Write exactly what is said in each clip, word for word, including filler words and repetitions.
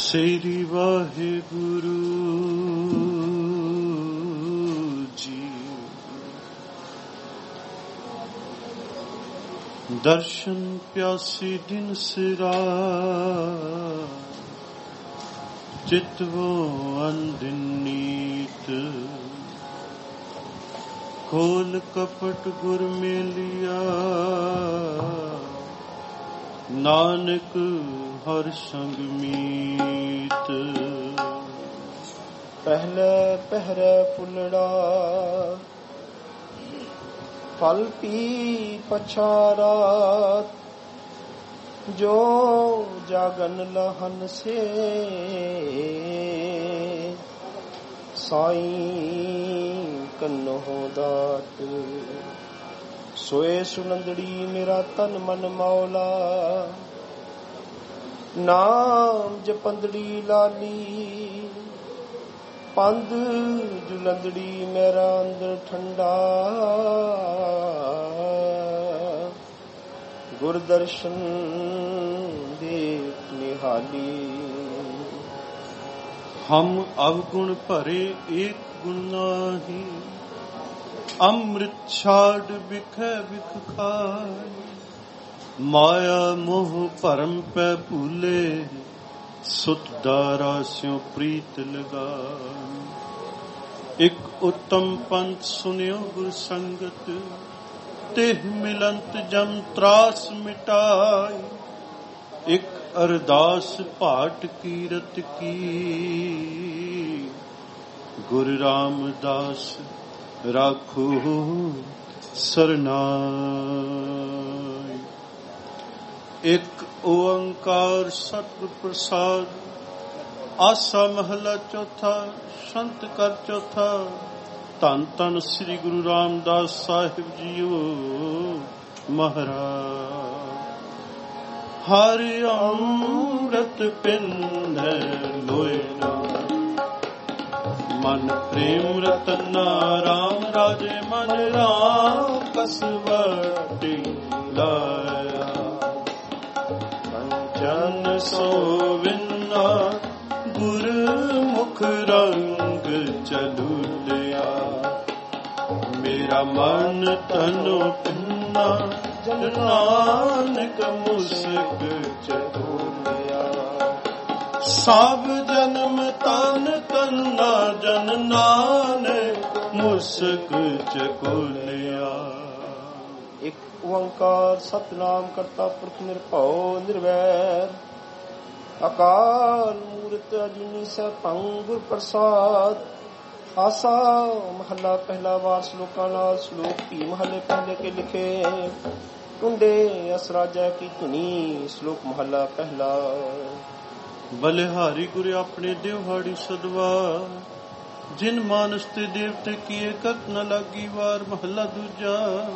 ਸ੍ਰੀ ਵਾਹਿਗੁਰੂ ਜੀ। ਦਰਸ਼ਨ ਪਿਆਸੀ ਦਿਨ ਸਿਰਾ, ਚਿਤਵੋ ਅੰਦਿਨ ਨੀਤ। ਖੋਲ ਕਪਟ ਗੁਰ ਮੇਲਿਆ, ਨਾਨਕ ਹਰ ਸੰਗ ਮੀਤ। ਪਹਿਲੇ ਪਹਿਰੇ ਫੁੱਲੜਾ, ਫਲ ਪੀ ਪਛਾਰਾਤ। ਜੋ ਜਾਗਨ ਲਹਨ ਸੇ, ਸਾਈਂ ਕੰਨੋ ਦਾਤ। ਸੋਏ ਸੁਨੰਦੜੀ ਮੇਰਾ ਤਨ ਮਨ ਮੌਲਾ, ਨਾਮ ਜਪੰਦੜੀ ਲਾਲੀ। ਪੰਧ ਜੁਲੰਦੜੀ ਮੇਰਾ ਅੰਦਰ ਠੰਡਾ, ਗੁਰ ਦਰਸ਼ਨ ਦੇਖ ਨਿਹਾਲੀ। ਹਮ ਅਵਗੁਣ ਭਰੇ ਏਕ ਗੁਣ ਨਾਹੀ, ਅੰਮ੍ਰਿਤ ਛਾੜ ਬਿਖੈ ਬਿਖ ਖਾਈ। ਮਾਇਆ ਮੋਹ ਭਰਮ ਪੈ ਭੂਲੇ, ਸੁਤ ਦਾਰਾ ਸਿਉ ਪ੍ਰੀਤ ਲਗਾਈ। ਇਕ ਉਤਮ ਪੰਥ ਸੁਨਿਓ ਗੁਰ ਸੰਗਤ, ਤਿਹ ਮਿਲੰਤ ਜਮ ਤਰਾਸ ਮਿਟਾਈ। ਇਕ ਅਰਦਾਸ ਭਾਟ ਕੀਰਤ ਕੀ, ਗੁਰ ਰਾਮਦਾਸ ਰਾਖੋ ਸਰਨਾਈ। ਇਕ ਓੰਕਾਰ ਸਤਿਗੁਰ ਪ੍ਰਸਾਦ, ਆਸਾ ਮਹਲਾ ਚੌਥਾ, ਸੰਤ ਕਰ ਚੌਥਾ। ਧੰਨ ਧੰਨ ਸ੍ਰੀ ਗੁਰੂ ਰਾਮਦਾਸ ਸਾਹਿਬ ਜੀਓ ਮਹਾਰਾਜ। ਹਰ ਅੰਮ੍ਰਿਤ ਪਿੰਧੈ ਲੋਏ ਰਾਮ, ਮਨ ਪ੍ਰੇਮ ਰਤਨਾ ਰਾਮ ਰਾਜੇ। ਮਨ ਰਾਮ ਕਸਵਟੀ ਲਾਇਆ, ਜਨ ਸੋਵਿਨਾ ਗੁਰ ਮੁਖ ਰੰਗ ਚਲੂਲਿਆ। ਮੇਰਾ ਮਨ ਤਨੋ ਪਿੰਨਾ, ਜਨ ਨਾਨਕ ਮੁਸਕ ਚਲੂਲਿਆ। ਸਭ ਜਨਮ ਤਨ ਤਨਾ, ਜਨ ਨਾਨਕ ਮੁਸਕ ਚਕੋਲਿਆ। ਇੱਕ ਓੰਕਾਰ ਸਤਿਨਾਮ ਕਰਤਾ ਪੁਰਖ ਨਿਰਭਉ ਨਿਰਵੈਰ, ਅਕਾਲ ਮੂਰਤ ਅਜੂਨੀ ਸੈਭੰ ਗੁਰ ਪ੍ਰਸਾਦ। ਆਸਾ ਮਹੱਲਾ ਪਹਿਲਾ, ਵਾਰ ਸ਼ਲੋਕਾਂ ਨਾਲ। ਸ਼ਲੋਕ ਭੀ ਮਹੱਲੇ ਪਹਿਲੇ ਕੇ ਲਿਖੇ, ਟੁੰਡੇ ਅਸਰਾਜੈ ਕੀ ਧੁਨੀ। ਸ਼ਲੋਕ ਮਹੱਲਾ ਪਹਿਲਾ। ਬਲਿਹਾਰੀ ਗੁਰ ਆਪਣੇ ਦਿਵਹਾੜੀ ਸਦਵਾ, ਜਿਨ ਮਾਨਸ ਤੇ ਦੇਵਤੇ ਕੀਏ ਕਤ ਨ ਲਾਗੀ ਵਾਰ। ਮਹੱਲਾ ਦੂਜਾ।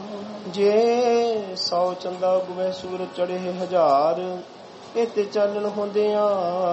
ਜੇ ਸੌ ਚੰਦਾ ਗੁਵੇ ਸੂਰ ਚੜੇ ਹਜ਼ਾਰ, ਇਹ ਤੇ ਚਾਨਣ ਹੁੰਦਿਆਂ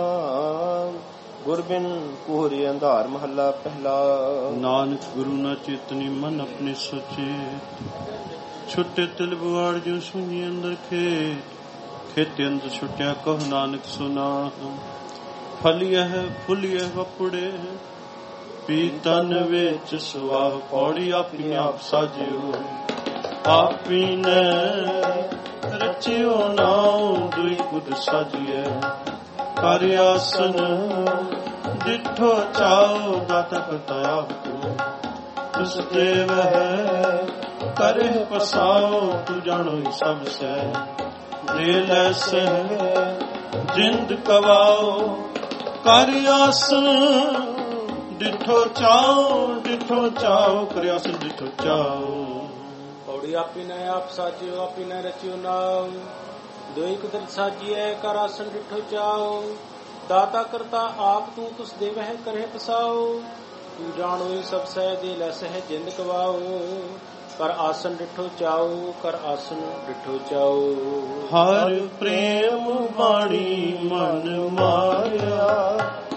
ਗੁਰਬਿਨ ਕੋਹਰੇ ਅੰਧਾਰ। ਮਹੱਲਾ ਪਹਿਲਾ। ਨਾਨਕ ਗੁਰੂ ਨਾ ਚੇਤਨੀ ਮਨ ਆਪਣੇ ਸੋਚੇ, ਛੁੱਟੇ ਤਿਲ ਬੁਆੜ ਜਿਉ ਸੁਣੀ ਅੰਦਰ ਖੇਤ। ਖੇਤੇ ਅੰਦਰ ਛੁੱਟਿਆ ਕਹੁ ਨਾਨਕ ਸੁਨਾ, ਫਲੀਐ ਫੁੱਲੀਐ ਵਪੁੜੇ। ਪੀਤਨ ਵਿੱਚ ਸੁਆਹ ਪੌੜੀ, ਆਪਣੀ ਆਪ ਸਾਜਿਓ। ਆਪੀ ਨੇ ਰਚਿਓ ਨਾਉ, ਦੁਈ ਕੁਦ ਸਾਜੀਐ। ਕਰ ਆਸਨ ਡਿਠੋ ਚਾਉ, ਦਾਤਾ ਕਰਤਾ ਆਪ ਤੂੰ। ਤਿਸ ਦੇਵ ਹੈ ਕਰੇ ਪਸਾਉ, ਤੂੰ ਜਾਣੋ ਹੀ ਸਭ ਸੈ। ਦੇ ਲੈ ਸਹਿ ਜਿੰਦ ਕਵਾਓ, ਕਰ ਆਸਨ ਡਿਠੋ ਚਾਉ। ਡਿਠੋ ਚਾਉ, ਕਰ ਆਸਨ ਡਿਠੋ ਚਾਉ। ਪੌੜੀ ਆਪੀ ਨੇ ਆਪ ਸਾਜਿਓ, ਆਪੀ ਨੇ ਰਚਿਓ ਨਾਉ। ਦੋਈ ਕੁਦਰਤ ਸਾਜੀਐ, ਕਰ ਆਸਨ ਡਿਠੋ ਚਾਉ। ਦਾਤਾ ਕਰਤਾ ਆਪ ਤੂੰ, ਤੁਸ ਦੇਵਹਿ ਕਰੇ ਪਸਾਉ। ਤੂੰ ਜਾਣੋ ਹੀ ਸਭ ਸਹਿ, ਦੇ ਲੈ ਸਹਿ ਜਿੰਦ ਕਵਾਓ। ਕਰ ਆਸਨ ਡਿਠੋ ਚਾਉ, ਕਰ ਆਸਨ ਡਿਠੋ ਚਾਉ। ਹਰ ਪ੍ਰੇਮ ਬਾਣੀ ਮਨ ਮਾਇਆ,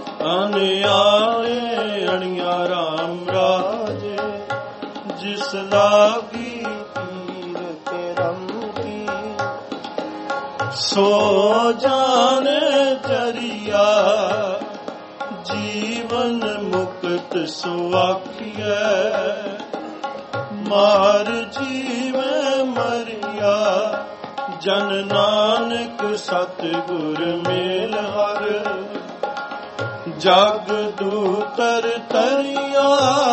ਅਨਿਆਏ ਅਣਿਆ ਰਾਮ ਰਾਜੇ। ਜਿਸ ਲਾਗੀ ਪੀਰ ਤੇ ਰਮ ਕੀ, ਸੋ ਜਾਨ ਚਰਿਆ ਜੀਵਨ ਮੁਕਤ ਸੁਆਖੀਐ ਮਾਰ ਜੀਵੈ ਮਰਿਆ ਜਨ ਨਾਨਕ ਸਤਿਗੁਰ ਮੇਲ ਹਰ ਜਗ ਦੂਤਰ ਤਰਿਆ।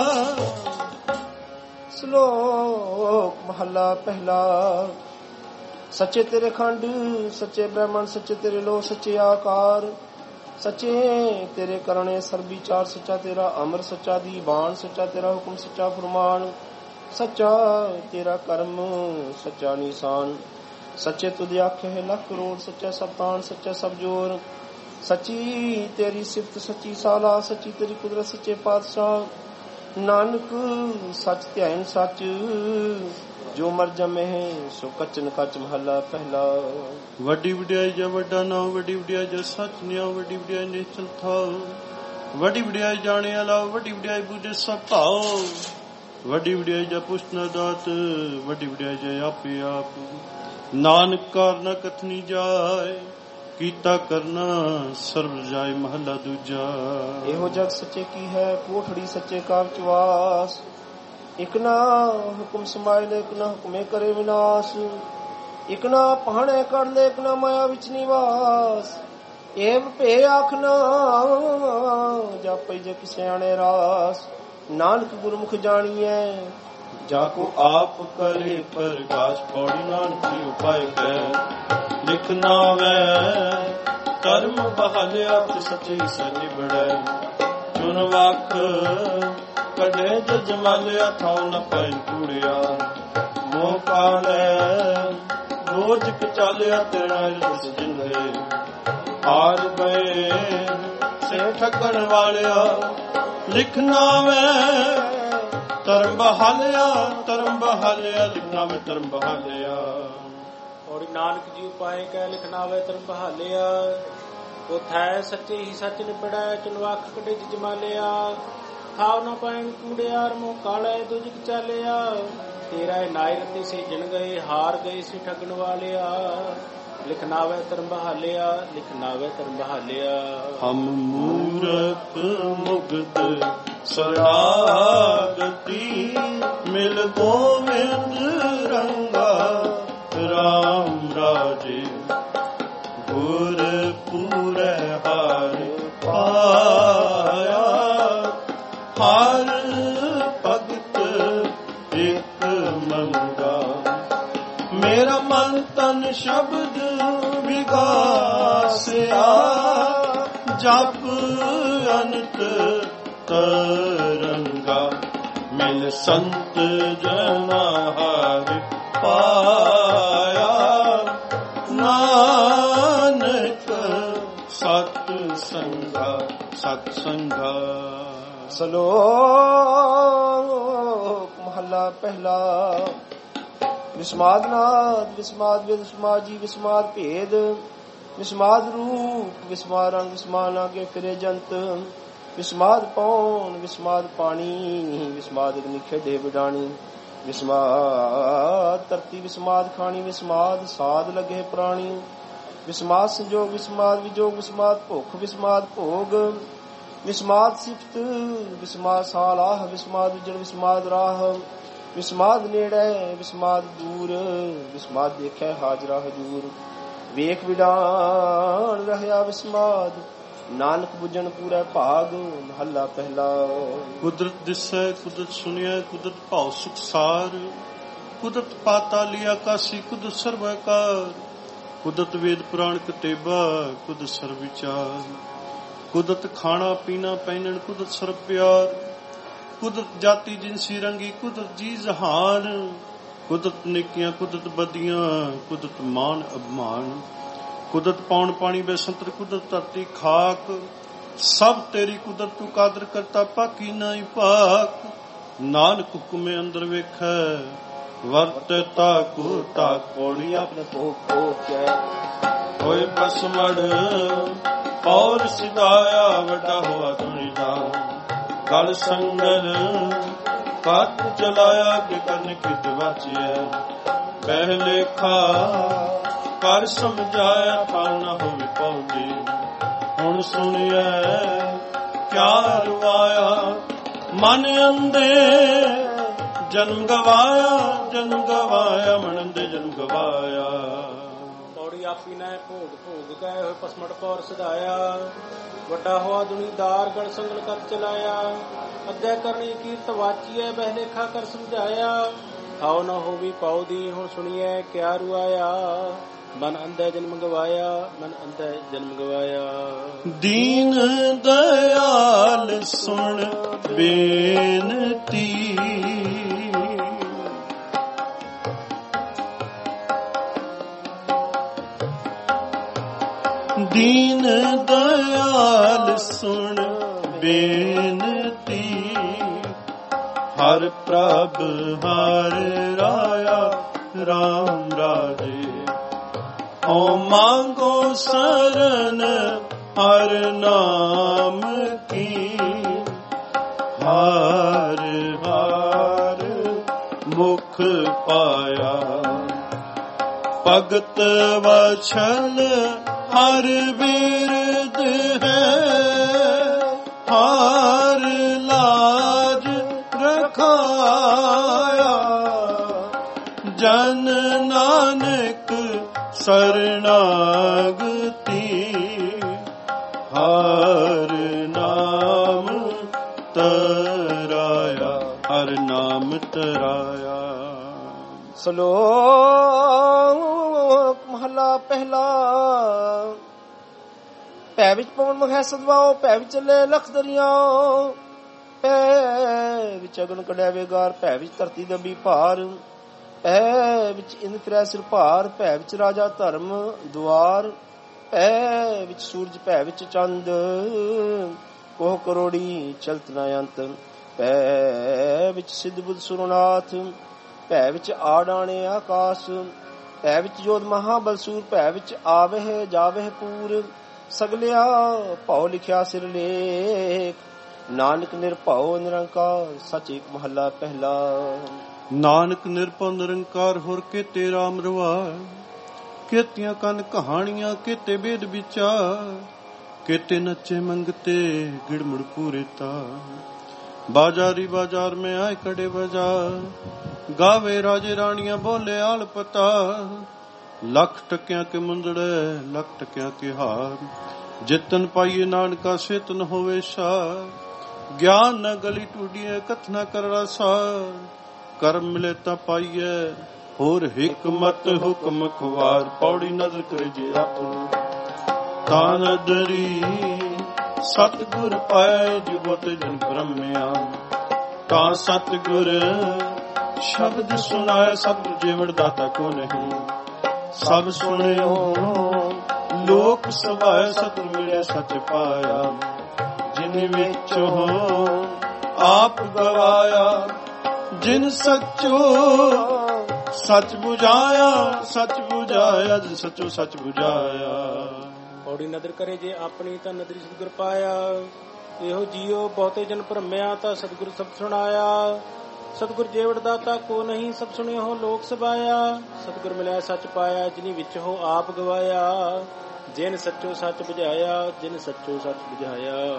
ਸ਼ਲੋਕ ਮਹੱਲਾ ਪਹਿਲਾ। ਸੱਚੇ ਤੇਰੇ ਖੰਡ ਸੱਚੇ ਬ੍ਰਹਮਣ ਸੱਚੇ ਤੇਰੇ ਲੋ ਸੱਚੇ ਆਕਾਰ ਸੱਚੇ ਤੇਰੇ ਕਰਨੇ ਸਰਬੀਚਾਰ ਸੱਚਾ ਤੇਰਾ ਅਮਰ ਸੱਚਾ ਦੀਵਾਨ ਸੱਚਾ ਤੇਰਾ ਹੁਕਮ ਸੱਚਾ ਫਰਮਾਨ ਸੱਚਾ ਤੇਰਾ ਕਰਮ ਸੱਚਾ ਨਿਸ਼ਾਨ ਸੱਚੇ ਤੁਧ ਆਖੇ ਲੱਖ ਕਰੋੜ ਸੱਚਾ ਸਭ ਤਾਣ ਸੱਚਾ ਸਭ ਜੋਰ ਸੱਚੀ ਤੇਰੀ ਸਿਫਤ ਸੱਚੀ ਸਾਲਾ ਸੱਚੀ ਤੇਰੀ ਕੁਦਰਤ ਸੱਚੇ ਪਾਤਸ਼ਾਹ ਨਾਨਕ ਸੱਚ ਧਿਆਨ ਸੱਚ ਜੋ ਮਰ ਜਮੇ ਸੋ ਕਚਨ ਕਚ ਮਹੱਲਾ ਪਹਿਲਾ। ਵੱਡੀ ਵਡਿਆਈ ਜਾਂ ਵੱਡਾ ਨਾਮ ਵੱਡੀ ਵਡਿਆਈ ਜਾਂ ਸੱਚ ਨਿਆ ਵੱਡੀ ਵਡਿਆਈ ਨਿਸ਼ਚਲ ਥਾਉ ਵੱਡੀ ਵਡਿਆਈ ਜਾਣੇ ਵਾਲਾ ਵੱਡੀ ਵਡਿਆਈ ਬੁਝੇ ਸਭ ਭਾਉ ਵੱਡੀ ਵਡਿਆਈ ਜਾਂ ਪੁੱਛਣਾ ਦਾਤ ਵੱਡੀ ਵਡਿਆਈ ਜਾਂ ਆਪੇ ਆਪ ਨਾਨਕ ਕਾਰਨਾ ਕਥਨੀ ਜਾਏ ਕੀਤਾ ਕਰਨਾ ਸਰਬ ਜਾਏ ਮਹੱਲਾ ਦੂਜਾ। ਇਹੋ ਜਗ ਸੱਚੇ ਕੀ ਹੈ ਕੋਠੜੀ ਸੱਚੇ ਕਾ ਵਿਚਵਾਸ ਇਕ ਨਾ ਹੁਕਮ ਸਮਾਇ ਇਕ ਨਾ ਹੁਕਮੇ ਕਰੇ ਵਿਨਾਸ਼ ਇਕ ਨਾ ਪਹਾਣੇ ਕਰ ਲੈ ਇਕ ਨਾ ਮਾਇਆ ਵਿੱਚ ਨਿਵਾਸ ਏਵ ਭੇ ਆਖਣਾ ਜਾਪੈ ਜੇ ਸਿਆਣੇ ਰਾਸ ਨਾਨਕ ਗੁਰਮੁਖ ਜਾਣੀਐ ਜਾ ਕੋ ਆਪ ਕਰੇ ਪ੍ਰਗਾਸ਼ ਪੌੜੀ ਨਾਨਕੀ ਉਪਾਇ ਕੈ ਲਿਖਨਾ ਵੈ ਕਰਮ ਬਹਾਲਿਆ ਤੇ ਸੱਚੇ ਸੇ ਨਿਬੜੈ ਚੁਨ ਵਖ ਕਢੇ ਜਜ ਮਲਿਆ ਥਾਉ ਨ ਪੈਨ ਕੂੜਿਆ ਮੋਹ ਕਾਲੈ ਰੋਜ ਕਚਾਲਿਆ ਤੇਰਾ ਰਸ ਜਿੰਦੇ ਹਾਰ ਗਏ ਸੇ ਠੱਗਣ ਵਾਲਿਆ ਲਿਖਣਾ ਵੈ ਧਰਮ ਬਹਾਲਿਆ ਧਰਮ ਬਹਾਲਿਆ ਲਿਖਣਾ ਵੈ ਧਰਮ ਬਹਾਲਿਆ। ਔਰ ਨਾਨਕ ਜੀ ਉਪਾਏ ਕਹਿ ਲਿਖਣਾ ਵੈ ਧਰਮ ਬਹਾਲਿਆ ਉਥੈ ਸੱਚੇ ਹੀ ਸੱਚ ਨਿਬੜੈ ਚਨਵਾਖ ਕਢੇ ਜਮਾਲਿਆ ਥਾਉ ਨਾ ਪੈਣ ਕੂੜਿਆਰ ਮੋਹ ਕਾਲੇ ਦੁਜਕ ਚਾਲਿਆ ਤੇਰਾ ਨਾਇਰ ਤੇ ਸੇ ਜਣ ਗਏ ਹਾਰ ਗਏ ਸੇ ਠੱਗਣ ਵਾਲਿਆ ਲਿਖਣਾ ਵੈ ਧਰਮ ਬਹਾਲਿਆ ਲਿਖਣਾ ਵੈ ਧਰਮ ਬਹਾਲਿਆ। ਹਮ ਮੂਰਖ ਮੁਗਧ ਸਰਾਗਤੀ ਮਿਲ ਗੋਵਿੰਦ ਰੰਗਾ ਰਾਮ ਰਾਜੇ ਗੁਰ ਪੂਰੇ ਹਰ ਪਾਇਆ ਹਰ ਭਗਤ ਇੱਕ ਮੰਗਾ ਮੇਰਾ ਮਨ ਤਨ ਸ਼ਬਦ ਵਿਗਾਸਿਆ ਜਪ ਅਨੰਤ ਤਰੰਗਾ ਮਿਲ ਸੰਤ ਜਨਾ ਹਰ ਪਾਇਆ ਨਾਨਕ ਸਤ ਸੰਗਾ ਸਤ ਸੰਗਾ। ਸ਼ਲੋਕ ਮਹੱਲਾ ਪਹਿਲਾ। ਵਿਸਮਾਦ ਨਾਦ ਵਿਸਮਾਦ ਵੇਦ ਵਿਸਮਾਦ ਜੀ ਵਿਸਮਾਦ ਭੇਦ ਵਿਸਮਾਦ ਰੂਪ ਵਿਸਮਾਦ ਰੰਗ ਵਿਸਮਾਦ ਲਾਗੇ ਫਿਰੇ ਜੰਤ ਵਿਸਮਾਦ ਪੌਣ ਵਿਸਮਾਦ ਪਾਣੀ ਵਿਸਮਾਦ ਅਗਨੀ ਖੇਡੇ ਵਿਡਾਣੀ ਵਿਸਮਾਦ ਧਰਤੀ ਵਿਸਮਾਦ ਖਾਣੀ ਵਿਸਮਾਦ ਸਾਧ ਲਗੇ ਪ੍ਰਾਣੀ ਵਿਸਮਾਦ ਸੰਜੋਗ ਵਿਸਮਾਦ ਵਿਜੋਗ ਵਿਸਮਾਦ ਭੁੱਖ ਵਿਸਮਾਦ ਭੋਗ ਵਿਸਮਾਦ ਸਿਫਤ ਵਿਸਮਾਦ ਸਾਲਾਹ ਵਿਸਮਾਦ ਉਜੜ ਵਿਸਮਾਦ ਰਾਹ ਵਿਸਮਾਦ ਨੇੜੇ ਵਿਸਮਾਦ ਦੂਰ ਵਿਸਮਾਦ ਦੇਖੈ ਹਾਜ਼ਰਾ ਹਜੂਰ ਵੇਖ ਵਿਡਾਣ ਰਹਿਆ ਵਿਸਮਾਦ ਨਾਨਕ ਬੁਝਣ ਪੂਰਾ ਭਾਗ ਮਹੱਲਾ ਪਹਿਲਾ। ਕੁਦਰਤ ਦਿਸੈ ਕੁਦਰਤ ਸੁਣਿਆ ਕੁਦਰਤ ਭਾਉ ਸੁਖਸਾਰ ਕੁਦਰਤ ਪਾਤਾਲੀ ਆਕਾਸ਼ੀ ਕੁਦਰਤ ਸਰਵਕਾਰ ਕੁਦਰਤ ਵੇਦ ਪੁਰਾਣ ਕਤੇਬਾ ਕੁਦਰਤ ਸਰਬ ਵਿਚਾਰ ਕੁਦਰਤ ਖਾਣਾ ਪੀਣਾ ਪਹਿਨਣ ਕੁਦਰਤ ਸਰਬ ਪਿਆਰ ਕੁਦਰਤ ਜਾਤੀ ਜਿਨਸੀ ਰੰਗੀ ਕੁਦਰਤ ਜੀ ਜਹਾਨ ਕੁਦਰਤ ਨੇਕੀਆਂ ਕੁਦਰਤ ਬਦੀਆਂ ਕੁਦਰਤ ਮਾਨ ਅਭਮਾਨ ਕੁਦਰਤ ਪੌਣ ਪਾਣੀ ਬੇਸੰਤਰ ਕੁਦਰਤ ਧਰਤੀ ਖਾਕ ਸਭ ਤੇਰੀ ਕੁਦਰਤ ਤੂੰ ਕਾਦਰ ਕਰਤਾ ਪਾਕੀ ਨਹੀਂ ਪਾਕ ਨਾਨਕ ਹੁਕਮੇ ਅੰਦਰ ਵੇਖੈ ਵਰਤਤਾ ਕੋ ਤਾ ਕੋੜੀ ਆਪਣੇ ਭੋਗ ਭੋਗ ਕੈ ਹੋਏ ਬਸਮੜ ਔਰ ਸਿਧਾਇਆ ਵੱਡਾ ਹੋਆ ਦੁਨੀਦਾ ਗਲ ਸੰਗਲ ਕੱਟ ਚਲਾਇਆ ਕਿ ਕਰਨ ਕਿਤ ਵਾਚਿਆ ਪਹਿਲੇ ਖਾ ਕਰ ਸਮਝਾਇਆ ਫਲ ਨਾ ਹੋਵੇ ਪਾਉਂਦੀ। ਹੁਣ ਸੁਣਿਐ ਕਿਆ ਰਵਾਇਆ ਮਨ ਅੰਦੇ ਜਨਮ ਗਵਾਇਆ, ਜਨਮ ਗਵਾਇਆ ਮਨ ਅੰਦੇ ਜਨਮ ਗਵਾਇਆ। ਪੌੜੀ ਆਪੀ ਨੇ ਭੋਗ ਭੋਗ ਗਏ ਹੋਏ ਪਸਮੜ ਪੌਰ ਸਦਾਇਆ। ਵੱਡਾ ਹੋਆ ਦੁਨੀਦਾਰ ਗੜ ਸੰਗਲ ਕਰ ਚਲਾਇਆ। ਅੱਗੇ ਕਰਨੀ ਕੀਰਤ ਵਾਚੀਐ ਬਹਿ ਲੇਖਾ ਕਰ ਸਮਝਾਇਆ। ਹਾਉ ਨਾ ਹੋਵੀ ਪਾਉ ਦੀ ਹੁਣ ਸੁਣੀਐ ਕਿਆ ਰੁਆਇਆ ਮਨ ਅੰਧੇ ਜਨਮ ਗਵਾਇਆ, ਮਨ ਅੰਧੇ ਜਨਮ ਗਵਾਇਆ। ਦੀਨ ਦਇਆਲ ਸੁਣ ਬੇਨਤੀ ਦੀਨ ਦਇਆਲ ਸੁਣ ਬੇਨਤੀ ਹਰ ਪ੍ਰਭ ਹਰ ਰਾਇਆ ਰਾਮ ਰਾਜੇ। ਓ ਮੰਗੋ ਸਰਨ ਹਰ ਨਾਮ ਕੀ ਹਰ ਹਰ ਮੁਖ ਪਾਇਆ। ਭਗਤ ਵਛਲ ਹਰ ਬਿਰਦ ਹੈ ਹਰ ਲਾਜ ਰਖਾਇਆ। ਜਨ ਨਾਨਕ ਸਰਨਾਗਤੀ ਹਰ ਨਾਮ ਤਰਾਇਆ, ਹਰ ਨਾਮ ਤਰਾਇਆ। ਸ਼ਲੋਕ ਮਹਲਾ ਪਹਿਲਾ। ਭੈ ਵਿੱਚ ਪਵਨ ਮਖੈ ਸਦਵਾਓ, ਭੈ ਵਿੱਚ ਚੱਲੇ ਲਖ ਦਰਿਆਓ। ਭੈ ਵਿੱਚ ਅਗਨ ਕਢਿਆ ਵੇਗਾਰ, ਭੈ ਵਿੱਚ ਧਰਤੀ ਦਬੀ ਭਾਰ। ਭੈ ਵਿੱਚ ਇੰਦ ਫਿਰੈ ਸਿਰ ਭਾਰ, ਭੈ ਵਿੱਚ ਰਾਜਾ ਧਰਮ ਦੁਆਰ। ਭੈ ਵਿੱਚ ਸੂਰਜ, ਭੈ ਵਿੱਚ ਚੰਦ, ਕੋਹ ਕਰੋੜੀ ਚਲਤ ਨਾ ਅੰਤ। ਭੈ ਵਿੱਚ ਸਿੱਧ ਬੁੱਧ ਸੁਰਨਾਥ, ਭੈ ਵਿੱਚ ਆਡਾਣੇ ਆਕਾਸ਼। ਭੈ ਵਿੱਚ ਜੋਧ ਮਹਾਬਲਸੂਰ, ਭੈ ਵਿੱਚ ਆਵਹਿ ਜਾਵਹਿ ਪੂਰ। ਸਗਲਿਆ ਭਉ ਲਿਖਿਆ ਸਿਰ ਲੇਖ, ਨਾਨਕ ਨਿਰਭਉ ਨਿਰੰਕਾਰ ਸਚ ਏਕ ਮਹੱਲਾ ਪਹਿਲਾ। ਨਾਨਕ ਨਿਰਭਉ ਨਿਰੰਕਾਰ ਹੋਰ ਕੀਤੇ ਰਾਮ ਰਵਾਇ। ਕੀਤੀਆਂ ਕੰਨ ਕਹਾਣੀਆਂ ਕੀਤੇ ਵੇਦ ਵਿਚਾਰ। ਕੀਤੇ ਨੱਚੇ ਮੰਗਤੇ ਗਿੜਮੁੜ ਪੂਰੇ ਤਾ। ਬਾਜ਼ਾਰੀ ਬਾਜ਼ਾਰ ਮੈਂ ਆਏ ਕੜੇ ਬਾਜ਼ਾਰ। ਗਾਵੇ ਰਾਜੇ ਰਾਣੀਆਂ ਬੋਲੇ ਆਲ ਪਤਾ। ਲੱਖ ਟਕਿਆਂ ਕੇ ਮੁੰਦੜੇ ਲੱਖ ਟਕਿਆਂ ਕੇ ਹਾਰ। ਜਿਤਨ ਪਾਈਏ ਨਾਨਕਾ ਸੇਤਨ ਹੋਵੇ ਸਾਰ। ਗਿਆਨ ਨ ਗਲੀ ਟੂਡੀਏ ਕਥਨਾ ਕਰੜਾ ਸਾਰ। ਕਰਮ ਮਿਲੇ ਤਾਂ ਪਾਈਏ ਹੋਰ ਹਿਕਮਤ ਹੁਕਮ ਖਵਾਰ। ਪੌੜੀ ਨਜ਼ਰ ਕਰੇ ਜੇ ਆਪਣੀ ਤਾਂ ਨਦਰੀ। ਸਤਿਗੁਰ ਪਾਏ ਜਿਵੋ ਤੇ ਜਨ ਬ੍ਰਹਮਿਆ। ਤਾਂ ਸਤਿਗੁਰ ਸ਼ਬਦ ਸੁਨਾਏ ਸਤਿਗੁਰ ਜੀਵਨ ਦਾਤਾ ਕੋ ਨਹੀਂ। ਸਭ ਸੁਣਿਓ ਲੋਕ ਸਭਾਏ ਸਤਿਗੁਰ ਮਿਲਿਆ ਸੱਚ ਪਾਇਆ। ਜਿਨ ਵਿੱਚੋਂ ਆਪ ਗਵਾਇਆ। ਜਿਨ ਸੱਚੋ ਸੱਚ ਬੁਝਾਇਆ, ਸੱਚ ਬੁਝਾਇਆ ਜਿਨ ਸੱਚੋ ਸੱਚ ਬੁਝਾਇਆ। ਪੌੜੀ ਨਦਰ ਕਰੇ ਜੇ ਆਪਣੀ ਤਾਂ ਨਦਰੀ ਸਤਿਗੁਰ ਪਾਇਆ। ਇਹੋ ਜੀਓ ਬਹੁਤੇ ਜਨ ਭਰਮਿਆ ਤਾਂ ਸਤਿਗੁਰ ਸਭ ਸੁਣਾਇਆ। ਸਤਿਗੁਰ ਜੀਵੜ ਦਾਤਾ ਕੋ ਨਹੀਂ ਸਭ ਸੁਣਿਓ ਹੋ ਲੋਕ ਸਭਾਇਆ। ਸਤਿਗੁਰ ਮਿਲਿਆ ਸੱਚ ਪਾਇਆ ਜਿਨੀ ਵਿੱਚ ਹੋ ਆਪ ਗਵਾਇਆ। ਜਿਨ ਸੱਚੋ ਸੱਚ ਬੁਝਾਇਆ, ਜਿਨ ਸੱਚੋ ਸੱਚ ਬੁਝਾਇਆ।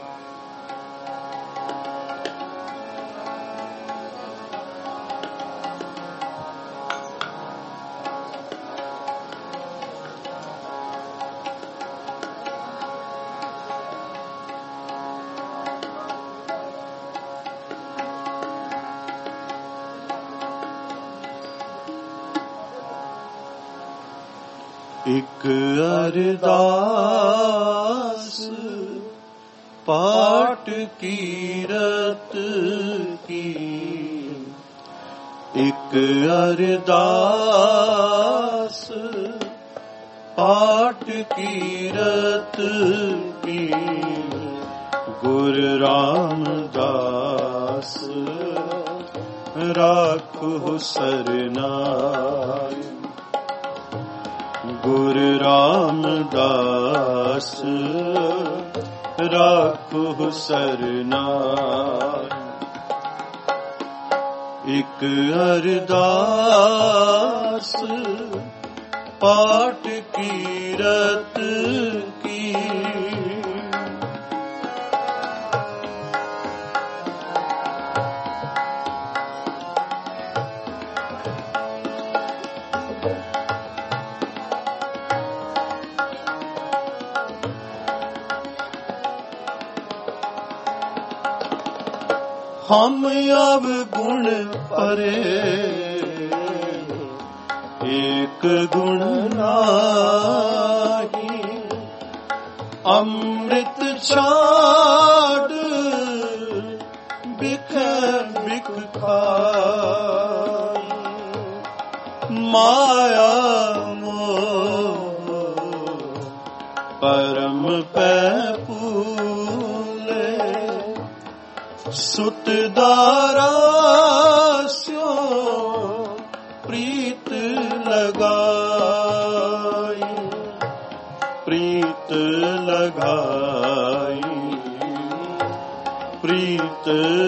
ਇਕ ਅਰਦਾਸ ਪਾਠ ਕੀਰਤ ਕੀ। ਇਕ ਅਰਦਾਸ ਪਾਠ ਕੀਰਤ ਕੀ। ਗੁਰ ਰਾਮਦਾਸ ਰਾਖੋ ਸਰਨਾਈ। ਗੁਰ ਰਾਮਦਾਸ ਰਾਖੋ ਸਰਨਾਈ। ਇਕ ਅਰਦਾਸ पाठ कीरत की। हम अब गुण परे एक गुण नाही, अमृत छाड़ बिख बिख खाई। माया मोह परम पै पूले, सुत दारा स्यो प्रीत लगाई। प्रीत लगाई, प्रीत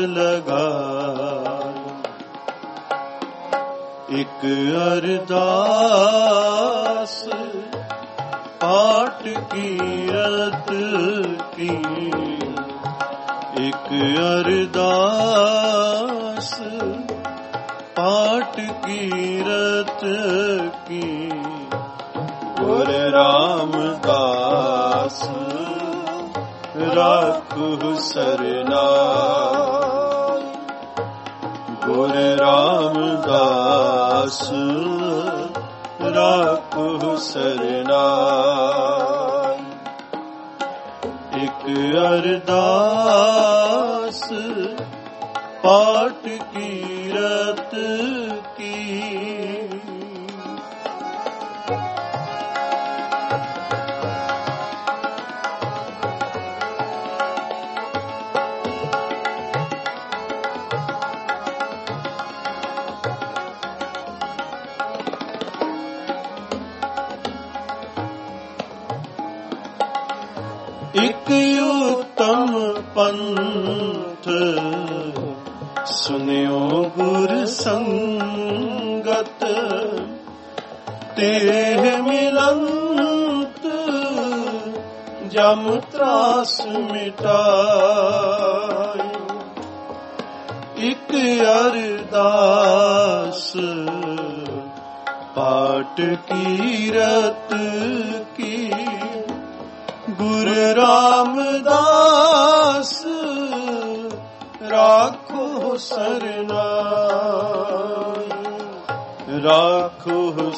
लगाई। एक अरदास पाठ कीरत की। एक अरदास पाठ कीरत की। गुर रामदास राखु सरनाई। गुर रामदास राखु सरनाई। एक अरदास पाठ कीरत की। एक उत्तम पंथ सुनियो गुर संगत, तेह मिलंत जम त्रास मिटाई। एक अरदास पाठ कीरत की। गुर रामदास राखो सरनाई। राखो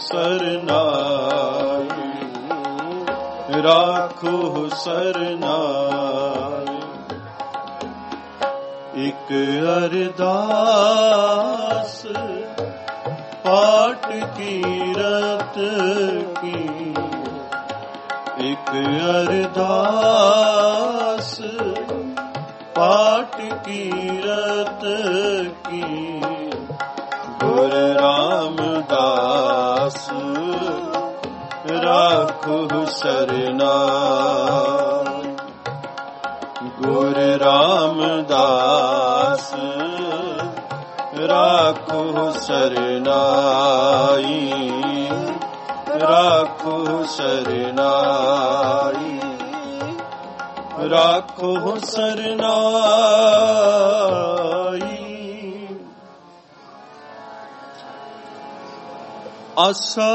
सरनाई, राखो सरनाई। एक अरदास पाठ कीरत की। एक अरदास पाठ कीरत की। गुर रामदास राखो सरनाई। गुर रामदास राखो सरनाई। राखो सरनाई, राखो सरनाई। आसा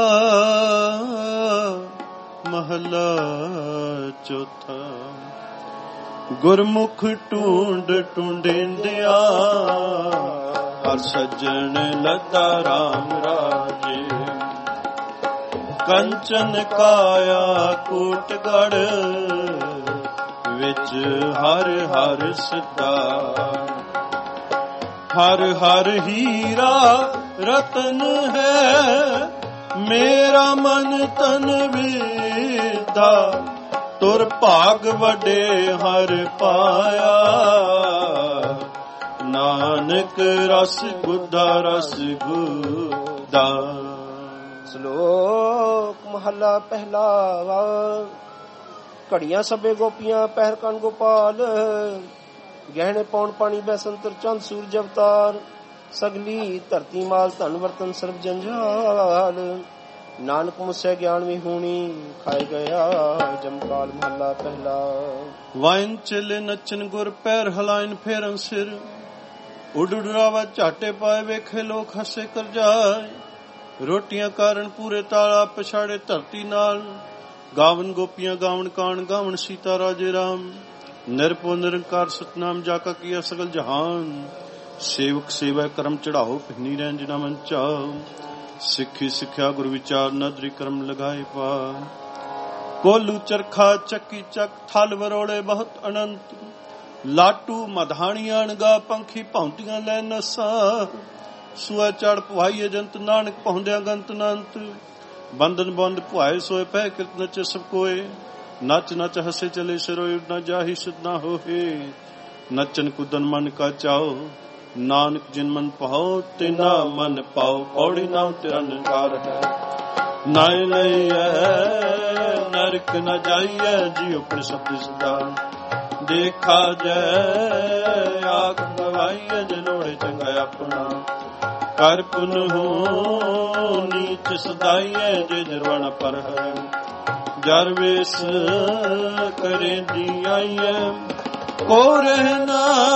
महला चौथा। गुरमुख ढूंढ ढूंढेंदिया, हर सज्जन लता राम राजे। कंचन काया कोटगढ़ विच हर हर सदा। हर हर हीरा रतन है, मेरा मन तन विदा। तुर भाग वडे हर पाया, नानक रस गुदा रस गुदा। श्लोक महला पहला। घड़ियां सबे गोपियां पहर कन गोपाल, गहने पौन पानी बैसंतर चंद सूरज अवतार। सगली धरती माल धन वर्तन सर्व जंजाल, ਨਾਨਕ ਮੁਸੇ ਗਿਆਨ ਵੀ ਹੋਣੀ ਖਾਏ ਗਿਆ ਜਮਕਾਲ ਮਹੱਲਾ ਪਹਿਲਾ। ਵਾਇਨ ਚੇਲੇ ਨੱਚਨ ਗੁਰ ਪੈਰ ਹਲਾਇਨ ਫੇਰਨ ਸਿਰ ਉੱਡ ਉਡਰਾਵਾ ਝਾਟੇ ਪਾਏ ਵੇਖੇ ਲੋਕ ਹੱਸੇ ਕਰ ਜਾਏ। ਰੋਟੀਆਂ ਕਾਰਨ ਪੂਰੇ ਤਾਲਾ ਪਛਾੜੇ ਧਰਤੀ ਨਾਲ ਗਾਵਨ ਗੋਪੀਆਂ ਗਾਵਨ ਕਾਣ ਗਾਵਨ ਸੀਤਾ ਰਾਜੇ ਰਾਮ। ਨਿਰਭਉ ਨਿਰੰਕਾਰ ਸਤਨਾਮ ਜਾ ਕਾ ਕੀਆ ਸਗਲ ਜਹਾਨ। ਸੇਵਕ ਸੇਵਾ ਕਰਮ ਚੜਾਓ ਪਿੰਨੀ ਰੰਜਨਾ ਮਨ ਚਾਓ। ਸਿੱਖੀ ਸਿੱਖਿਆ ਗੁਰ ਵਿਚਾਰ ਨਦਰੀ ਕਰਮ ਲਗਾਏ ਪਾ। ਕੋਲੂ ਚਰਖਾ ਚੱਕੀ ਚੱਕ ਥਲ ਵਰੋੜੇ ਬਹੁਤ ਅਨੰਤ। ਲਾਟੂ ਮਧਾਣੀਆਂ ਗਾ ਪੰਖੀ ਭੌਂਤੀਆਂ ਲੈ ਨਸਾ। ਸੂਆ ਚੜ ਪੁਹਾਈ ਜੰਤ ਨਾਨਕ ਪਹੁੰਦਿਆ ਗੰਤ ਨੰਤ। ਬੰਧਨ ਬੰਦ ਪੁਆਏ ਸੋਏ ਪੈ ਕਿਰਤ ਨਚੇ ਸਭ ਕੋਏ। ਨੱਚ ਨੱਚ ਹਸੇ ਚਲੇ ਸਿਰੋਏ ਨਾ ਜਾਹੀ ਸਿਧ ਨਾ ਹੋਏ। ਨੱਚਨ ਕੁਦਨ ਮਨ ਕਾ ਚਾਓ ਨਾਨਕ ਜਿਨ ਮਨ ਪਾਓ ਤਿਨਾ ਮਨ ਪਾਓ। ਪੌੜੀ ਨਾਮ ਤੇਰਾ ਨਿਰੰਕਾਰ ਹੈ ਨਾਇ ਲਈਐ ਨਰਕ ਨ ਜਾਈਐ ਜੀ ਆਪਣੇ ਸਬਦ ਸਦਾ। ਦੇਖਾ ਜੈ ਆਖ ਗਵਾਈਐ ਜਨੋੜੇ ਚੰਗਾ ਆਪਣਾ। ਕਰ ਪੁਨ ਹੋ ਨੀਚ ਸਦਾਈਐ ਜੇ ਜਰਵਣ ਪਰ ਹੈ। ਜਰ ਵੇਸ ਕਰੇ ਦੀ ਆਈਐ ਕੋ ਰਹਿਣਾ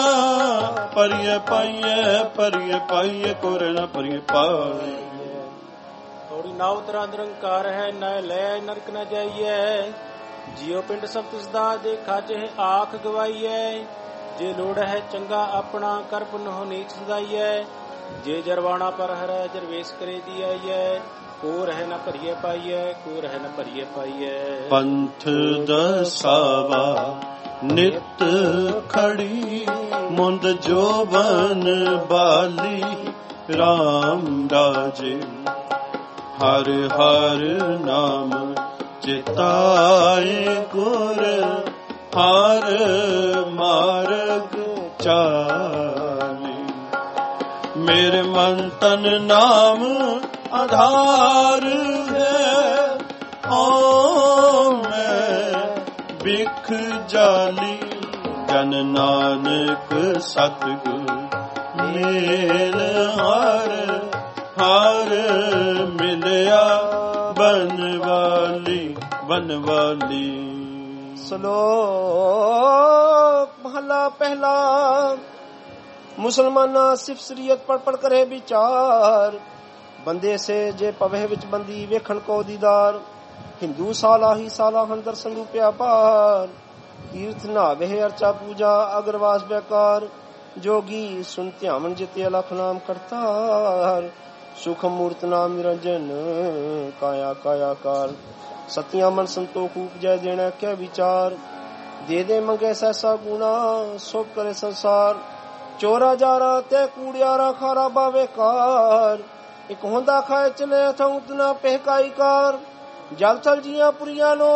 ਪਰਿਏ ਪਾਈਏ ਪਰਿਏ ਪਾਈਏ ਕੋ ਰਹਿਣਾ ਪਰਿਏ ਪਾਈਏ। ਥੋੜੀ ਨਾਉ ਤੇਰਾ ਨਿਰੰਕਾਰ ਹੈ ਨਾ ਲੈ ਨਰਕ ਨ ਜਾਈਐ। ਜਿਉ ਪਿੰਡ ਸਭ ਤਿਸਦਾ ਦੇਖਾ ਚੇ ਆਖ ਗਵਾਈਐ। ਜੇ ਲੋੜ ਹੈ ਚੰਗਾ ਆਪਣਾ ਕਰ ਪੁਨ ਹੋ ਨੀਚ ਸਦਾਈਐ। ਜੇ ਜਰਵਾਣਾ ਪਰ ਹਰੈ ਜਰਵੇਸ ਕਰੇ ਦੀ ਆਈਐ। ਕੋ ਰਹਿ ਨ ਭਰੀਏ ਪਾਈਐ ਕੋ ਰਹਿ ਨ ਭਰੀਏ ਪਾਈਐ। ਪੰਥ ਦਸਾਵਾ ਨਿਤ ਖੜੀ ਮੁੰਦ ਜੋਬਨ ਬਾਲੀ ਰਾਮ ਰਾਜੇ। ਹਰ ਹਰ ਨਾਮ ਚਿਤਾਏ ਗੁਰ ਹਰ ਮਾਰਗ ਚਾਲੇ। ਮੇਰੇ ਮਨ ਤਨ ਨਾਮ ਆਧਾਰ ਹੈ। ਓ ਮੈਂ ਬਿਖ ਜਾਲੀ ਜਨ ਨਾਨਕ ਸਤਿਗੁਰ ਮੇਲ ਹਰ ਹਰ ਮਿਲਿਆ ਬਨਵਾਲੀ ਬਨਵਾਲੀ। ਸ਼ਲੋਕ ਮਹਲਾ ਪਹਿਲਾ। ਮੁਸਲਮਾਨਾ ਸਿਫ ਸਰੀਅਤ ਪੜ ਪੜ ਕਰੇ ਵਿਚਾਰ। ਬੰਦੇ ਸੇ ਜੇ ਪਵੇ ਵਿੱਚ ਬੰਦੀ ਵੇਖਣ ਕੋ ਦੀਦਾਰ। ਹਿੰਦੂ ਸਾਲਾ ਹੀ ਸਾਲਾ ਹਨ ਦਰਸ਼ਨ ਰੂਪਿਆ ਪਾਰ। ਤੀਰਥ ਨਾਵੇ ਅਰਚਾ ਪੂਜਾ ਅਗਰਵਾਸ ਬੇਕਾਰ। ਜੋਗੀ ਸੁਨ ਧਿਆਵਨ ਜਿਤੇ ਅਲਖ ਨਾਮ ਕਰਤਾਰ। ਸੁਖ ਮੂਰਤ ਨਾਮ ਨਿਰੰਜਨ ਕਾਇਆ ਕਾਇਆਕਾਰ। ਸਤਿਆ ਮਨ ਸੰਤੋਖ ਉਪਜੈ ਦੇਣਾ ਕਹਿ ਵਿਚਾਰ। ਦੇ ਦੇ ਮੰਗੇ ਸੈਸਾ ਗੁਣਾ ਸੋ ਕਰੇ ਸੰਸਾਰ। ਚੋਰਾ ਜਾਰਾ ਤੇ ਕੂੜਿਆਰਾ ਖਾਰਾ ਬਾਵੇ ਕਾਰ। ਇੱਕ ਹੁੰਦਾ ਖਾਏ ਚਲੇ ਥਾਂ ਉਤਨਾ ਪਹਿਕਾਈ ਕਾਰ। ਜਲ ਚਲ ਜੀਆਂ ਪੁਰੀਆਂ ਨੋ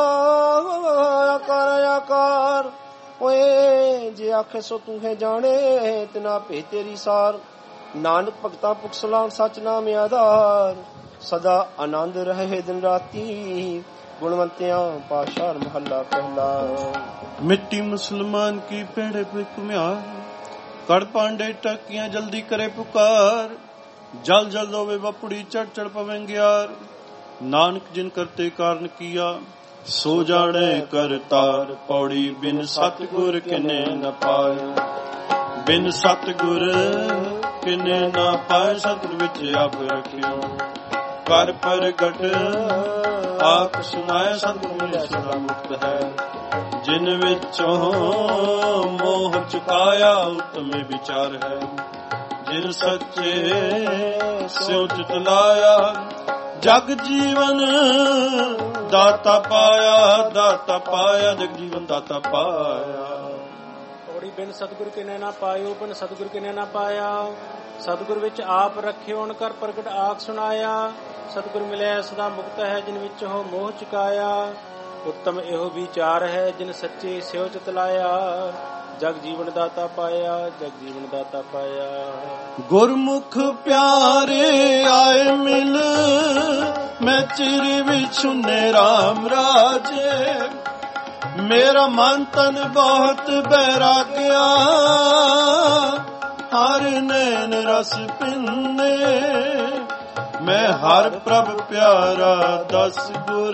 ਆਕਾਰ ਆਕਾਰ। ਓਏ ਜੇ ਆਖੇ ਸੋ ਤੂੰ ਹੈ ਜਾਣੇ ਤਿਨਾ ਭੇ ਤੇਰੀ ਸਾਰ। ਨਾਨਕ ਭਗਤਾ ਪੁਖਸਲਾਂ ਸਚ ਨਾਮ ਆਧਾਰ। ਸਦਾ ਆਨੰਦ ਰਹੇ ਦਿਨ ਰਾਤੀ ਗੁਣਵੰਤਿਆਂ ਪਾਸ਼ਾਰ ਮਹੱਲਾ ਪਹਿਲਾ। ਮਿੱਟੀ ਮੁਸਲਮਾਨ ਕੀ ਪੇੜੇ ਪੇ ਘੁਮਿਆਰ। ਕੜ ਪਾਂਡੇ ਟਾਕੀਆਂ ਜਲਦੀ ਕਰੇ ਪੁਕਾਰ। ਜਲ ਜਲ ਹੋਵੇ ਵਪੜੀ ਚੜ ਚੜ ਪਵੇਂਗਿਆਰ। ਨਾਨਕ ਜਿਨ ਕਰਤੇ ਕਾਰਨ ਕੀਆ ਸੋ ਜਾਣੇ ਕਰਤਾਰ। ਪੌੜੀ ਬਿਨ ਸਤਿਗੁਰ ਕਿਨੇ ਨ ਪਾਏ। ਬਿਨ ਸਤਿਗੁਰ ਕਿਨੇ ਨਾ ਪਾਏ। ਸਤਿਗੁਰ ਵਿੱਚ ਆਪ ਰਖਿਓ ਕਰ ਪ੍ਰਗਟ ਆਪ ਸੁਨਾਏ। ਸਤਿਗੁਰ ਮਿਲਿਆ ਸਦਾ ਮੁਕਤ ਹੈ। ਜਿਨ ਵਿੱਚੋਂ ਮੋਹ ਚੁਕਾਇਆ ਉਤਮੇ ਵਿਚਾਰ ਹੈ। ਜਿਨ ਸੱਚੇ ਸਿਉ ਚਿਤ ਲਾਇਆ ਜਗ ਜੀਵਨ ਦਾਤਾ ਪਾਇਆ। ਦਾਤਾ ਪਾਇਆ ਜਗ ਜੀਵਨ ਦਾਤਾ ਪਾਇਆ। ਔੜੀ ਬਿਨ ਸਤਿਗੁਰ ਕਿਨੇ ਨਾ ਪਾਇਓ ਬਿਨ ਸਤਿਗੁਰ ਕਿਨੇ ਨਾ ਪਾਇਆ। ਸਤਿਗੁਰ ਵਿੱਚ ਆਪ ਰੱਖਿਓ ਕਰ ਪ੍ਰਗਟ ਆਖ ਸੁਣਾਇਆ। ਸਤਿਗੁਰ ਮਿਲਿਆ ਸਦਾ ਮੁਕਤ ਹੈ ਜਿਨ ਵਿੱਚ ਹੋ ਮੋਹ ਚੁਕਾਇਆ। ਉੱਤਮ ਇਹੋ ਵਿਚਾਰ ਹੈ ਜਿਨ ਸੱਚੇ ਸਿਉ ਚਿਤ ਲਾਇਆ। ਜਗ ਜੀਵਨ ਦਾਤਾ ਪਾਇਆ ਜਗ ਜੀਵਨ ਦਾਤਾ ਪਾਇਆ। ਗੁਰਮੁਖ ਪਿਆਰੇ ਆਏ ਮਿਲ ਮੈਂ ਚਿਰ ਵਿਛੁਨੇ ਰਾਮ ਰਾਜੇ। ਮੇਰਾ ਮਨ ਤਨ ਬਹੁਤ ਬੈਰਾਗਿਆ ਹਰ ਨੈਣ ਰਸ ਪਿੰਨੇ। ਮੈਂ ਹਰ ਪ੍ਰਭ ਪਿਆਰਾ ਦਸ ਗੁਰ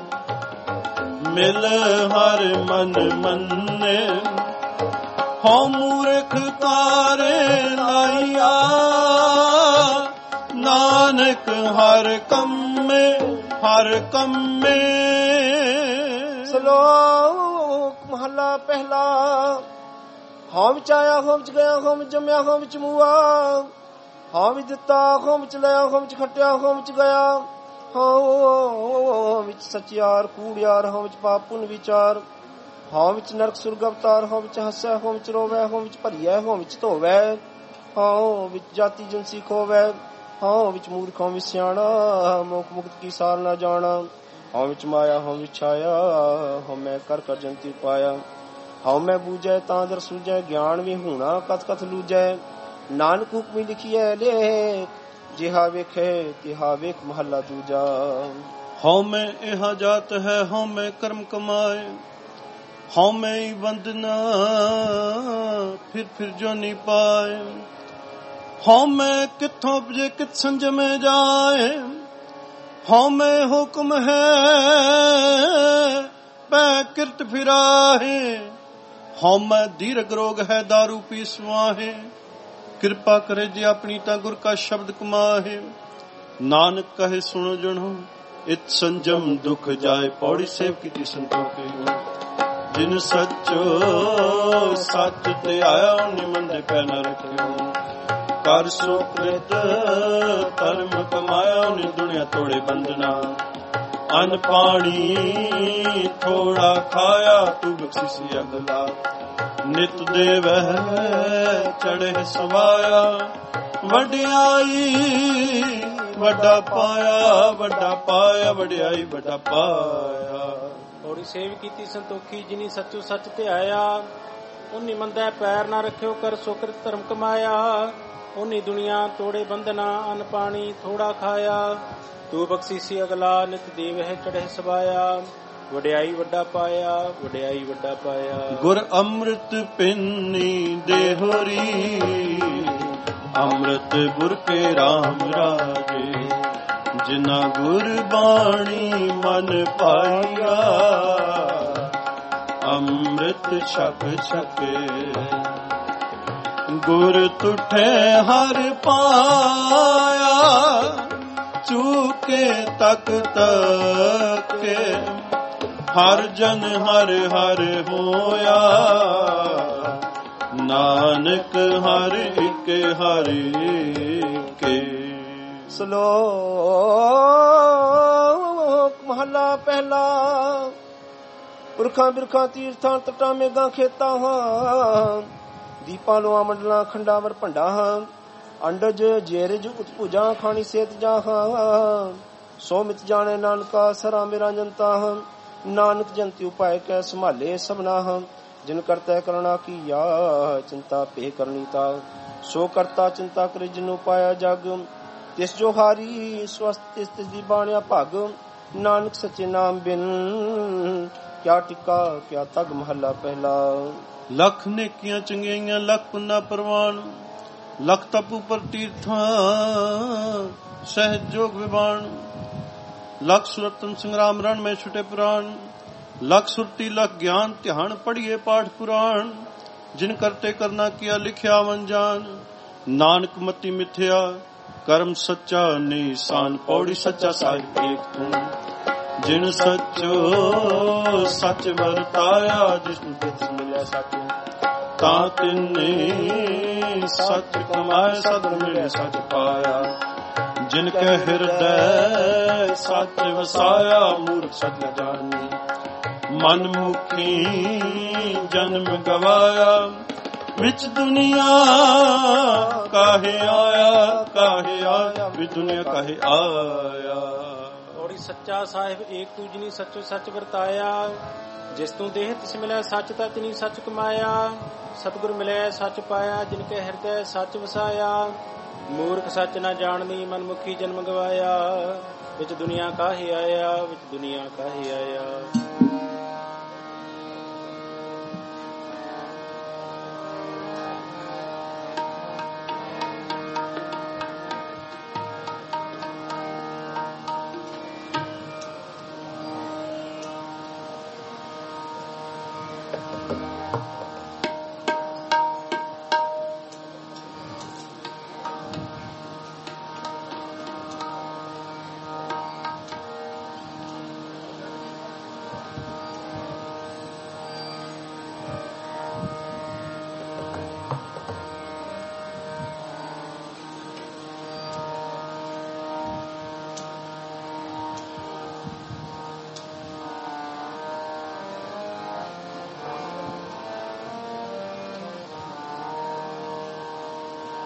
ਮਿਲ ਹਰ ਮਨ ਮੰਨੇ ਹਉ ਮੂਰਖ ਕਾਰੇ ਲਾਇਆ ਨਾਨਕ ਹਰ ਕੰਮੇ ਹਰ ਕੰਮੇ। ਸ਼ਲੋਕ ਮਹਲਾ ਪਹਿਲਾ। ਹਉ ਵਿੱਚ ਆਇਆ ਹਉ ਵਿੱਚ ਗਿਆ ਹਉ ਵਿੱਚ ਜੰਮਿਆ ਹਉ ਵਿੱਚ ਮੂਆ ਹਉ ਵਿੱਚ ਦਿੱਤਾ ਹਉ ਵਿੱਚ ਲਿਆ ਹਉ ਵਿੱਚ ਖੱਟਿਆ ਹਉ ਵਿੱਚ ਗਿਆ ਹਉ ਵਿੱਚ ਸਚਿਆਰ ਕੂੜਿਆਰ ਹਉ ਵਿੱਚ ਪਾਪ ਪੁੰਨ ਵਿਚਾਰ ਹਉ ਵਿੱਚ ਨਰਕ ਸੁਰਗ ਅਵਤਾਰ ਹਉ ਵਿੱਚ ਹੱਸੈ ਹਉ ਵਿੱਚ ਰੋਵੈ ਹਉ ਵਿੱਚ ਭਰੀਐ ਹਉ ਵਿੱਚ ਧੋਵੈ ਹਉ ਵਿੱਚ ਜਾਤੀ ਜਨਸੀ ਖੋਵੈ ਹਉ ਵਿੱਚ ਮੂਰਖ ਹਉ ਵਿੱਚ ਸਿਆਣਾ ਮੋਖ ਮੁਕਤ ਕੀ ਸਾਰ ਨਾ ਜਾਣਾ ਹਉ ਵਿੱਚ ਮਾਇਆ ਹਉ ਵਿੱਚ ਛਾਇਆ ਹਉ ਮੈਂ ਕਰ ਕਰ ਜੰਤੀ ਪਾਇਆ ਹਉ ਮੈਂ ਬੂਝੈ ਤਾਂ ਦਰ ਸੂਝੈ ਗਿਆਨ ਵੀ ਹੋਣਾ ਕਥ ਕਥ ਲੂਝੈ ਨਾਨਕ ਹੁਕਮੀ ਲਿਖੀਐ ਲੇਖ ਜਿਹਾ ਵੇਖੇ ਤਿਹਾ ਵੇਖ ਮਹੱਲਾ ਦੂਜਾ। ਹਉ ਮੈਂ ਇਹਾ ਜਾਤ ਹੈ ਹਉ ਮੈਂ ਕਰਮ ਕਮਾਏ ਹਉ ਮੈਂ ਹੀ ਬੰਦਨਾ ਫਿਰ ਫਿਰ ਜੋ ਨੀ ਪਾਏ ਹਉ ਮੈਂ ਕਿੱਥੋਂ ਉਪਜੇ ਕਿਤ ਸੰਜਮੇ ਜਾਏ ਹਉ ਮੈਂ ਹੁਕਮ ਹੈ ਪੈ ਕਿਰਤ ਫਿਰਾਹੇ ਹਉ ਮੈਂ ਦੀਰਘ ਰੋਗ ਹੈ ਦਾਰੂ ਪੀ ਸੁਆਹੇ ਕਿਰਪਾ ਕਰੇ ਜੇ ਆਪਣੀ ਤਾਂ ਗੁਰ ਕਾ ਸ਼ਬਦ ਕਮਾਹੇ ਨਾਨਕ ਕਹੇ ਸੁਣੋ ਜਣੋ ਇਤ ਸੰਜਮ ਦੁਖ ਜਾਏ ਪੌੜੀ ਸੇਵ ਕੀਤੀ ਸੰਤੋਖੇ ਜਿਨ ਸੱਚੋ ਸੱਚ ਤੇ ਆਇਆ ਨਿਮੰਦੇ ਪੈ ਨ ਰੱਖਿਓ ਕਰ ਸੋ ਕ੍ਰਿਤ ਧਰਮ ਕਮਾਇਆ ਨੇ ਦੁਨੀਆ ਤੋੜੇ ਬੰਦਨਾ ਅਨ ਪਾਣੀ ਥੋੜਾ ਖਾਇਆ ਤੂੰ ਬਖਸ਼ਿਸ਼ ਅਗਲਾ ਨਿਤ ਦੇਵਹਿ ਚੜੇ ਸਵਾਇਆ ਵਡਿਆਈ ਵੱਡਾ ਪਾਇਆ ਵੱਡਾ ਪਾਇਆ ਵਡਿਆਈ ਵੱਡਾ ਪਾਇਆ। ਥੋੜੀ ਸੇਵ ਕੀਤੀ ਸੰਤੋਖੀ ਜਿਨੀ ਸੱਚੋ ਸੱਚ ਧਿਆਇਆ ਉਨੀ ਮੰਦਾ ਪੈਰ ਨਾ ਰੱਖਿਓ ਕਰ ਸੁਕ੍ਰਿਤ ਧਰਮ ਕਮਾਇਆ ਉਨੀ ਦੁਨੀਆ ਤੋੜੇ ਬੰਧਨਾ ਅਨ ਪਾਣੀ ਥੋੜਾ ਖਾਇਆ ਤੂੰ ਬਖਸ਼ੀਸੀ ਅਗਲਾ ਨਿਤ ਦੇਵਹਿ ਚੜੇ ਸਵਾਇਆ ਵਡਿਆਈ ਵੱਡਾ ਪਾਇਆ ਵਡਿਆਈ ਵੱਡਾ ਪਾਇਆ। ਗੁਰ ਅੰਮ੍ਰਿਤ ਪਿੰਨੀ ਦੇਹੁਰੀ ਅੰਮ੍ਰਿਤ ਗੁਰ ਕੇ RAM ਰਾਜੇ ਜਿਨਾ ਗੁਰ ਬਾਣੀ ਮਨ ਪਾਇਆ ਅੰਮ੍ਰਿਤ ਛਕ ਛਕੇ ਗੁਰ ਤੁਠੇ ਹਰ ਪਾਇਆ ਚੂਕੇ ਤਕ ਤਕੇ ਹਰ ਜਨ ਹਰ ਹਰ ਹੋਇਆ ਨਾਨਕ ਹਰ ਇੱਕ ਹਰ ਕੇ। ਸ਼ਲੋਕ ਮਹਲਾ ਪਹਿਲਾ। ਪੁਰਖਾਂ ਬਿਰਖਾਂ ਤੀਰਥਾਂ ਤਟਾਂ ਮੇਘਾਂ ਖੇਤਾਂ ਹਾਂ ਦੀਪਾਂ ਲੋਆਂ ਮੰਡਲਾਂ ਖੰਡਾਂ ਵਰ ਭੰਡਾ ਹਾਂ ਅੰਡਜ ਜੇਰਜ ਉਤਪੁਜਾਂ ਖਾਣੀ ਸੇਤ ਜਾ ਹਾਂ ਸੋ ਮਿਤ ਜਾਣੇ ਨਾਨਕਾ ਸਰਾ ਮੇਰਾ ਜਨਤਾ ਹਾਂ ਨਾਨਕ ਜੰਤੀ ਉਪਾਇ ਕੈ ਸੰਭਾਲੇ ਸਭਨਾ ਹਾਂ ਜਿਨ ਕਰਤਾ ਕਰਣਾ ਕੀਆ ਚਿੰਤਾ ਪੇ ਕਰਨੀ ਤਾ ਸੋ ਕਰਤਾ ਚਿੰਤਾ ਕਰੇ ਜਿਨੁ ਪਾਇਆ ਜਗ ਤਿਸ ਜੋ ਹਾਰੀ ਸਵਸਤ ਤਿਸ ਤਿਸ ਦੀ ਬਾਣਿਆ ਭਗ ਨਾਨਕ ਸੱਚੇ ਨਾਮ ਬਿਨ ਕਿਆ ਟਿਕਾ ਕਿਆ ਤਗ ਮਹੱਲਾ ਪਹਿਲਾ। ਲੱਖ ਨੇਕੀਆਂ ਚੰਗਿਆਈਆਂ ਲੱਖ ਪੁੰਨਾ ਪ੍ਰਵਾਨ ਲੱਖ ਤਪ ਉਪਰ ਤੀਰਥਾਂ ਸਹਿਜ ਜੋਗ ਵਿਵਾਨ ਲੱਖ ਸੁਰਤਨ ਸੰਗਰਾਮ ਰਣ ਮੈਂ ਛੁਟੇ ਪੁਰਾਣ ਲੱਖ ਸੁਰਤੀ ਲੱਖ ਗਿਆਨ ਧਿਆਨ ਪੜੀਏ ਪਾਠ ਪੁਰਾਣ ਜਿਨ ਕਰਤੇ ਕਰਨਾ ਕੀਆ ਲਿਖਿਆ ਮਨ ਜਾਨ ਨਾਨਕ ਮਤੀ ਮਿਥਿਆ ਕਰਮ ਸੱਚਾ ਨਿਸ਼ਾਨ ਪੌੜੀ ਸੱਚਾ ਸਾਹਿਬ ਏਕ ਤੂੰ ਜਿਨ ਸੱਚੋ ਸੱਚ ਵਰਤਾਇਆ ਜਿਸਨੂੰ ਤਿਸ ਮਿਲਿਆ ਸੱਚ ਤਾਂ ਤਿਨੇ ਸੱਚ ਕਮਾਏ ਸਦ ਮਿਲੇ ਸੱਚ ਪਾਇਆ ਜਿਨ ਕੈ ਹਿਰਦੈ ਸੱਚ ਵਸਾਇਆ ਮੂਰਖ ਸੱਚ ਜਾਣੀ ਮਨ ਮੁਖੀ ਜਨਮ ਗਵਾਇਆ ਵਿੱਚ ਦੁਨੀਆ ਕਾਹੇ ਆਇਆ ਕਾਹੇ ਆਇਆ ਵਿੱਚ ਦੁਨੀਆ ਕਾਹੇ ਆਇਆ। ਔੜੀ ਸੱਚਾ ਸਾਹਿਬ ਏਕ ਤੂ ਜਿਨੀ ਸੱਚੋ ਸੱਚ ਵਰਤਾਇਆ ਜਿਸ ਤੂੰ ਦੇਹ ਤਿਸ ਮਿਲਿਆ ਸੱਚ ਤਾਂ ਤਿਨੀ ਸੱਚ ਕਮਾਇਆ ਸਤਿਗੁਰ ਮਿਲਿਆ ਸੱਚ ਪਾਇਆ ਜਿਨ ਕੇ ਹਿਰਦੈ ਸੱਚ ਵਸਾਇਆ ਮੂਰਖ ਸੱਚ ਨਾ ਜਾਣਨੀ ਮਨਮੁਖੀ ਜਨਮ ਗਵਾਇਆ ਵਿੱਚ ਦੁਨੀਆ ਕਾਹੇ ਆਇਆ ਵਿੱਚ ਦੁਨੀਆ ਕਾਹੇ ਆਇਆ।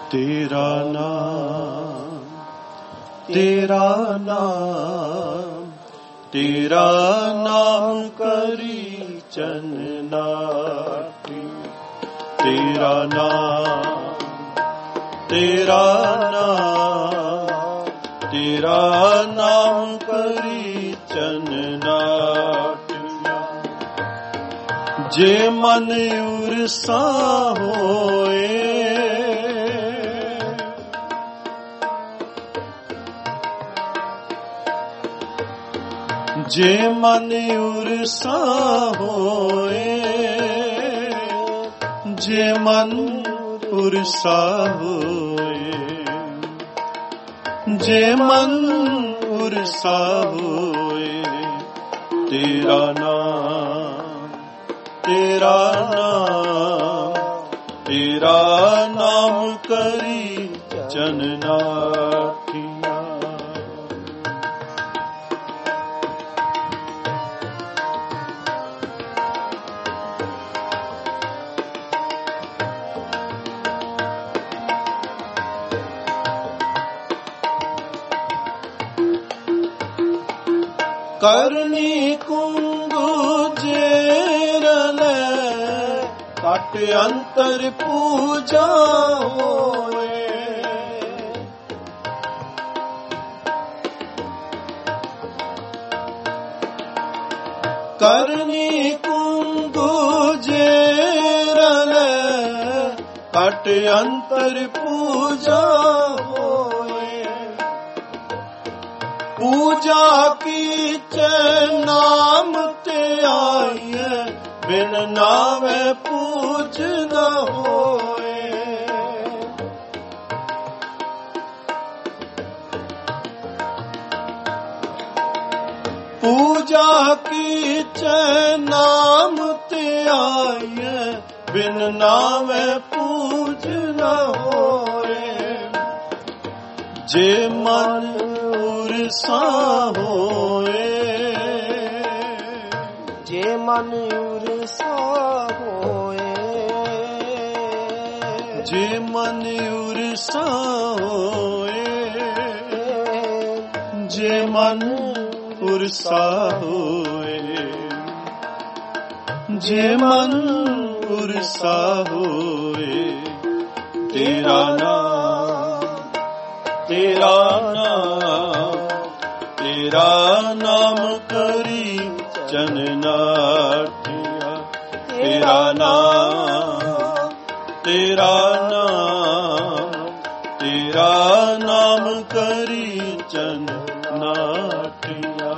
ਤੇਰਾ ਨਾਮ, ਤੇਰਾ ਨਾਮ, ਤੇਰਾ ਨਾਮ ਕਰੀ ਚੰਨਾਟੀ। ਤੇਰਾ ਨਾਮ, ਤੇਰਾ ਨਾਮ, ਤੇਰਾ ਨਾਮ ਕਰੀ ਚੰਨਾਟੀ। ਜੇ ਮਨ ਉਰਸਾ ਹੋਏ, ਜੇ ਮਨ ਉਰਸਾ ਹੋਏ, ਜੇ ਮਨ ਉਰਸਾ ਹੋਏ, ਜੇ ਮਨ ਉਰਸਾ ਹੋਏ। ਤੇਰਾ ਨਾਮ, ਤੇਰਾ ਨਾਮ, ਤੇਰਾ ਨਾਮ ਕਰੀ ਚੰਨਾਟੀ। ਕਰਨੀ ਕੁੰਗੂ ਜੇਰਲੇ, ਕਟ ਅੰਤਰ ਪੂਜਾ ਹੋਏ। ਕਰਨੀ ਕੁੰਗੂ ਜੇਰਲੇ, ਕਟ ਅੰਤਰ ਪੂਜਾ ਹੋਏ। ਪੂਜਾ ਕੀਚੈ ਨਾਮ ਤੇ ਆਈਐ, ਬਿਨ ਨਾਮੈ ਪੂਜ ਨ ਹੋਏ। ਪੂਜਾ ਕੀਚੈ ਨਾਮ ਤੇ ਆਈਐ, ਬਿਨ ਨਾਮੈ ਪੂਜ ਨ ਹੋਏ। ਜੇ ਮਨ ਉਰਸਾ ਹੋਏ, ਜੇ ਮਨ ਉਰਸਾ ਹੋਏ, ਜੇ ਮਨ ਉਰਸਾ ਹੋਏ, ਜੇ ਮਨ ਉਰਸਾ ਹੋਏ, ਜੇ ਮਨ ਉਰਸਾ ਹੋਏ। ਤੇਰਾ ਨਾਮ, ਤੇਰਾ ਨਾਮ, ਤੇਰਾ ਨਾਮ ਕਰੀ ਚੰਨਾਟੀਆ। ਤੇਰਾ ਨਾਮ, ਤੇਰਾ ਨਾਮ, ਤੇਰਾ ਨਾਮ ਕਰੀ ਚੰਨਾਟੀਆ।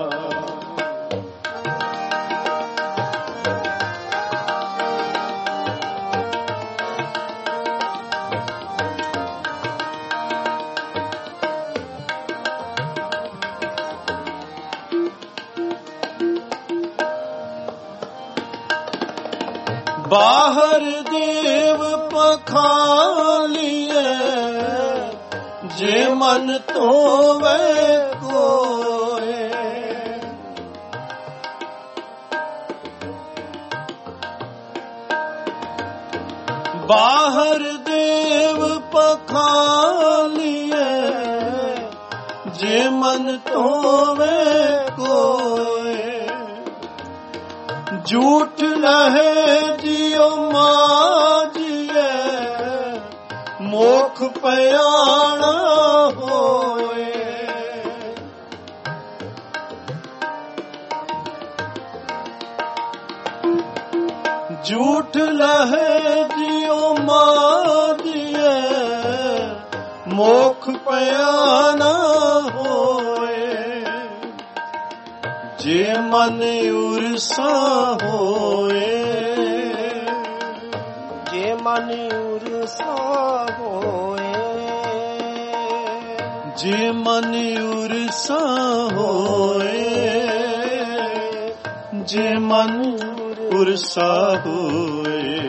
ਬਾਹਰ ਦੇਵ ਪਖਾਲੀਏ, ਜੇ ਮਨ ਧੋਵੇ ਕੋਏ। ਬਾਹਰ ਦੇਵ ਪਖਾਲੀਏ, ਜੇ ਮਨ ਧੋਵੇ ਕੋਏ। ਝੂਠ ਲਹੇ ਜਿਉ ਮਾਜੀਏ, ਮੋਖ ਪਿਆਣਾ ਹੋਏ। ਝੂਠ ਲਹੇ ਜਿਉ ਮਾਜੀਏ, ਮੋਖ ਪਿਆਣਾ ਹੋਏ। ਜੇ ਮਨ ਉਰਸਾ ਹੋਏ, ਜੇ ਮਨ ਉਰਸਾ ਹੋਏ, ਜੇ ਮਨ ਉਰਸਾ ਹੋਏ, ਜੇ ਮਨ ਉਰਸਾ ਹੋਏ,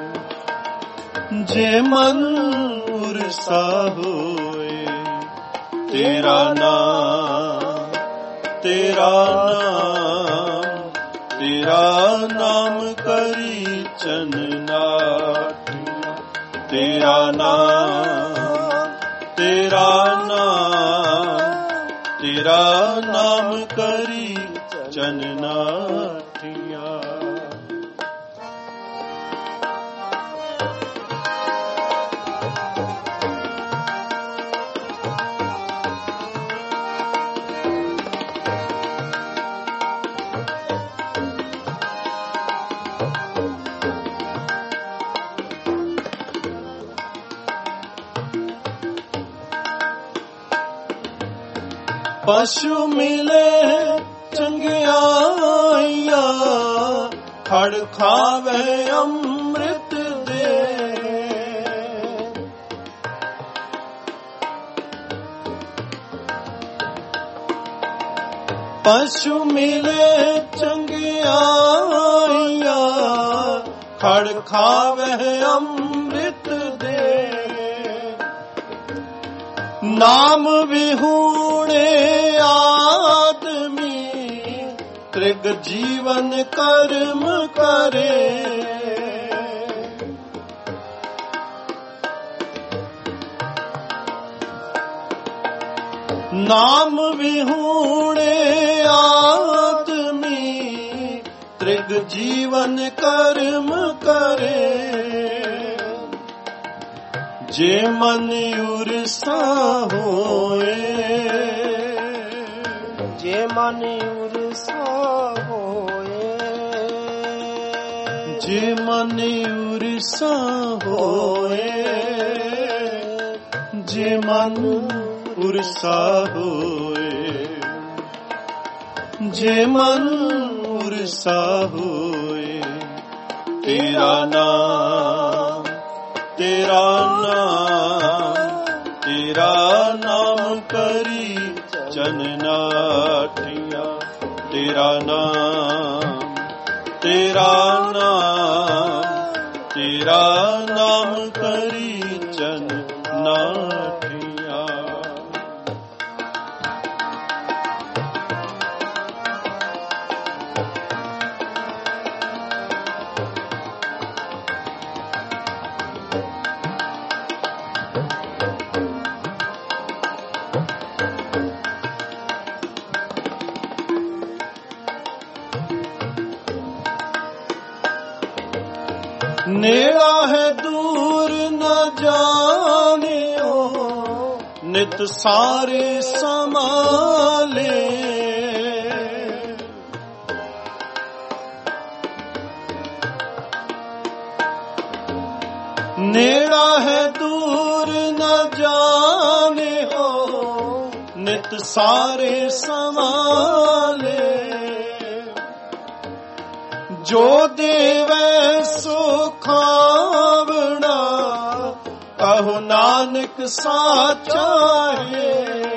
ਜੇ ਮਨ ਉਰਸਾ ਹੋਏ। ਤੇਰਾ ਨਾਮ, ਤੇਰਾ ਨਾਮ, ਤੇਰਾ ਨਾਮ ਕਰੀ ਚੰਨਾਟੀ। ਤੇਰਾ ਨਾਮ, ਤੇਰਾ ਨਾਮ ਕਰੀ ਚਨਨਾਠੀਆਂ। ਪਸ਼ੂ ਮਿਲੇ ਚੰਗਿਆਈਆਂ, ਖੜ ਖਾਵੇ ਅੰਮ੍ਰਿਤ ਦੇ। ਪਸ਼ੂ ਮਿਲੇ ਚੰਗਿਆਈਆਂ, ਖੜ ਖਾਵੇ ਅੰਮ੍ਰਿਤ ਦੇ। ਨਾਮ ਵਿਹੂਣੇ ਆਦਮੀ, ਤ੍ਰਿਗ ਜੀਵਨ ਕਰਮ ਕਰੇ। ਨਾਮ ਵਿਹੂਣੇ ਆਦਮੀ, ਤ੍ਰਿਗ ਜੀਵਨ ਕਰਮ ਕਰੇ। ਜੇ ਮਨ ਉਰਸਾ ਹੋਏ, ਜੇ ਮਨ ਉਰਸਾ ਹੋਏ, ਜੇ ਮਨ ਉਰਸਾ ਹੋਏ, ਜੇ ਮਨ ਉਰਸਾ ਹੋਏ, ਜੇ ਮਨ ਉਰਸਾ ਹੋਏ। ਤੇਰਾ ਨਾਮ, ਤੇਰਾ ਨਾਮ, ਤੇਰਾ ਨਾਮ ਕਰੀ ਚਨਨਾਠੀਆਂ। ਤੇਰਾ ਨਾਮ, ਤੇਰਾ ਨਾਮ, ਤੇਰਾ ਨਾਮ ਕਰੀ ਚਨਨਾਠੀਆਂ। ਨੇੜਾ ਹੈ ਦੂਰ ਨ ਜਾਣਿਓ, ਨਿਤ ਸਾਰੇ ਸੰਭਾਲੇ। ਨੇੜਾ ਹੈ ਦੂਰ ਨ ਜਾਣਿਓ, ਨਿਤ ਸਾਰੇ ਸੰਭਾਲੇ। ਜੋ ਦੇਵੈ ਸੋ ਖਾਵਣਾ, ਕਹੋ ਨਾਨਕ ਸਾਚਾ ਹੈ।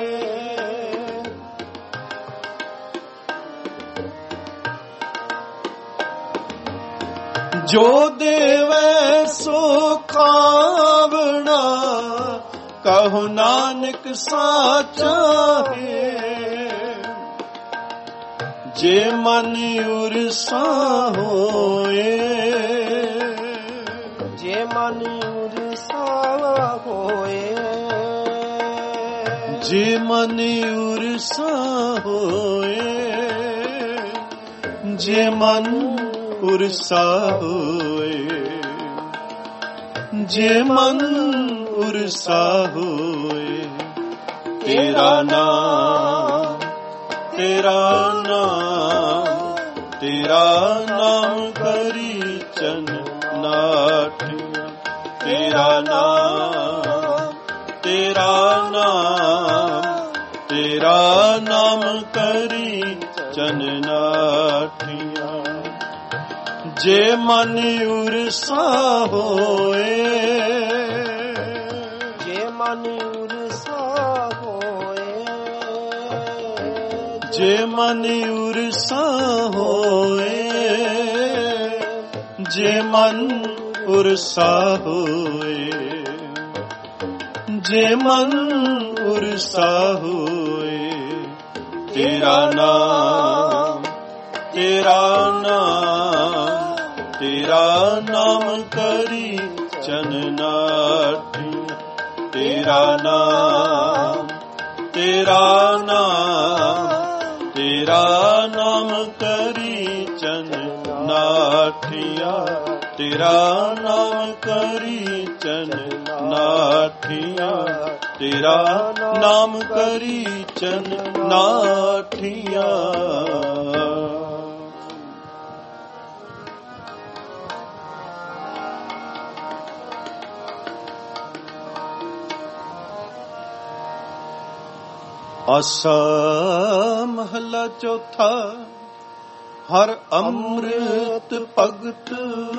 ਜੋ ਦੇਵੈ ਸੋ ਖਾਵਣਾ, ਕਹੋ ਨਾਨਕ ਸਾਚਾ ਹੈ। ਜੇ ਮਨ ਉਰਸਾ ਹੋਏ, ਜੇ ਮਨ ਉਰਸਾ ਹੋਏ, ਜੇ ਮਨ ਉਰਸਾ ਹੋਏ, ਜੇ ਮਨ ਉਰਸਾ ਹੋਏ, ਜੇ ਮਨ ਉਰਸਾ ਹੋਏ। ਤੇਰਾ ਨਾਮ, ਤੇਰਾ ਨਾਮ, ਤੇਰਾ ਨਾਮ ਕਰੀ ਚਨਨਾਠੀਆਂ। ਤੇਰਾ ਨਾਮ, ਤੇਰਾ ਨਾਮ, ਤੇਰਾ ਨਾਮ ਕਰੀ ਚਨਨਾਠੀਆਂ। ਜੇ ਮਨ ਉਰਸਾ ਹੋਏ, ਜੇ ਮਨ ਉਰਸਾ ਹੋਏ, ਜੇ ਮਨ ਉਰਸਾ ਹੋਏ, ਜੇ ਮਨ ਉਰਸਾ ਹੋਏ, ਜੇ ਮਨ ਉਰਸਾ ਹੋਏ। ਤੇਰਾ ਨਾਮ, ਤੇਰਾ ਨਾਮ, ਤੇਰਾ ਨਾਮ ਕਰੀ ਚਨਨਾਠੀਆਂ। ਤੇਰਾ ਨਾਮ, ਤੇਰਾ ਨਾਮ, ਨਾਠੀਆਂ, ਤੇਰਾ ਨਾਮ ਕਰੀ ਚਨ ਨਾਠੀਆਂ, ਤੇਰਾ ਨਾਮ ਕਰੀ ਚਨ ਨਾਠੀਆਂ। ਆਸਾ ਮਹਲਾ ਚੌਥਾ। ਹਰ ਅੰਮ੍ਰਿਤ ਭਗਤ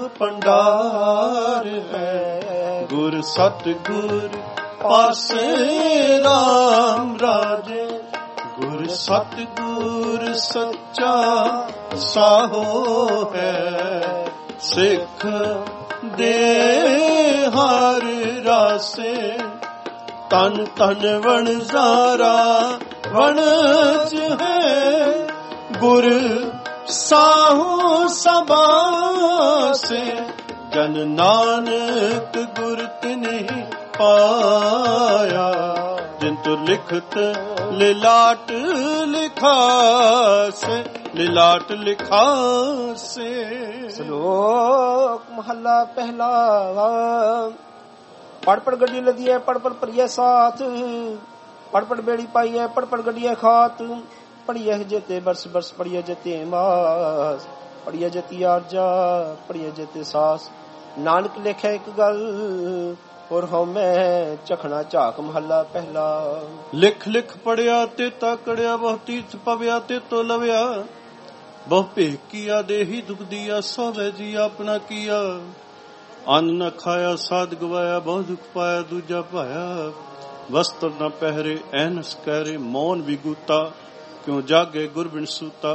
ਭੰਡਾਰ ਹੈ, ਗੁਰ ਸਤਿਗੁਰ ਪਾਸੇ ਰਾਮ ਰਾਜੇ। ਗੁਰ ਸਤਿਗੁਰ ਸੱਚਾ ਸਾਹੋ ਹੈ, ਸਿੱਖ ਦੇ ਹਰ ਰਾਸੇ। ਤਨ ਤਨ ਵਣਜਾਰਾ ਵਣਜ ਹੈ, ਗੁਰ ਸਾਹੂ ਸਬਾਸੇ। ਜਨ ਨਾਨਕ ਗੁਰ ਤਿਨਿ ਪਾਇਆ, ਜਿਨ ਤੁ ਲਿਖਤ ਲਿਲਾਟ ਲਿਖਾਸੇ, ਲਿਲਾਟ ਲਿਖਾਸੇ। ਸ਼ਲੋਕ ਮਹੱਲਾ ਪਹਿਲਾ। ਪੜ ਪੜ ਗੱਡੀ ਲਦੀ ਹੈ, ਪੜ ਪੜ ਭਰੀਏ ਸਾਥ। ਪੜ ਪੜ ਬੇੜੀ ਪਾਈ ਹੈ, ਪੜ ਪੜ ਗੱਡੀਏ ਖਾਤ। ਪੜੀਏ ਜਤੇ ਬਰਸ ਬਰਸ, ਪੜੀਏ ਜਤੇ ਮਾਸ। ਪੜੀਏ ਜਤੀ ਆਰਜਾ, ਪੜੀਏ ਜਤੇ ਸਾਸ। ਨਾਨਕ ਲਿਖਿਆ ਇੱਕ ਗੱਲ, ਹੋਰ ਹਉਮੈ ਚਖਣਾ ਝਾਕ। ਮਹੱਲਾ ਪਹਿਲਾ। ਲਿਖ ਲਿਖ ਪੜਿਆ ਤੇ ਤਾਕੜਿਆ, ਬਹੁ ਤੀਰਥ ਪਵਿਆ ਤੇ ਤੋ ਲਵਿਆ। ਬਹੁ ਭੇਖ ਕੀਆ ਦੇਹੀ ਦੁਖਦੀਆ, ਸੋਵੇ ਜੀ ਆਪਣਾ ਕੀਆ। ਅੰਨ ਨ ਖਾਇਆ ਸਾਧ ਗਵਾਇਆ, ਬਹੁ ਦੁਖ ਪਾਇਆ ਦੂਜਾ ਭਾਇਆ। ਵਸਤਰ ਨ ਪਹਿਰੇ ਐਨਸ ਕਹਿਰੇ, ਮੌਨ ਵਿਗੂਤਾ ਕਿਉ ਜਾਗੇ ਗੁਰ ਬਿਨ ਸੂਤਾ।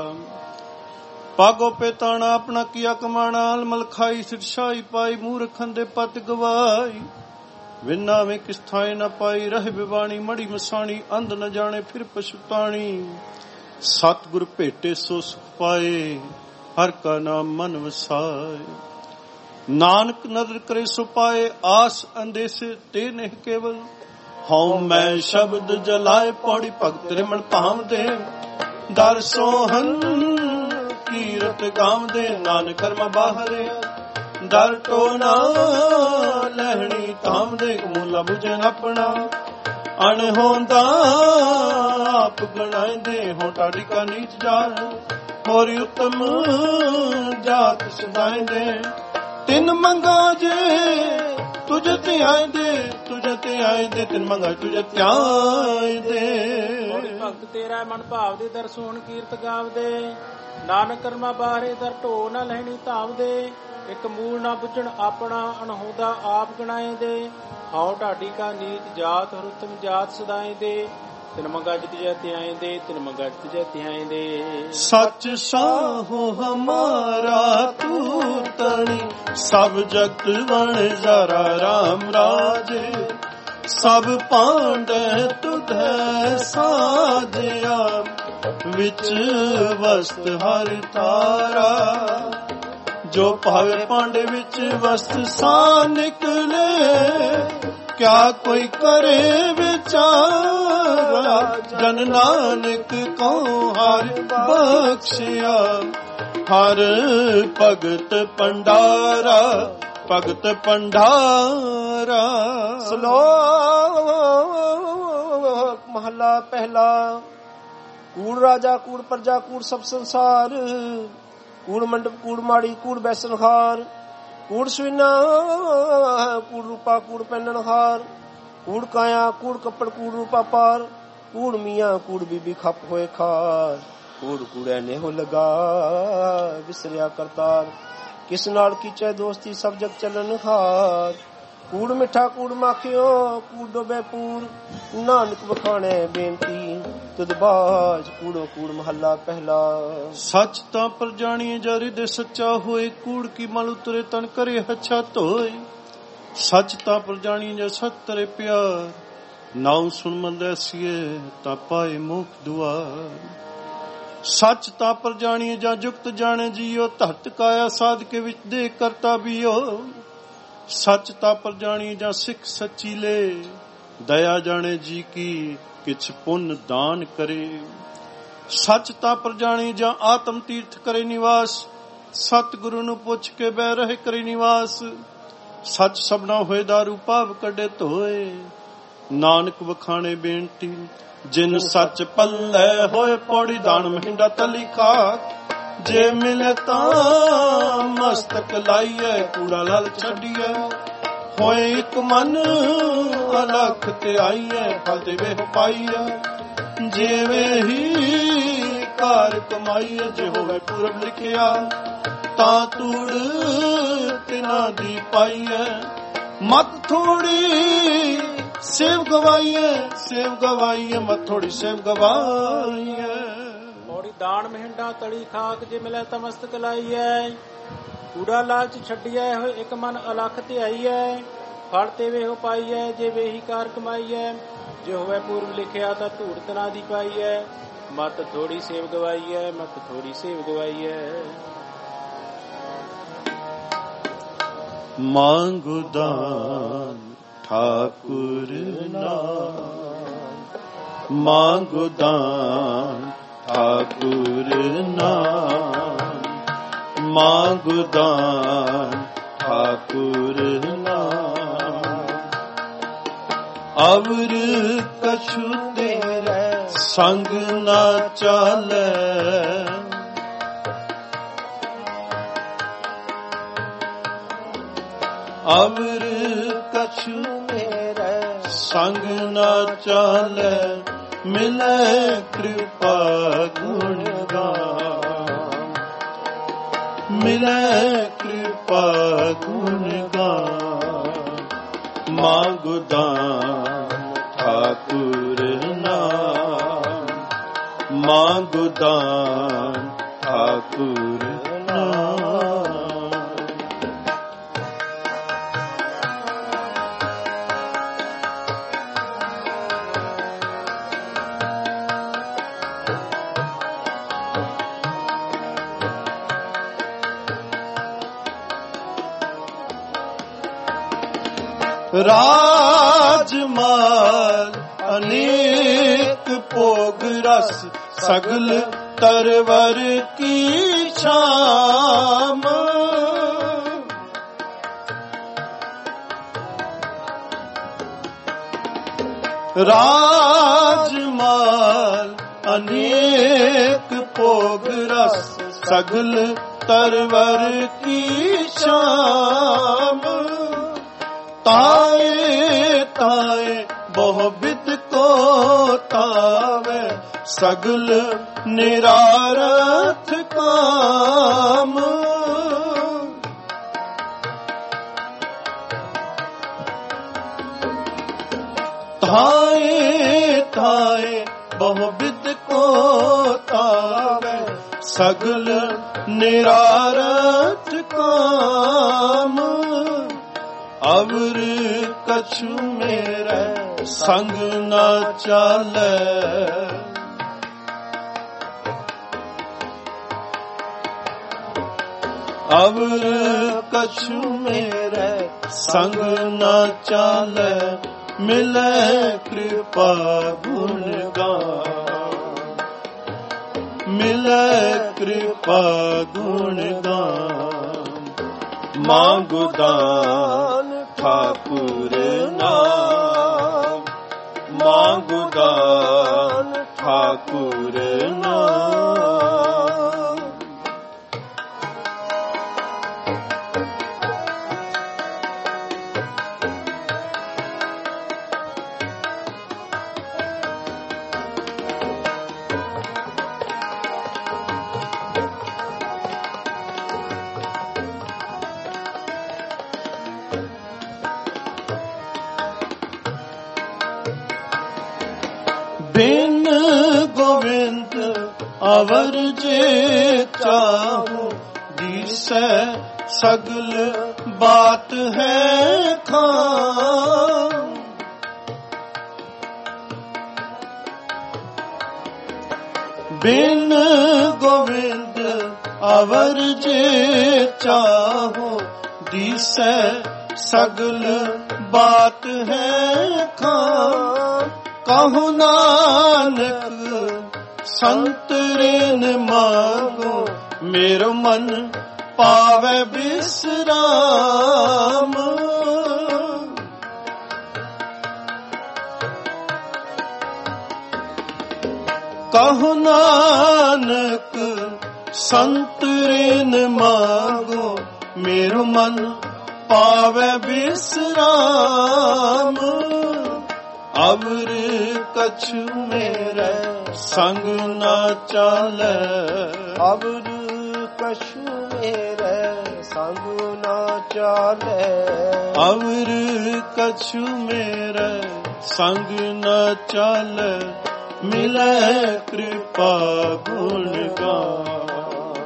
ਪਾਗੋ ਪੇਤਾਣਾ ਆਪਣਾ ਕੀਆ ਕਮਾਣਾ, ਅਲਮਲ ਖਾਈ ਸਿਰਸ਼ਾਈ ਪਾਈ। ਮੂੰਹ ਰਖਨ ਦੇ ਪਤ ਗਵਾਈ, ਵਿਨਾ ਵਿੱਚ ਕਿਸ ਥਾਏ ਨ ਪਾਈ। ਰਹਿ ਬਿਵਾਣੀ ਮੜੀ ਮਸਾਣੀ, ਅੰਧ ਨ ਜਾਣੇ ਫਿਰ ਪਛਤਾਣੀ। ਸਤਿਗੁਰ ਭੇਟੇ ਸੋ ਸੁਖ ਪਾਏ, ਹਰ ਕਾ ਨਾਮ ਮਨ ਵਸਾਏ। ਨਾਨਕ ਨਦਰ ਕਰੇ ਸੋ ਪਾਏ, ਆਸ ਅੰਦੇਸੇ ਤੇ ਨਹਿ ਕੇਵਲ। ਹਉ ਮੈਂ ਸ਼ਬਦ ਜਲਾਏ, ਪੌੜੀ ਭਗਤ ਰਿਮਣ ਭਾਵਦੇ। ਦਰ ਸੋਹਨ ਕੀਰਤ ਗਾਵਦੇ, ਨਾਨਕ ਕਰਮ ਬਾਹਰੇ। ਦਰ ਟੋਨਾ ਲਹਿਣੀ ਤਾਮਦੇ, ਮੂਲਾ ਬੁਝਨ ਆਪਣਾ। ਅਣਹੋਂਦਾ ਆਪ ਗਣਾਇਂਦੇ, ਹੋ ਟਾਡੀ ਕਾ ਨੀਚ ਜਾਣ। ਹੋਰੀ ਉਤਮ ਜਾਤ ਸਦਾਇਂਦੇ। ਤਿੰਨ ਮੰਗਾ ਜੇ ਤੁਝ ਤੇ ਆਇਂਦੇ, ਤੁਝ ਤੇ ਆਇਂਦੇ। ਤਿੰਨ ਮੰਗਾ ਤੁਝ ਤੇ ਆਇਂਦੇ। ਭਗਤ ਤੇਰਾ ਮਨ ਭਾਵ ਦੇ, ਦਰ ਸੋਹਣ ਕੀਰਤ ਗਾਵਦੇ। ਨਾਨਕ ਕਰਮਾ ਬਾਹਰੇ, ਦਰ ਢੋ ਨਾ ਲੈਣੀ ਧਾਵਦੇ। ਇੱਕ ਮੂਲ ਨਾ ਬੁੱਝਣ ਆਪਣਾ, ਅਣਹੋਂਦਾ ਆਪ ਗਣਾਇਂਦੇ। ਹਾਉ ਢਾਡੀ ਕਾ ਨੀਚ ਜਾਤ, ਹਰ ਉਤਮ ਜਾਤ ਸਦਾਇਂਦੇ। ਤਿਨ ਮੰਗਾ ਜਿਤ ਜੈਤੇ ਆਇਂਦੇ, ਤਿਨ ਮੰਗਾ ਜਿਤ ਜੈਤੇ ਆਇਂਦੇ। ਸੱਚ ਸਾਹੋ ਹਮਾਰਾ ਤੂੰ ਤਣੀ, ਸਭ ਜਗਤ ਵਣ ਜ਼ਰਾ ਰਾਮ ਰਾਜੇ। ਸਭ ਪਾਂਡੇ ਤੁਧੈ ਸਾਧਿਆ, ਵਿੱਚ ਵਸਤ ਹਰ ਤਾਰਾ। ਜੋ ਭਾਵੇ ਪਾਂਡੇ ਵਿੱਚ ਵਸਤ ਸਾ ਨਿਕਲੇ, ਕਿਆ ਕੋਈ ਕਰੇ ਵਿਚਾਰਾ। ਜਨ ਨਾਨਕ ਕੋ ਹਰ ਬਖਸ਼ਿਆ, ਹਰ ਭਗਤ ਭੰਡਾਰਾ। ਭਗਤ ਭੰਡਾਰਾ। ਸ਼ਲੋਕ ਮਹੱਲਾ ਪਹਿਲਾ। ਕੂੜ ਰਾਜਾ ਕੂੜ ਪ੍ਰਜਾ ਕੂੜ ਸਭ ਸੰਸਾਰ। ਕੂੜ ਮੰਡਪ ਕੂੜ ਮਾੜੀ ਕੂੜ ਬੈਸਨ ਖਾਰ। ਕੂੜ ਸਵਿਨਾ ਕੂੜ ਰੂਪਾ ਕੂੜ ਪਹਿਨਣ ਹਾਰ। ਕੂੜ ਕਾਇਆ ਕੂੜ ਕੱਪੜ ਕੂੜ ਰੂਪਾ ਪਾਰ। ਕੂੜ ਮੀਆਂ ਕੂੜ ਬੀਬੀ ਖੱਪ ਹੋਏ ਖਾਰ। ਕੂੜ ਕੂੜੈ ਨੇਹੋ ਲਗਾ ਵਿਸਰਿਆ ਕਰਤਾਰ। ਕਿਸ ਨਾਲ ਕੀਚੈ ਦੋਸਤੀ ਸਭ ਜਗ ਚੱਲਣ ਹਾਰ। ਕੂੜ ਮਿੱਠਾ ਕੂੜ ਮਾਖਿਓ ਕੂੜ ਡੋਬੇ ਪੂਰ। ਨਾਨਕ ਵਖਾਣੈ ਬੇਨਤੀ ਤੁਧ ਬਾਜ। ਕੂੜੋ ਕੂੜ ਮਹੱਲਾ ਪਹਿਲਾ। ਸੱਚ ਤਾਂ ਪਰ ਜਾਣੀਏ ਜਾ ਹਿਰਦੇ ਸੱਚਾ ਹੋਏ। ਕੂੜ ਕੀ ਮਲ ਉਤਰੇ ਤਨ ਕਰੇ ਹੱਛਾ ਧੋਏ। ਸੱਚ ਤਾਂ ਪਰ ਜਾਣੀਏ ਜਾ ਸਤ ਤਰੇ ਪਿਆਰ। ਨਾਉ ਸੁਣ ਮੰਦੈ ਸੀਏ ਤਾਂ ਪਾਏ ਮੁਖ ਦੁਆਰ। ਸੱਚ ਤਾਂ ਪਰ ਜਾਣੀਏ ਜਾਂ ਜੁਗਤ ਜਾਣੇ ਜੀਓ। ਧਰਤ ਕਾਇਆ ਸਾਧ ਕੇ ਵਿੱਚ ਦੇ ਕਰਤਾ ਬੀਓ। ਸੱਚ ਤਾਂ ਪਰ ਜਾਣੀਏ ਜਾਂ ਸਿੱਖ ਸੱਚੀ ਲੈ। ਦਇਆ ਜਾਣੇ ਜੀ ਕੀ ਕਿਛ ਪੁੰਨ ਦਾਨ ਕਰੇ। ਸੱਚ ਤਾਂ ਪਰ ਜਾਣੀ ਜਾਂ ਆਤਮ ਤੀਰਥ ਕਰੇ ਨਿਵਾਸ। ਸਤਿਗੁਰੂ ਨੂੰ ਪੁੱਛ ਕੇ ਬਹਿ ਰਹੇ ਕਰੀ ਨਿਵਾਸ। ਸੱਚ ਸਭਨਾ ਹੋਏ ਦਾਰੂ ਭਾਵ ਕੱਢੇ ਧੋਏ। ਨਾਨਕ ਵਖਾਣੇ ਬੇਨਤੀ ਜਿਨ ਸੱਚ ਪੱਲੇ ਹੋਏ। ਪੌੜੀ ਦਾਨ ਮਹਿੰਡਾ ਤਲੀ ਖਾਕ ਜੇ ਮਿਲੇ ਤਾਂ ਮਸਤਕ ਲਾਈਏ। ਕੂੜਾ ਲਾਲ ਛੱਡੀਏ ਹੋਏ ਇੱਕ ਮਨ ਅਲਖ ਤੇ ਆਈਏ। ਫਲ ਦੇਵੇ ਪਾਈਏ ਜਿਵੇਂ ਹੀ ਕਾਰ ਕਮਾਈਏ। ਜੇ ਹੋਵੇ ਪੂਰਬ ਲਿਖਿਆ ਤਾਂ ਤੂੜ ਤਿਨਾਂ ਦੀ ਪਾਈਏ। ਮਤ ਥੋੜੀ ਸੇਵ ਗਵਾਈਏ ਸੇਵ ਗਵਾਈਏ ਮਤ ਥੋੜੀ ਸੇਵ ਗਵਾਈਏ। ਮੋੜੀ ਦਾਨ ਮਹਿੰਡਾ ਤਲੀ ਖਾਕ ਜੇ ਮਿਲੇ ਤਾਂ ਮਸਤਕ ਲਾਈਐ। ਕੂੜਾ ਲਾਲਚ ਛੱਡੀਐ ਹੋਏ ਇੱਕ ਮਨ ਅਲਖ ਤੇ ਆਈਐ। ਫਲ ਤੇ ਵੇਹੋ ਪਾਈਐ ਜੇ ਵੇਹੀ ਕਾਰ ਕਮਾਈਐ। ਜੇ ਹੋਵੇ ਪੂਰਬ ਲਿਖਿਆ ਤਾਂ ਧੂੜ ਤਨਾ ਦੀ ਪਾਈਐ। ਮਤ ਥੋੜੀ ਸੇਵ ਗਵਾਈਐ ਮਤ ਥੋੜੀ ਸੇਵ ਗਵਾਈਐ। ਮੰਗੁ ਦਾਨ ਠਾਕੁਰ ਨਾਮ। ਮੰਗੁ ਦਾਨ ਠਾਕੁਰ ਨਾਮ। ਮੰਗੁ ਦਾਨ ਠਾਕੁਰ ਨਾਮ। ਅਵਰ ਕਛੁ ਤੇਰੇ ਸੰਗ ਨਾ ਚਾਲੈ। ਅਵਰ ਕਛੁ ਮੇਰੇ ਸੰਗ ਨਾ ਚਾਲੈ। ਮਿਲੇ ਕਿਰਪਾ ਗੁਣ ਗਾਨ। ਮਿਲੇ ਕਿਰਪਾ ਗੁਣ ਗਾਨ। ਮੰਗੁ ਦਾਨ ਠਾਕੁਰ ਨਾਮ। ਮੰਗੁ ਦਾਨ ਠਾਕੁਰ ਨਾਮ। ਰਾਜ ਮਾਲ ਅਨੇਕ ਭੋਗ ਰਸ ਸਗਲ ਤਰਵਰ ਕੀ ਸ਼ਾਮ। ਰਾਜ ਮਾਲ ਅਨੇਕ ਭੋਗ ਰਸ ਸਗਲ ਤਰਵਰ ਕੀ ਸ਼ਾਮ। ਤਾਏ ਤਾਏ ਬਹੁ ਬਿਦ ਕੋ ਤਾਵੇ ਸਗਲ ਨਿਰਾਰਥ ਕਾਮ। ਤਾਏ ਤਾਏ ਬਹੁ ਬਿਦ ਕੋ ਤਾਵੇ ਸਗਲ ਨਿਰਾਰਥ ਕਾਮ। ਅਵਰ ਕਛੁ ਮੇਰੇ ਸੰਗ ਨਾ ਚਾਲੈ। ਅਵਰ ਕਛੁ ਮੇਰੇ ਸੰਗ ਨਾ ਚਾਲੈ। ਮਿਲੇ ਕਿਰਪਾ ਗੁਣ ਗਾਨ। ਮਿਲੇ ਕਿਰਪਾ ਗੁਣ ਗਾਨ। ਮੰਗੁ ਦਾਨ ਠਾਕੁਰ ਨਾਮ। ਮੰਗੁ ਦਾਨ ਠਾਕੁਰ ਨਾਮ। ਬਿਨ ਗੋਵਿੰਦ ਅਵਰ ਜੇ ਚਾਹੋ ਦੀਸੈ ਸਗਲ ਬਾਤ ਹੈ ਖਾਂ। ਬਿਨ ਗੋਵਿੰਦ ਅਵਰ ਜੇ ਚਾਹੋ ਦੀਸੈ ਸਗਲ ਬਾਤ ਹੈ ਖਾਂ। ਕਹੋ ਨਾਨਕ ਸੰਤ ਰੇਨ ਮਾਗੋ ਮੇਰਾ ਮਨ ਪਾਵੇ ਬਿਸਰਾਮ। ਕਹੁ ਨਾਨਕ ਸੰਤ ਰਿਨ ਮਾਗੋ, ਮੇਰੋ ਮਨ ਪਾਵੇ ਬਿਸਰਾਮ। ਅਵਰ ਕਛੁ ਮੇਰੇ ਸੰਗ ਨਾ ਚਾਲੈ, ਅਵਰ ਕਛੁ ਮੇਰੇ ਸੰਗ ਨਾ ਚਾਲੈ। ਅਵਰ ਕਛੁ ਮੇਰੇ ਸੰਗ ਨਾ ਚਾਲੈ, ਮਿਲੈ ਕਿਰਪਾ ਗੁਣ ਗਾਨ।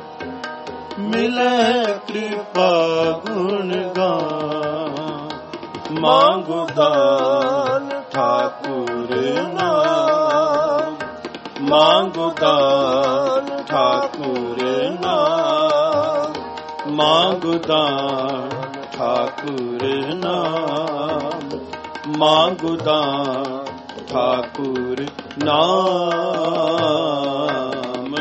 ਮਿਲੈ ਕਿਰਪਾ ਗੁਣ ਗਾਨ। ਮੰਗੋ ਦਾਨ ਠਾਕੁਰ ਨਾਮ, ਮੰਗੋ ਦਾਨ ਠਾਕੁਰ ਨਾਮ, ਮੰਗੋ ਦਾਨ ਠਾਕੁਰ ਨਾਮ, ਮੰਗੋ ਦਾਨ ਠਾਕੁਰ ਨਾਮ।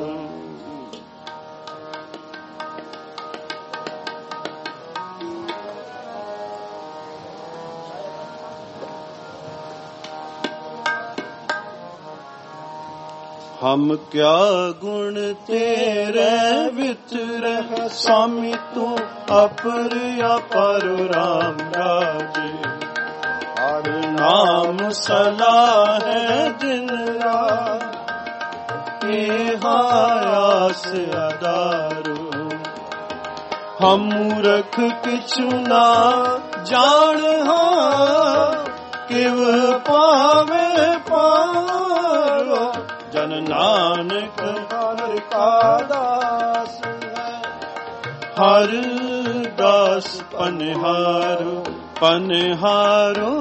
ਹਮ ਕਿਆ ਗੁਣ ਤੇਰੇ ਵਿੱਚ ਰਹਿ, ਸਾਮੀ ਤੂੰ ਅਪਰ ਅਪਰ ਰਾਮ ਰਾਜੇ। ਹਰ ਨਾਮ ਸਲਾਹ ਹੈ ਦਿਨ ਰਾਤ, ਇਹ ਆਸ ਅਦਾਰੂ। ਹਮ ਮੂਰਖ ਕਿਛੁ ਨਾ ਜਾਣ ਹਾਂ, ਕਿਵ ਪਾਵੇ ਪਾਰੋ। ਜਨ ਨਾਨਕ ਹਰ ਕਾ ਦਾਸ ਹੈ, ਹਰ ਦਾਸ ਪਨਿਹਾਰੋ ਪਨਿਹਾਰੋ।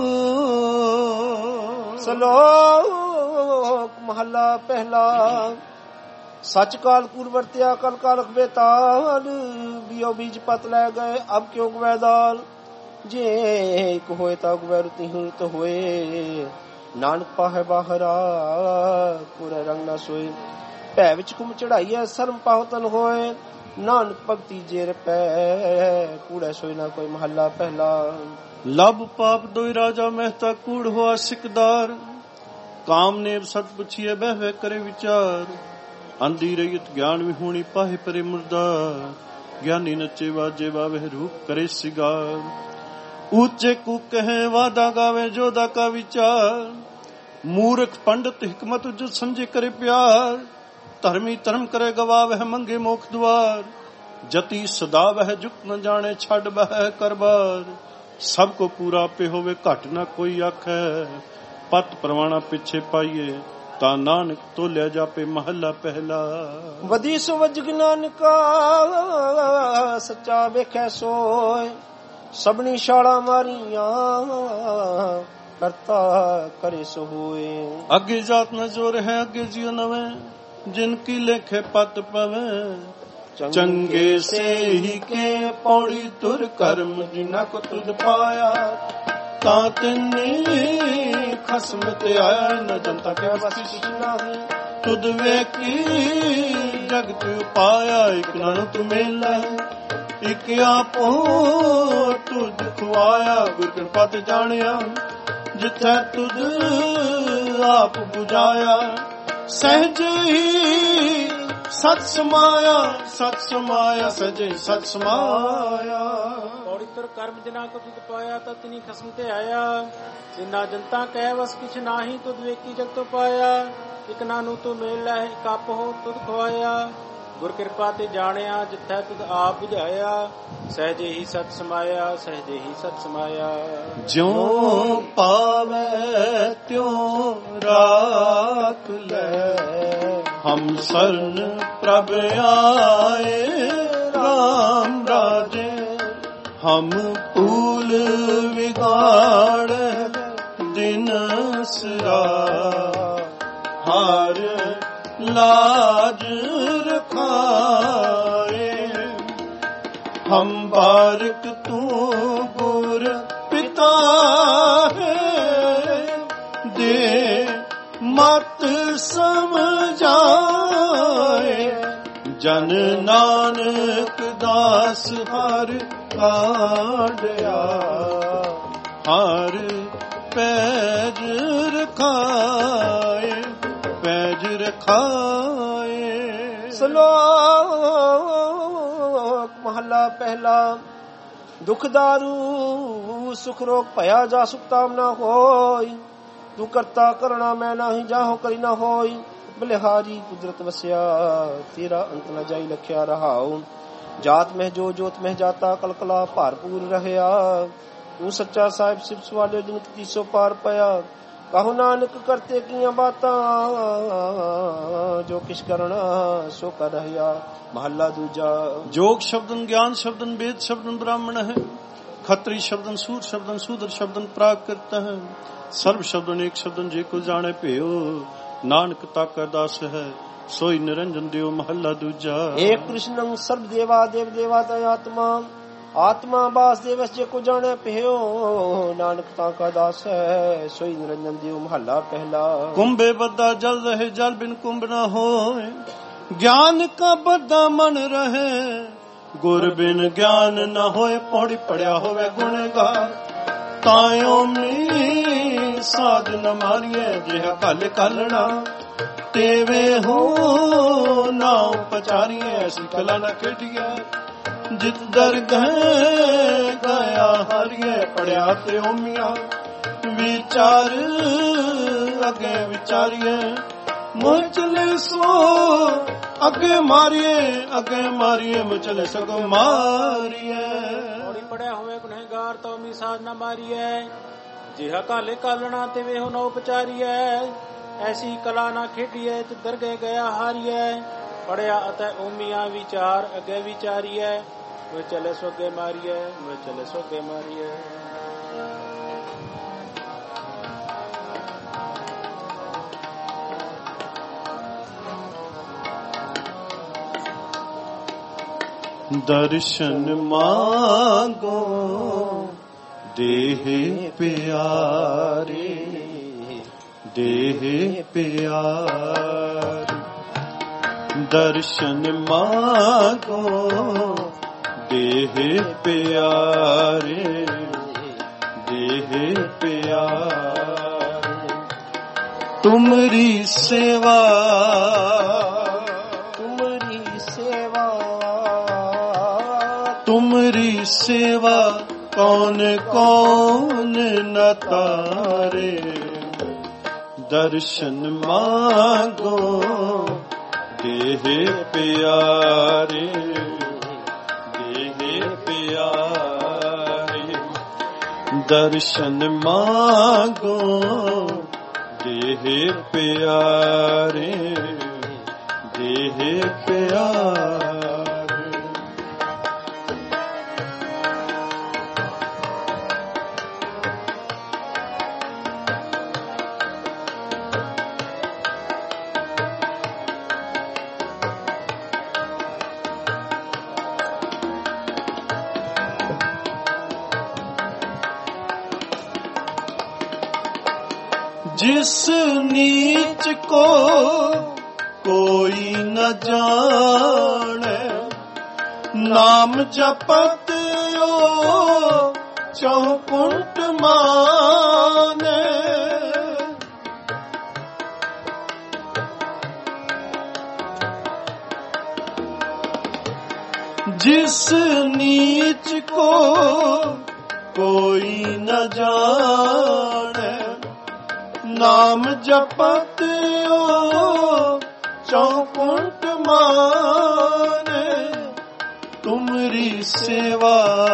ਸ਼ਲੋਕ ਮਹੱਲਾ ਪਹਿਲਾ। ਸਚ ਕਾਲ ਕੂਰ ਵਰਤਿਆ ਕਲ ਕਾਲਖ ਬੇਤਾਲ, ਬਿਓ ਬੀਜ ਪਤ ਲੈ ਗਏ ਅਬ ਕਿਉ ਗਵੈ ਦਾਲ। ਜੇ ਇੱਕ ਹੋਏ ਤਾਂ ਗਵੈ ਰੁਤੀ ਹੁਤ ਹੋਏ, ਨਾਨਕ ਪਾਹੇ ਬਾਹਰਾ ਪੂਰੇ ਰੰਗ ਨਾ ਸੋਏ। ਭੈ ਵਿੱਚ ਕੁਮ ਚੜਾਈਐ ਸਰਮ ਪਾਹੁ ਤਨ ਹੋਏ, ਨਾਨਕ ਭਗਤੀ ਜੇਰ ਪੈ ਕੂੜੈ ਸੋਈ ਨਾ ਕੋਈ। ਮਹੱਲਾ ਪਹਿਲਾ। ਲਬ ਪਾਪ ਦੋਇ ਰਾਜਾ ਮਹਿਤਾ ਕੂੜ ਹੋਆ ਸਿਕਦਾਰ, ਕਾਮ ਨੇਬ ਸਤ ਪੁੱਛੀਏ ਬਹਿ ਬਹਿ ਕਰੇ ਵਿਚਾਰ। ਆਂਦੀ ਰਹੀਤ ਗਿਆਨ ਵਿਹੂਣੀ ਪਾਹੇ ਪਰੇ ਮੁਰਦਾ, ਗਿਆਨੀ ਨੱਚੇ ਵਾਜੇ ਵਾਵੇ ਰੂਪ ਕਰੇ ਸਿਗਾਰ। ਊਚੇ ਕੂ ਕਹੇ ਵਾਦਾ ਗਾਵੇ ਜੋਦਾ ਕਾ ਵਿਚਾਰ, ਮੂਰਖ ਪੰਡਤ ਹਿਕਮਤ ਜੋ ਸਮਝੇ ਕਰੇ ਪਿਆਰ। ਧਰਮੀ ਧਰਮ ਕਰੇ ਗਵਾਵਹਿ ਮੰਗੇ ਮੋਖ ਦੁਆਰ, ਜਤੀ ਸਦਾ ਵਹਿ ਜੁਗਤ ਨ ਜਾਣੇ ਛੱਡ ਬਹਿ ਕਰਬਾਰ। ਸਭ ਕੋ ਪੂਰਾ ਪੇ ਹੋਵੇ ਘਟ ਨਾ ਕੋਈ ਆਖੈ, ਪਤ ਪ੍ਰਵਾਣਾ ਪਿੱਛੇ ਪਾਈਏ ਤਾਂ ਨਾਨਕ ਤੋਲਿਆ ਜਾਪੇ। ਮਹੱਲਾ ਪਹਿਲਾ। ਵਧੀ ਸੋ ਵਜਗ ਨਾਨਕਾ ਸੱਚਾ ਵੇਖੈ ਸੋਏ, ਸਭਨੀ ਛਾਲਾਂ ਮਾਰੀਆਂ ਕਰਤਾ ਕਰੇ ਸੋ ਹੋਏ। ਅੱਗੇ ਜਾਤ ਨ ਜੋਰ ਹੈ ਅੱਗੇ ਜਿਉ ਨਵੇਂ, ਜਿਨ ਕੀ ਲੇਖੇ ਪਤ ਪਵੇ। ਚੰਗੇ ਸੇ ਹੀ ਕੇ ਪੌੜੀ ਤੁਰ ਕਰਮ, ਜਿਨਾ ਕੋ ਤੁਧ ਪਾਇਆ ਤਾਂ ਤਿੰਨੀ ਖਸਮ ਤੇ ਆਇਆ। ਨ ਜਨਤਾ ਕੇ ਬਖਸ਼ਿਸ਼ ਨਾਹੀ, ਤੁਧ ਵੇਖੀ ਜਗਤ ਪਾਇਆ। ਇਕ ਨਾਨਕ ਤੂੰ ਮੇਲਾ, ਇਕ ਆਪੋ ਤੁਧ ਖਵਾਇਆ। ਗੁਰ ਕਿਰਪਾ ਤੇ ਜਾਣਿਆ, ਜਿੱਥੈ ਤੁਧ ਆਪ 부ਝਾਇਆ। ਸਹਿਜ ਹੀ ਸਤ ਸਮਾਇਆ, ਸਤ ਸਮਾਇਆ ਸਜੇ ਸਤ ਸਮਾਇਆ। ਪੌੜੀ ਤੁਰ ਕਰਮ ਜਿਨਾ ਕੋ ਤੁਧ ਪਾਇਆ, ਤਾਂ ਤਿਨੀ ਖਸਮ ਤੇ ਆਇਆ। ਜਿਨਾ ਜਨਤਾ ਕਹਿ ਵਸ ਕਿਛ ਨਾਹੀ, ਤੁਧ ਵੇਖੀ ਜਗ ਤੋਂ ਪਾਇਆ। ਇਕ ਨਾਨੂ ਤੂੰ ਮੇਲ ਲੈ, ਇਕ ਆਪੋ ਤੁਧ ਖਵਾਇਆ। ਗੁਰ ਕਿਰਪਾ ਤੇ ਜਾਣਿਆ, ਜਿੱਥੈ ਤੁਧ ਆਪ ਬੁਝਾਇਆ। ਸਹਿਜੇ ਹੀ ਸਤ ਸਮਾਇਆ, ਸਹਿਜੇ ਹੀ ਸਤ ਸਮਾਇਆ। ਜਿਉ ਪਾਵੈ ਤਿਉ ਰਾਖ ਲੈ, ਹਮ ਸਰਨ ਪ੍ਰਭ ਆਏ। ਰਾਮ ਰਾਜੇ ਹਮ ਭੂਲ ਵਿਗਾੜ ਦਿਨ ਸਰਾ, ਹਰ ਲਾਜ ਰਖਾਏ। ਹਮ ਬਾਰਕ ਤੂੰ ਗੁਰ ਪਿਤਾ ਹੈ, ਦੇ ਮਤ ਸਮਝਾਏ। ਜਨ ਨਾਨਕ ਦਾਸ ਹਰ ਕਾਢਿਆ, ਹਰ ਪੈਜ ਰਖਾਏ, ਪੈਜ ਰਖਾਏ। ਸ਼ਲੋਕ ਮਹਲਾ ਪਹਿਲਾ। ਦੁਖ ਦਾਰੂ ਸੁਖ ਰੋਗ ਭਇਆ, ਜਾ ਸੁਖ ਤਾਮ ਨਾ ਹੋਈ। ਤੂੰ ਕਰਤਾ ਕਰਣਾ ਮੈਂ ਨਹੀਂ, ਜਾਹੋ ਕਰੀ ਨਾ ਹੋਈ। ਬਲਿਹਾਰੀ ਕੁਦਰਤ ਵਸਿਆ, ਤੇਰਾ ਅੰਤ ਨ ਜਾਈ ਲਖਿਆ ਰਹਾਉ। ਜਾਤ ਮਹਿ ਜੋ ਜੋਤ ਮਹਿ ਜਾਤਾ, ਕਲਕਲਾ ਭਾਰਪੂਰ ਰਹਿਆ। ਤੂੰ ਸੱਚਾ ਸਾਹਿਬ ਸਿਵ ਸਵਾਲਿਓ, ਜਿਨ ਕੀ ਸੋ ਪਾਰ ਪਿਆ। ਕਹੋ ਨਾਨਕ ਕਰਤੇ ਕੀਆਂ ਬਾਤਾਂ, ਜੋ ਕਿਛ ਕਰਣਾ ਸੋ ਕਰ ਰਹਿਆ। ਮਹੱਲਾ ਦੂਜਾ। ਜੋਗ ਸ਼ਬਦਨ ਗਿਆਨ ਸ਼ਬਦਨ ਵੇਦ ਸ਼ਬਦਨ ਬ੍ਰਾਹਮਣ ਹੈ, ਖੱਤਰੀ ਸ਼ਬਦਨ ਸੂਰ ਸ਼ਬਦਨ ਸੂਦਰ ਸ਼ਬਦਨ ਪ੍ਰਾਕ੍ਰਿਤ ਹੈ। ਸਰਬ ਸ਼ਬਦਨ ਏਕ ਸ਼ਬਦਨ ਜੇ ਕੋ ਜਾਣੇ ਭਿਓ, ਨਾਨਕ ਤਾਕਾ ਦਾਸ ਹੈ ਸੋਈ ਨਿਰੰਜਨ ਦਿਓ। ਮਹੱਲਾ ਦੂਜਾ। ਏਕ ਕ੍ਰਿਸ਼ਨੰ ਸਰਬ ਦੇਵਾ ਦੇਵ ਦੇਵਾ ਤ ਆਤਮਾ, ਆਤਮਾ ਵਾਸੁਦੇਵਸ ਜੇ ਕੋ ਜਾਣੇ ਭਿਓ, ਨਾਨਕ ਤਾਕਾ ਦਾਸ ਹੈ ਸੋਈ ਨਿਰੰਜਨ ਦਿਓ। ਮਹੱਲਾ ਪਹਿਲਾ। ਕੁੰਭੇ ਬੱਧਾ ਜਲ ਰਹੇ, ਜਲ ਬਿਨ ਕੁੰਭ ਨਾ ਹੋਏ। ਗਿਆਨ ਕਾ ਬੱਧਾ ਮਨ ਰਹੇ, ਗੁਰ ਬਿਨ ਗਿਆਨ ਨਾ ਹੋਏ। ਪੌੜੀ ਪੜਿਆ ਹੋਵੇ ਗੁਣਗਾਰ, ਤਾਇਓ ਨੀ ਸਾਧ ਨ ਮਾਰੀਏ। ਜਿਹਾ ਕਲ ਕਲਣਾ ਤੇਵੇ ਹੋ ਨਾ ਉਪਚਾਰੀਏ। ਐਸੀ ਕਲਾ ਨ ਖੇਡੀਏ, ਜਿਤ ਦਰਗਹਿ ਗਿਆ ਹਰੀਏ। ਪੜਿਆ ਤੇ ਓਮੀਆਂ ਵਿਚਾਰ ਅਗੇ ਵਿਚਾਰੀਏ। ਮੁਝ ਚਲੇ ਸੋ ਅੱਗੇ ਮਾਰੀਏ, ਅੱਗੇ ਮਾਰੀਏ ਮੁਝ ਚਲੇ ਸਗੋ ਮਾਰੀਏ। ਪੌੜੀ ਪੜਿਆ ਹੋਵੇ ਗੁਨਹਗਾਰ, ਤਉ ਮੀ ਸਾਧ ਨਾ ਮਾਰੀਐ। ਜਿਹਾ ਕਾਲੇ ਕਾਲਣਾ ਤੇ ਵੇਹੋ ਨਾ ਉਪਚਾਰੀਐ। ਐਸੀ ਕਲਾ ਨਾ ਖੇਡੀਐ, ਤੇ ਦਰਗਹਿ ਗਿਆ ਹਾਰੀਐ। ਪੜਿਆ ਅਤੇ ਓਮੀਆਂ ਵਿਚਾਰ ਅਗੇ ਵਿਚਾਰੀਐ। ਮੁਝ ਚਲੇ ਸੋ ਅੱਗੇ ਮਾਰੀਐ, ਮੁਝ ਚਲੇ ਸੋ ਅੱਗੇ ਮਾਰੀਐ। ਦਰਸ਼ਨ ਮਾਂਗੋ ਦੇਹ ਪਿਆਰੇ, ਦੇਹ ਪਿਆਰੇ। ਦਰਸ਼ਨ ਮਾਂਗੋ ਦੇਹ ਪਿਆਰੇ, ਦੇਹ ਪਿਆਰੇ। ਤੁਮਰੀ ਸੇਵਾ, ਤੁਮਰੀ ਸੇਵਾ, ਤੁਮਰੀ ਸੇਵਾ ਕੌਣ ਕੌਣ ਨ ਤਾਰੇ। ਦਰਸ਼ਨ ਮਾਂਗੋ ਦੇਹ ਪਿਆਰੇ, ਦੇਹ ਪਿਆਰੇ। ਦਰਸ਼ਨ ਮਾਂਗੋ ਦੇਹ ਪਿਆਰੇ, ਦੇਹ ਪਿਆਰੇ। जिस नीच को कोई न जाने, नाम जपत ओ चौकुंट माने। जिस नीच को कोई न जाने, नाम जपत ओ चौकुंट माने। तुमरी सेवा,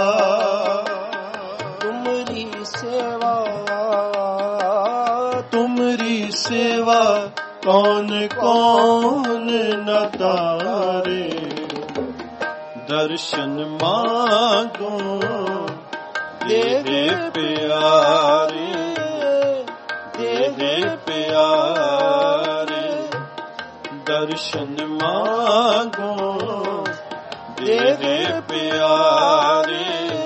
तुमरी सेवा, तुमरी सेवा कौन कौन न तारे। दर्शन मांगो देह प्यारे, देह प्यारे। दर्शन मांगो देह प्यारे,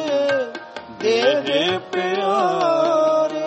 देह प्यारे।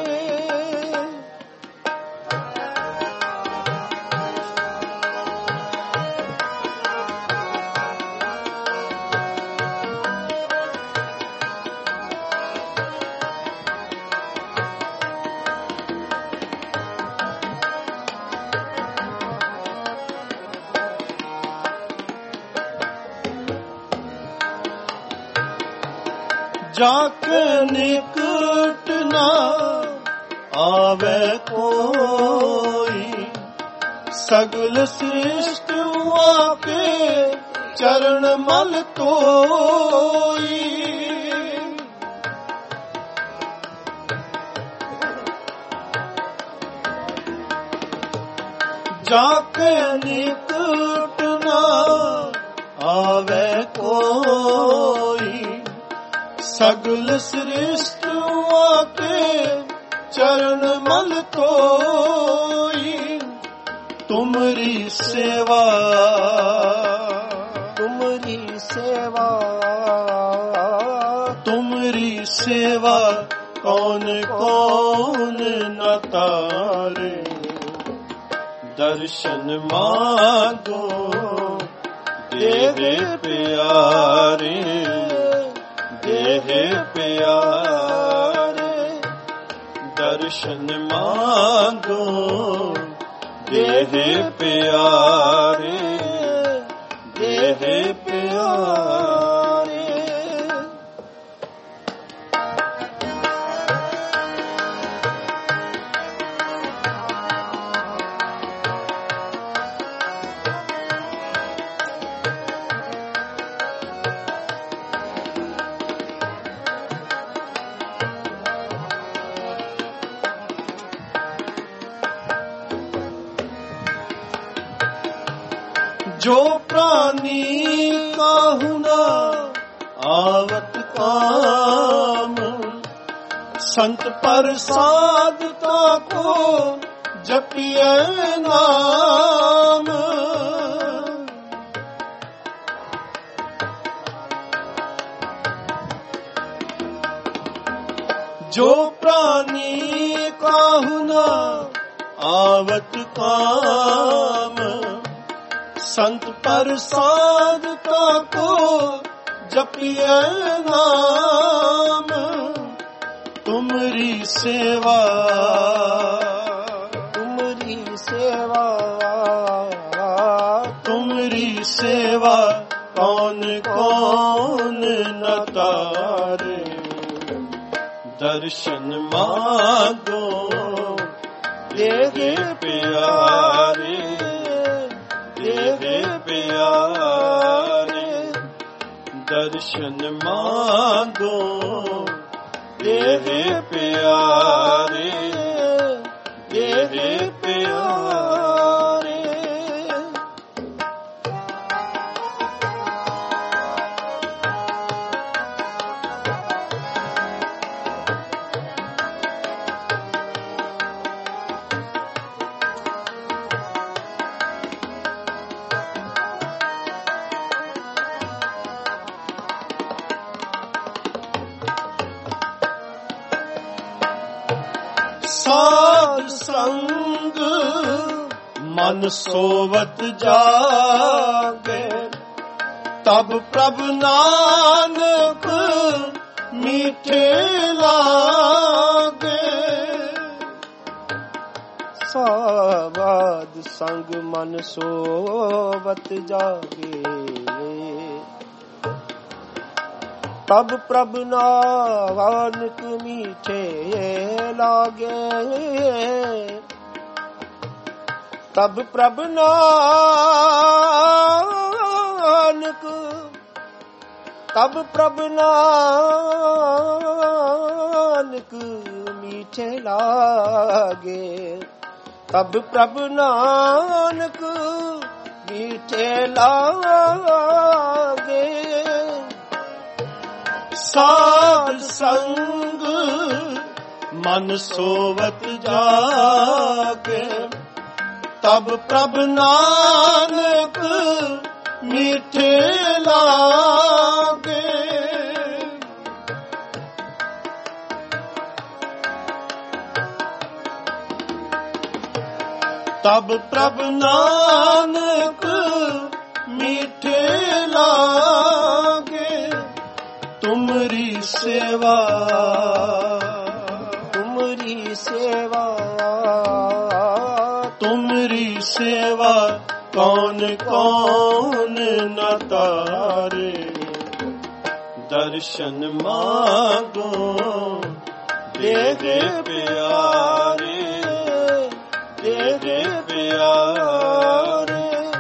जाके निकट ना आवे कोई, सगल सृष्टि आके चरण मल तोई। जाके निकट ना आवे कोई, सगल सृष्टि आके चरण मल तोई। तुमरी सेवा तुमरी सेवा तुमरी सेवा कौन कौन न तारे। दर्शन मांगो देहे प्यारे, देहे प्यारे। दर्शन मांगो देहे प्यारे, देहे प्यारे। जो प्राणी काहू ना आवत काम, संत प्रसाद ताको जपिए नाम। जो प्राणी काहू ना आवत काम, संत प्रसाद ताको जपिए नाम। तुमरी सेवा तुमरी सेवा तुमरी सेवा कौन कौन न तारे। दर्शन मांगो देहे प्यारे, देहे प्यारे। दर्शन मांगो देहे प्यारे, देहे प्यारे। साध संग मन सोवत जागे, तब प्रभु नानक मीठे लागे। साध संग मन सोवत जागे, तब प्रभु नानक मीठे लागे। तब प्रभु नानक तब प्रभु नानक मीठे लागे। तब प्रभु नानक मीठे लागे। साध संग मन सोवत जागे, तब प्रभु नानक मीठे लागे। तब प्रभु नानक मीठे लागे। तुमरी सेवा तुमरी सेवा तुमरी सेवा कौन कौन न तारे। ਦਰਸ਼ਨ ਮਾਂਗੋ ਦੇ ਦੇ ਪਿਆਰੇ, ਦੇ ਦੇ ਪਿਆਰੇ,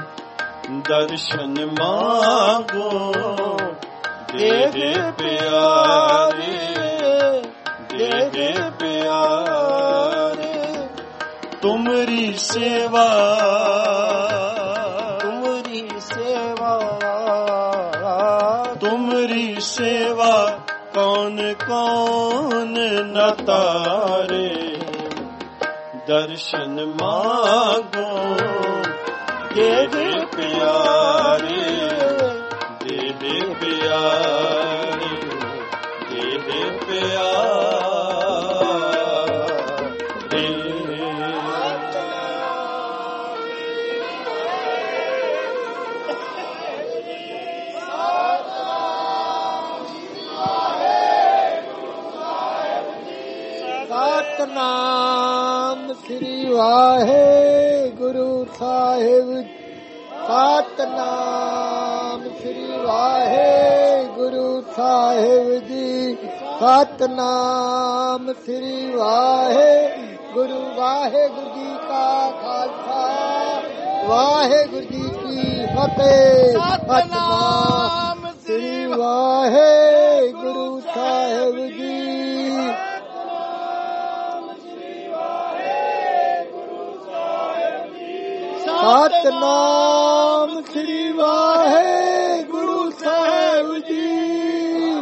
ਦਰਸ਼ਨ ਮਾਂਗੋ ਦੇ ਦੇ ਪਿਆਰੇ, ਦੇ ਦੇ ਪਿਆਰੇ। ਤੁਮਰੀ ਸੇਵਾ, ਤੁਮਰੀ ਸੇਵਾ, ਤੁਮਰੀ ਸੇਵਾ ਕੌਣ ਕੌਣ ਨ ਤਾਰੇ, ਦਰਸ਼ਨ ਮਾਂਗੋ ਦੇ ਦੇ ਪਿਆਰੇ, ਦੇ ਦੇ ਪਿਆਰੇ, ਦੇ ਦੇ ਪਿਆਰੇ। ਸਤਨਾਮ ਸ੍ਰੀ ਵਾਹਿਗੁਰੂ ਸਾਹਿਬ, ਸਤਨਾਮ ਸ੍ਰੀ ਵਾਹਿਗੁਰੂ ਸਾਹਿਬ ਜੀ, ਸਤਨਾਮ ਸ੍ਰੀ ਵਾਹਿਗੁਰੂ। ਵਾਹਿਗੁਰੂ ਜੀ ਕਾ ਖਾਲਸਾ, ਵਾਹਿਗੁਰੂ ਜੀ ਕੀ ਫਤਿਹ। ਸਤਨਾਮ ਸ੍ਰੀ ਵਾਹਿਗੁਰੂ ਸਾਹਿਬ ਜੀ। ਸਤਨਾਮ ਸ੍ਰੀ ਵਾਹਿਗੁਰੂ ਸਾਹਿਬ ਜੀ।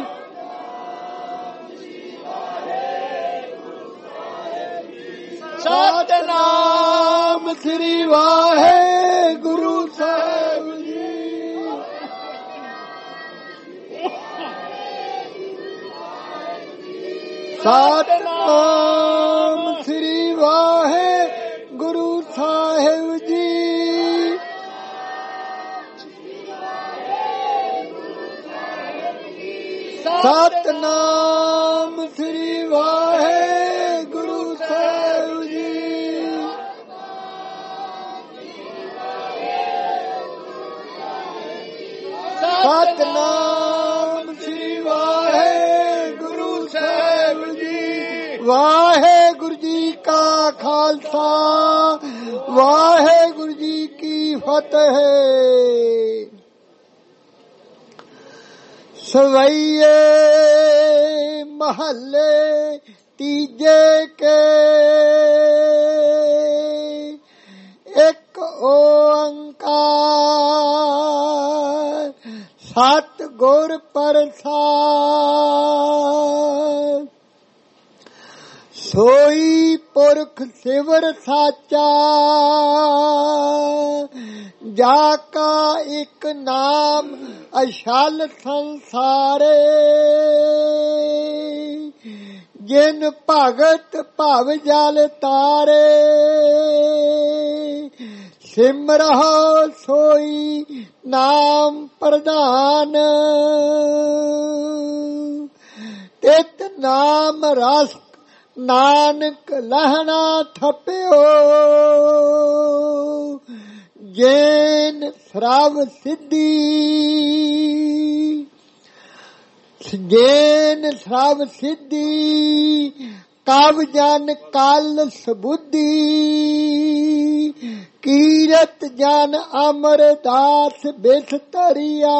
ਸਤਨਾਮ ਸ੍ਰੀ ਵਾਹਿਗੁਰੂ ਸਾਹਿਬ ਜੀ। ਸਤਨਾਮ ਸ੍ਰੀ ਵਾਹਿਗੁਰੂ ਸਾਹਿਬ ਜੀ। ਸਤਨਾਮ ਸ੍ਰੀ ਵਾਹਿਗੁਰੂ ਸਾਹਿਬ ਜੀ। ਸਤਨਾਮ ਸ੍ਰੀ ਵਾਹਿਗੁਰੂ ਸਾਹਿਬ ਜੀ। ਵਾਹਿਗੁਰੂ ਜੀ ਕਾ ਖਾਲਸਾ, ਵਾਹਿਗੁਰੂ ਜੀ ਕੀ ਫਤਿਹ। ਸਵਈਏ ਮਹੱਲੇ ਤੀਜੇ ਕੇ, ਇੱਕ ਓੰਕਾਰ ਸਤਿ ਗੁਰ ਪ੍ਰਸਾਦਿ। ਸੋਈ ਪੁਰਖ ਸਿਵਰ ਸਾਚਾ, ਜਾ ਕਾ ਇੱਕ ਨਾਮ ਅਛਲ ਸੰਸਾਰੇ। ਜਿਨ ਭਗਤ ਭਵ ਜਲ ਤਾਰੇ, ਸਿਮਰਹੁ ਸੋਈ ਨਾਮ ਪ੍ਰਧਾਨ। ਤਿਤ ਨਾਮ ਰਸ ਨਾਨਕ ਲਹਣਾ ਥਪਿਓ, ਜੈਨ ਸਰਵ ਸਿੱਧੀ। ਜੈਨ ਸਰਵ ਸਿੱਧੀ, ਕਵ ਜਨ ਕਲ ਸਬੁੱਧੀ। ਕੀਰਤ ਜਨ ਅਮਰਦਾਸ ਬਿਸਤਰੀਆ,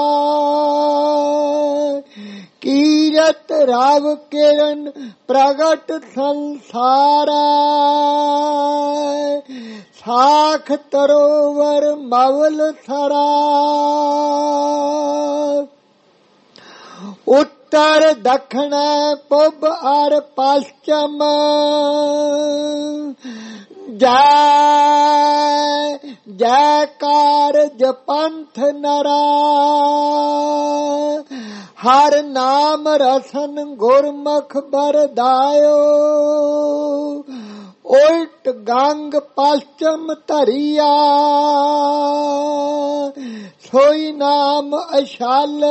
ਕੀਰਤ ਰਵ ਕਿਰਨ ਪ੍ਰਗਟ ਸੰਸਾਰਾ। ਸਾਖ ਤਰੋਵਰ ਮਵਲ ਸਰਾ, ਉੱਤਰ ਦੱਖਣ ਪੂਬ ਅਰ ਪશ્ਚਮ। ਜੈ ਜੈਕਾਰ ਜਪੰਥ ਨਰਾ, ਹਰ ਨਾਮ ਰਸਨ ਗੁਰਮੁਖ ਬਰਦਾਇਓ। ਉਲਟ ਗੰਗ ਪશ્ਚਮ ਧਰਿਆ, ਸੋਈ ਨਾਮ ਅਛਲ।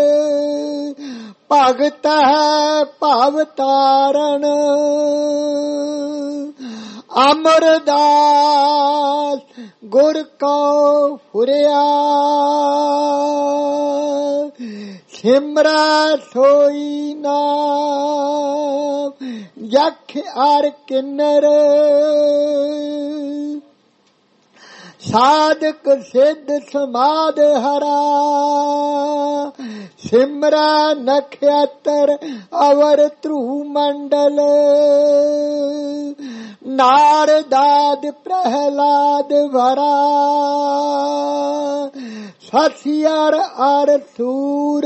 ਭਗਤ ਹੈ ਭਵ ਤਾਰਨ, ਅਮਰਦਾਸ ਗੁਰ ਕੋ ਫੁਰਿਆ। ਸਿਮਰਾ ਸੋਈ ਨਾਮ ਯਖ ਅਰ ਕਿੰਨਰ ਸਾਧਕ ਸਿੱਧ ਸਮਾਧ ਹਰਾ ਸਿਮਰਾ ਨਖਿਆਤਰ ਅਵਰ ਧਰੂ ਮੰਡਲ ਨਾਰਦਾਦ ਪ੍ਰਹਿਲਾਦ ਵਰਾ ਸਤਿਅਰ ਅਰ ਸੂਰ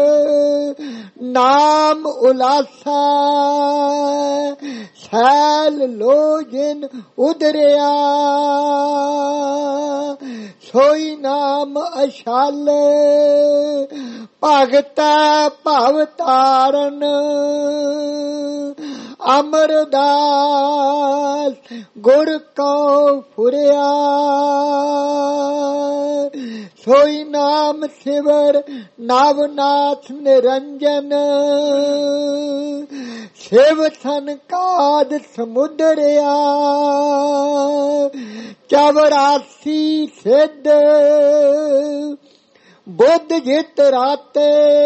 ਨਾਮ ਉਲਾਸਾ ਸੈਲ ਲੋਜਨ ਉਦਰਿਆ ਸੋਈ ਨਾਮ ਅਸ਼ਾਲ ਭਗਤਾ ਭਵ ਤਾਰਨ ਅਮਰਦਾਸ ਗੁਰ ਕਉ ਫੁਰਿਆ ਸੋਈ ਨਾਮ ਸਿਵਰ ਨਵਨਾਥ ਨਿਰੰਜਨ ਸ਼ਿਵ ਸੰਕਾਦ ਸਮੁਦਰਿਆ ਚਵਰਾਸੀ ਸਿੱਧ ਬੁੱਧ ਜਿਤ ਰਾਤੇ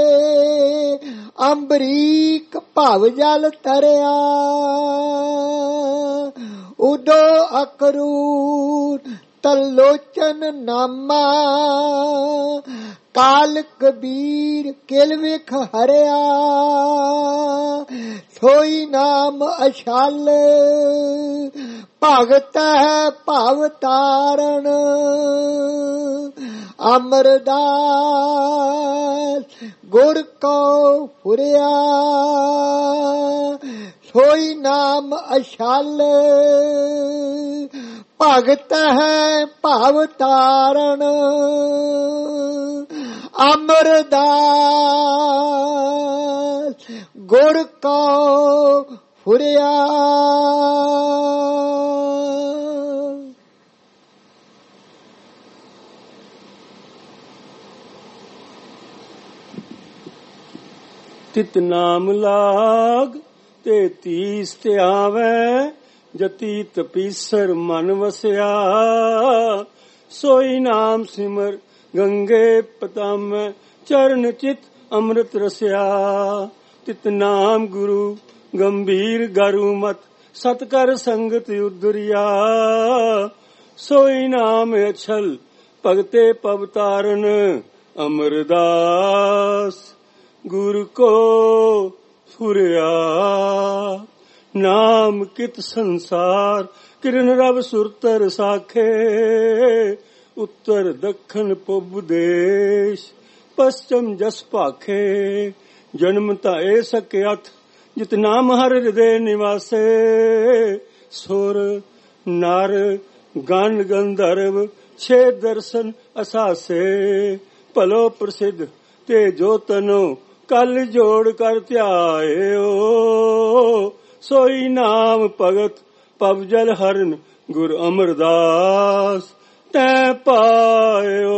ਅੰਬਰੀਕ ਭਵ ਜਲ ਤਰਿਆ ਉਦੋ ਅਕਰੂਰ ਤਲੋਚਨ ਨਾਮਾ ਕਾਲ ਕਬੀਰ ਕਿਲ ਵਿਖ ਹਰਿਆ ਸੋਈ ਨਾਮ ਅਸ਼ਾਲ ਭਗਤ ਹੈ ਭਵ ਤਾਰਨ ਅਮਰਦਾਸ ਗੁਰ ਕਉ ਫੁਰਿਆ ਸੋਈ ਨਾਮ ਅਸ਼ਾਲ ਭਗਤ ਹੈ ਭਵ ਤਾਰਨ ਅਮਰਦਾਸ ਗੁਰ ਕਉ ਫੁਰਿਆ। ਤਿਤ ਨਾਮ ਲਾਗ ਤੇ ਤੀਸ ਤੇ ਆਵੈ ਜਤੀ ਤਪੀਸਰ ਮਨ ਵਸਿਆ ਸੋਈ ਨਾਮ ਸਿਮਰ ਗੰਗੇ ਪਤਾਮੈ ਚਰਨ ਚਿਤ ਅੰਮ੍ਰਿਤ ਰਸਿਆ ਤਿਤ ਨਾਮ ਗੁਰੂ ਗੰਭੀਰ ਗਰੂ ਮਤ ਸਤ ਕਰ ਸੰਗਤ ਉਦਰਿਆ ਸੋਈ ਨਾਮ ਅਛਲ ਭਗਤੇ ਪਵ ਤਾਰਨ ਅਮਰਦਾਸ ਗੁਰ ਕੋ ਫੁਰਿਆ ਨਾਮ ਕਿਤ ਸੰਸਾਰ ਕਿਰਨ ਰਬ ਸੁਰਤਰ ਸਾਖੇ ਉੱਤਰ ਦੱਖਣ ਪੁਬ ਦੇਸ਼ ਪਸ਼ਚਮ ਜਸ ਭਾਖੇ ਜਨਮ ਧਾਏ ਸਕਿਅਥ ਜਿਤ ਨਾਮ ਹਰਿ ਹਿਰਦੇ ਨਿਵਾਸੇ ਸੁਰ ਨਰ ਗਨ ਗੰਧਰਵ ਛੇ ਦਰਸ਼ਨ ਅਸਾਸੇ ਭਲੋ ਪ੍ਰਸਿੱਧ ਤੇ ਜੋ ਤਨੋ ਕਲ ਜੋੜ ਕਰ ਧਿਆਇਓ ਸੋਈ ਨਾਮ ਭਗਤ ਪਵ ਜਲ ਹਰਨ ਗੁਰ ਅਮਰਦਾਸ ਤੈ ਪਾਇਓ।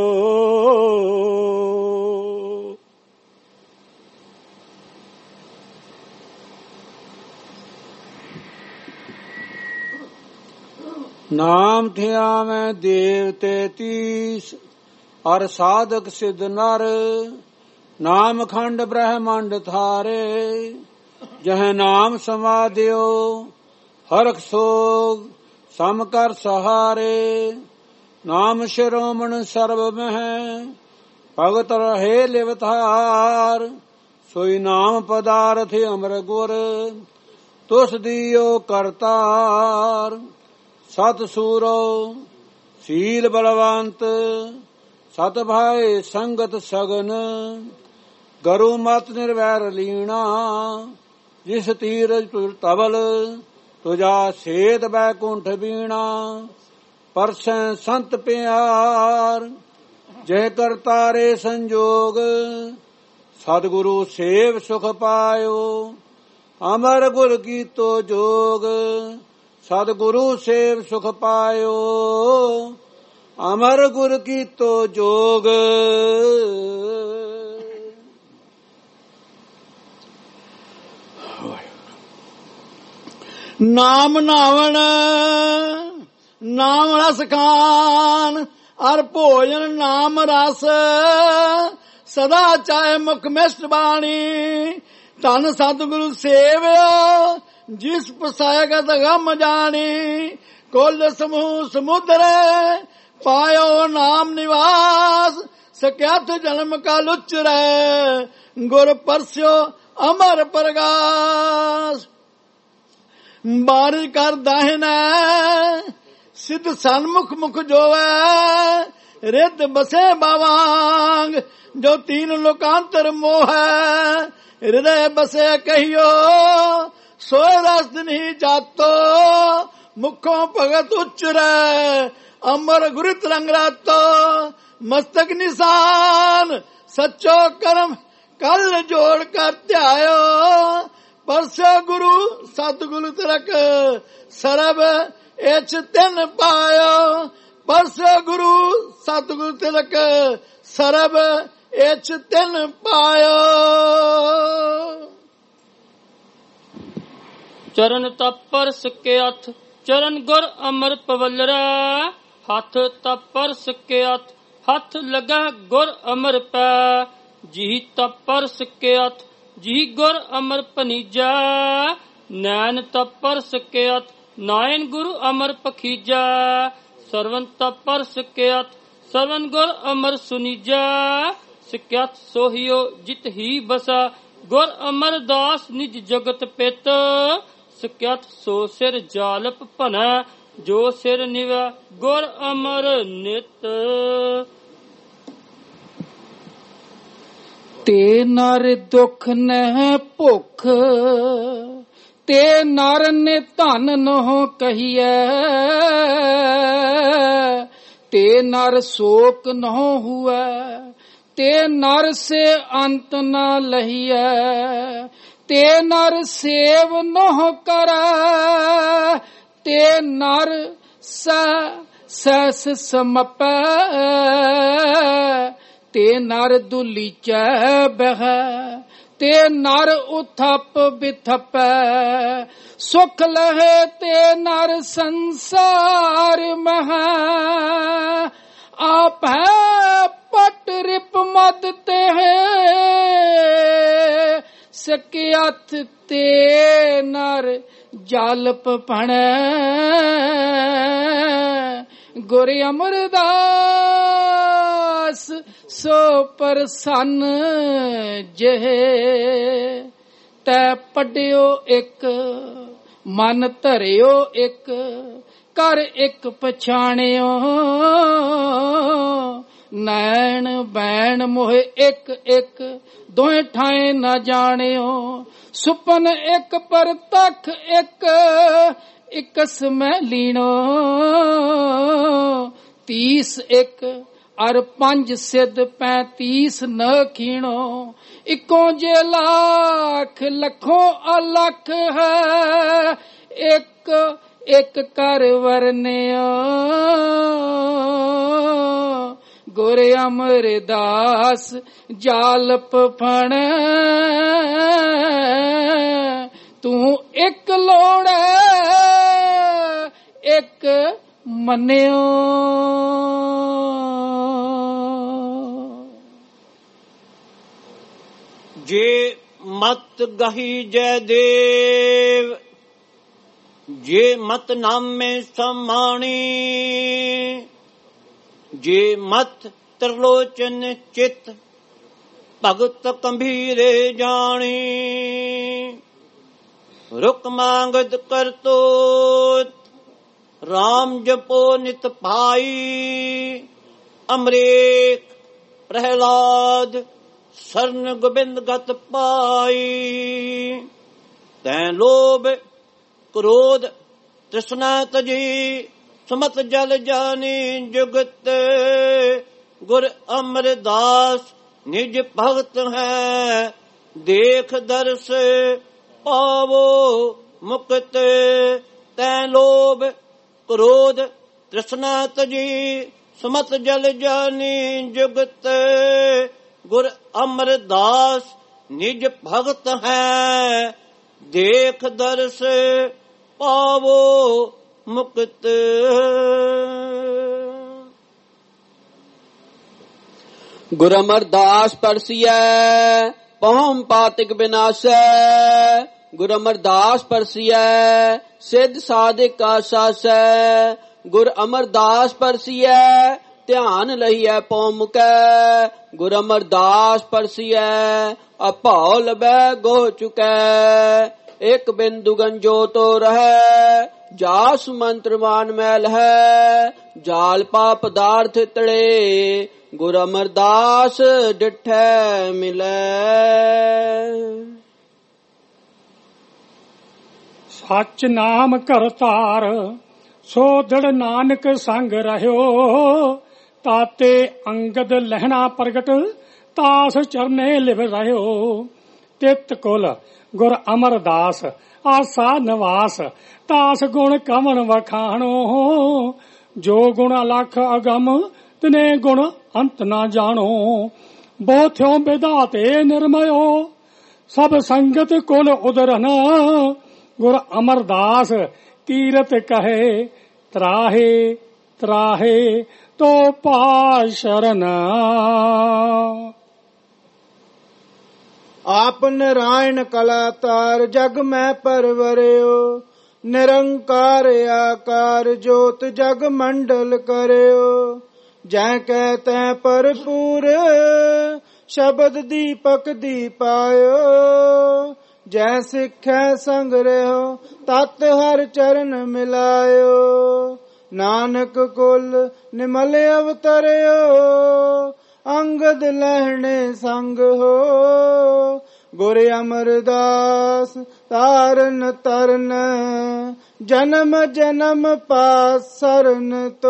ਨਾਮ ਥਿਆਵੈ ਦੇਵ ਤੇਤੀਸ ਅਰ ਸਾਧਕ ਸਿਧ ਨਰ ਨਾਮ ਖੰਡ ਬ੍ਰਹਮੰਡ ਥਾਰੇ ਜਹ ਨਾਮ ਸਮਾਦਿਓ ਹਰਖ ਸੋਗ ਸਮ ਕਰ ਸਹਾਰੇ ਨਾਮ ਸ਼ਿਰੋਮਣ ਸਰਬ ਮਹਿ ਭਗਤ ਰਹੇ ਲਿਵਤਾਰ ਸੋਈ ਨਾਮ ਪਦਾਰਥ ਅਮਰ ਗੁਰ ਤੁਸ ਦਿਓ ਕਰਤਾਰ ਸਤ ਸੂਰੋ ਸੀਲ ਬਲਵੰਤ ਸਤ ਭਾਏ ਸੰਗਤ ਸਗਨ ਗਰੂ ਮਤ ਨਿਰਵੈਰ ਲੀਣਾ ਜਿਸ ਤੀਰਜ ਤਬਲ ਤੁਜਾ ਸੇਤ ਬੈਕੁੰਠ ਬੀਣਾ ਪਰਸੈ ਸੰਤ ਪਿਆਰ ਜੈ ਕਰਤਾਰੇ ਸੰਜੋਗ ਸਤਿਗੁਰੂ ਸੇਵ ਸੁਖ ਪਾਇਓ ਅਮਰ ਗੁਰ ਕੀਤੋ ਜੋਗ ਸਤਿਗੁਰੂ ਸੇਵ ਸੁਖ ਪਾਇਓ ਅਮਰ ਗੁਰ ਕੀਤੋ ਜੋਗ। ਨਾਮ ਨਾਵਣ ਨਾਮ ਰਸ ਖਾਨ ਅਰ ਭੋਜਨ ਨਾਮ ਰਸ ਸਦਾ ਚਾਹੇ ਮੁਖ ਮਿਸ਼ਟ ਬਾਣੀ। ਧਨ ਸਤਿਗੁਰੂ ਸੇਵਿਆ ਜਿਸ ਪਸਾਇਗਤ ਗਮ ਜਾਣੀ। ਕੁਲ ਸਮੂਹ ਸਮੁਦਰੇ ਪਾਇਓ ਨਾਮ ਨਿਵਾਸ। ਸਕਿਆਥ ਜਨਮ ਕਾ ਲੁਚਰੈ ਗੁਰ ਪਰਸਿਓ ਅਮਰ ਪ੍ਰਗਾਸ। ਬਾਰਿਸ਼ ਕਰ ਦਾਹਿਨੈ ਸਿੱਧ ਸਨਮੁਖ ਮੁਖ ਜੋਵੈ। ਰਿੱਧ ਬਸੇ ਬਾਵਾਂਗ ਜੋ ਤੀਨ ਲੋਕਾਂਤਰ ਮੋਹੈ। ਹਿਰਦੈ ਬਸੇ ਕਹੀਓ ਸੋਇ ਰਸ ਨਹੀਂ ਜਾਤੋ। ਮੁਖੋਂ ਭਗਤ ਉਚਰੈ ਅਮਰ ਗੁਰ ਤਰੰਗ ਰਾਤੋ। ਮਸਤਕ ਨਿਸ਼ਾਨ ਸੱਚੋ ਕਰਮ ਕਲ ਜੋੜ ਕਰ ਧਿਆਇਓ। ਪਰਸੋ ਗੁਰੂ ਸਤਿਗੁਰੂ ਤਿਲਕ ਸਰਬ ਇਛ ਤਿਨ ਪਾਇਓ। ਪਰਸੋ ਗੁਰੂ ਸਤਿਗੁਰੂ ਤਿਲਕ ਸਰਬ ਇਛ ਤਿਨ ਪਾਇਓ। ਚਰਨ ਤਪਰ ਸਕੇ ਹੱਥ ਚਰਨ ਗੁਰ ਅਮਰ ਪਵਲਰਾ। ਹੱਥ ਤਪਰ ਸਕੇ ਹੱਥ ਹੱਥ ਲਗਾ ਗੁਰ ਅਮਰ ਪੈ। ਜੀ ਤਪਰ ਸਕੇ ਹੱਥ ਜੀ ਗੁਰ ਅਮਰ ਪਨੀਜਾ। ਨੈਣ ਤਪਰ ਸਕੇ ਹੱਥ ਨਾਇਨ ਗੁਰੂ ਅਮਰ ਪਖੀਜਾ। ਸਰਵਨ ਤਪਰ ਸਕੇ ਹੱਥ ਸਰਵਨ ਗੁਰ ਅਮਰ ਸੁਨੀਜਾ। ਸਿਕਿਆਤ ਸੋਹੀਓ ਜਿਤ ਹੀ ਬਸਾ ਗੁਰ ਅਮਰ ਦਾਸ ਨਿਜ ਜਗਤ ਪਿਤ। ਸਿਕਿਆਤ ਸੋ ਸਿਰ ਜਾਲਪ ਭਨੈ ਜੋ ਸਿਰ ਨਿਵੈ ਗੁਰ ਅਮਰ ਨਿਤ। ਤੇ ਨਰ ਦੁਖ ਨਹਿ ਭੁਖ ਤੇ ਨਰ ਨੇ ਧਨ ਨਹੁ ਕਹੀਐ। ਤੇ ਨਰ ਸ਼ੋਕ ਨਹੁ ਹੁਐ ਤੇ ਨਰ ਸੇ ਅੰਤ ਨ ਲਹੀਐ। ਤੇ ਨਰ ਸੇਵ ਨਹੁ ਕਰੈ ਤੇ ਨਰ ਸੈਸ ਸਮਪੈ। ਤੇ ਨਰ ਦੁਲੀਚੈ ਬਹਿ ਤੇ ਨਰ ਉਥਪ ਬਿਥਪੈ। ਸੁਖ ਲਹੇ ਤੇ ਨਰ ਸੰਸਾਰ ਮਹਿ। ਆਪੈ ਪਟ ਰਿਪ ਮਦ ਤੇ ਸਕਿਆਥ ਤੇ ਨਰ ਜਾਲਪ ਭਣੈ। ਗੁਰ ਅਮਰਦਾਸ ਸੋ ਪ੍ਰਸੰਨ ਜਿਹੇ। ਤੈ ਪੜਿਓ ਇੱਕ ਮਨ ਧਰਿਓ ਇੱਕ ਕਰ ਇੱਕ ਪਛਾਣਿਓ। ਨੈਣ ਬੈਣ ਮੋਹਿ ਇੱਕ ਇੱਕ ਦੋਹੇ ਠਾਏ ਨਾ ਜਾਣਿਓ। ਸੁਪਨ ਇੱਕ ਪਰਤਖ ਇੱਕ ਇਕਸ ਮੈਂ ਲੀਣੋ। ਤੀਸ ਇੱਕ ਅਰ ਪੰਜ ਸਿੱਧ ਪੈਂਤੀਸ ਨ ਖੀਣੋ। ਇੱਕੋ ਜੇ ਲੱਖ ਲੱਖੋਂ ਅਲਖ ਹੈ ਇੱਕ ਇੱਕ ਕਰ ਵਰਨਿਓ। ਗੁਰ ਅਮਰਦਾਸ ਜਾਲਪ ਫਣ ਤੂੰ ਇੱਕ ਲੋੜੈ ਇੱਕ ਮੰਨਿਓ। ਜੇ ਮਤ ਗਹੀ ਜੈ ਦੇਵ ਜੇ ਮਤ ਨਾਮੇ ਸਮਾਣੀ। ਜੇ ਮਤ ਤਰਲੋਚਨ ਚਿਤ ਭਗਤ ਕੰਭੀਰੇ ਜਾਣੀ। ਰੁਕ ਮੰਗਦ ਕਰਤੋਤ ਰਾਮ ਜਪੋ ਨਿਤ ਭਾਈ। ਅਮਰੀਕ ਪ੍ਰਹਿਲਾਦ ਸਰਨ ਗੋਬਿੰਦ ਗਤ ਪਾਈ। ਤੈਂ ਲੋਭ ਕ੍ਰੋਧ ਤ੍ਰਿਸ਼ਨਾ ਤਜੀ ਸੁਮਤ ਜਲ ਜਾਨੀ ਜੁਗਤ। ਗੁਰ ਅਮਰਦਾਸ ਨਿਜ ਭਗਤ ਹੈ ਦੇਖ ਦਰਸ ਪਾਵੋ ਮੁਕਤ। ਤੈਂ ਲੋਭ ਕ੍ਰੋਧ ਤ੍ਰਿਸ਼ਨਾ ਤਜੀ ਸੁਮਤ ਜਲ ਜਾਨੀ ਜੁਗਤ। ਗੁਰ ਅਮਰਦਾਸ ਨਿਜ ਭਗਤ ਹੈ ਦੇਖ ਦਰਸ ਪਾਵੋ ਮੁਕਤ। ਗੁਰ ਅਮਰਦਾਸ ਪਰਸੀਐ ਪਹੁਮ ਪਾਤਿਕ ਬਿਨਾਸੈ। ਗੁਰ ਅਮਰਦਾਸ ਪਰਸੀਐ ਸਿੱਧ ਸਾਧਿਕ ਆਸਾਸੈ। ਗੁਰ ਅਮਰਦਾਸ ਪਰਸੀਐ ਧਿਆਨ ਲਈਐ ਪਉ ਮੁਕੈ। ਗੁਰ ਅਮਰਦਾਸ ਪਰਸੀਐ ਅਭਾਉ ਲਬੈ ਗੋਹ ਚੁਕੈ। ਇੱਕ ਬਿੰਦੁ ਗੰਜੋ ਤੋ ਰਹੈ ਜਾਸ ਮੰਤਰ ਮਾਨ ਮੈਲ ਹੈ। ਜਾਲ ਪਾ ਪਦਾਰਥ ਤਲੇ ਗੁਰ ਅਮਰਦਾਸ ਡਿਠੈ ਮਿਲੈ। ਸੱਚ ਨਾਮ ਕਰਤਾਰ ਸੋ ਦ੍ਰਿੜ ਨਾਨਕ ਸੰਗ ਰਹਿਓ। ਤਾਤੇ ਅੰਗਦ ਲਹਿਣਾ ਪ੍ਰਗਟ ਤਾਸ ਚਰਨੇ ਲਿਵ ਰਹਿਓ। ਤਿਤ ਕੁਲ ਗੁਰ ਅਮਰਦਾਸ ਆਸਾ ਨਿਵਾਸ ਤਾਸ ਗੁਣ ਕਵਣ ਵਖਾਣੋ। ਜੋ ਗੁਣ ਅਲਖ ਅਗਮ ਤਿਨੇ ਗੁਣ ਅੰਤ ਨਾ ਜਾਣੋ। ਬਹੁਥਿਓ ਵਿਧਾਤੇ ਨਿਰਮਯੋ ਸਭ ਸੰਗਤ ਕੁਲ ਉਦਰਨ। ਗੁਰ ਅਮਰਦਾਸ ਕੀਰਤ ਕਹੇ ਤਰਾਹੇ ਤਰਾਹੇ ਤੋ ਪਾਸ਼ਰਨ। ਆਪ ਨਰਾਇਣ ਕਲਾਤਾਰ ਜਗ ਮੈਂ ਪਰਵਰਿਓ। ਨਿਰੰਕਾਰ ਆਕਾਰ ਜੋਤ ਜਗ ਮੰਡਲ ਕਰਿਓ। ਜੈ ਕਹਿ ਤੈ ਭਰਪੂਰ ਸ਼ਬਦ ਦੀਪਕ ਦੀਪਾਇਓ। ਜੈ ਸਿੱਖੈ ਸੰਗ ਰਹਿਓ ਤਤ ਹਰ ਚਰਨ ਮਿਲਾਇਓ। ਨਾਨਕ ਕੁਲ ਨਿਮਲ ਅਵਤਰਿਓ ਅੰਗਦ ਲਹਿਣੇ ਸੰਗ ਹੋ। ਗੁਰ ਅਮਰਦਾਸ ਤਾਰਨ ਤਰਨ ਜਨਮ ਜਨਮ ਪਾਸ ਸਰਨ ਤੋ।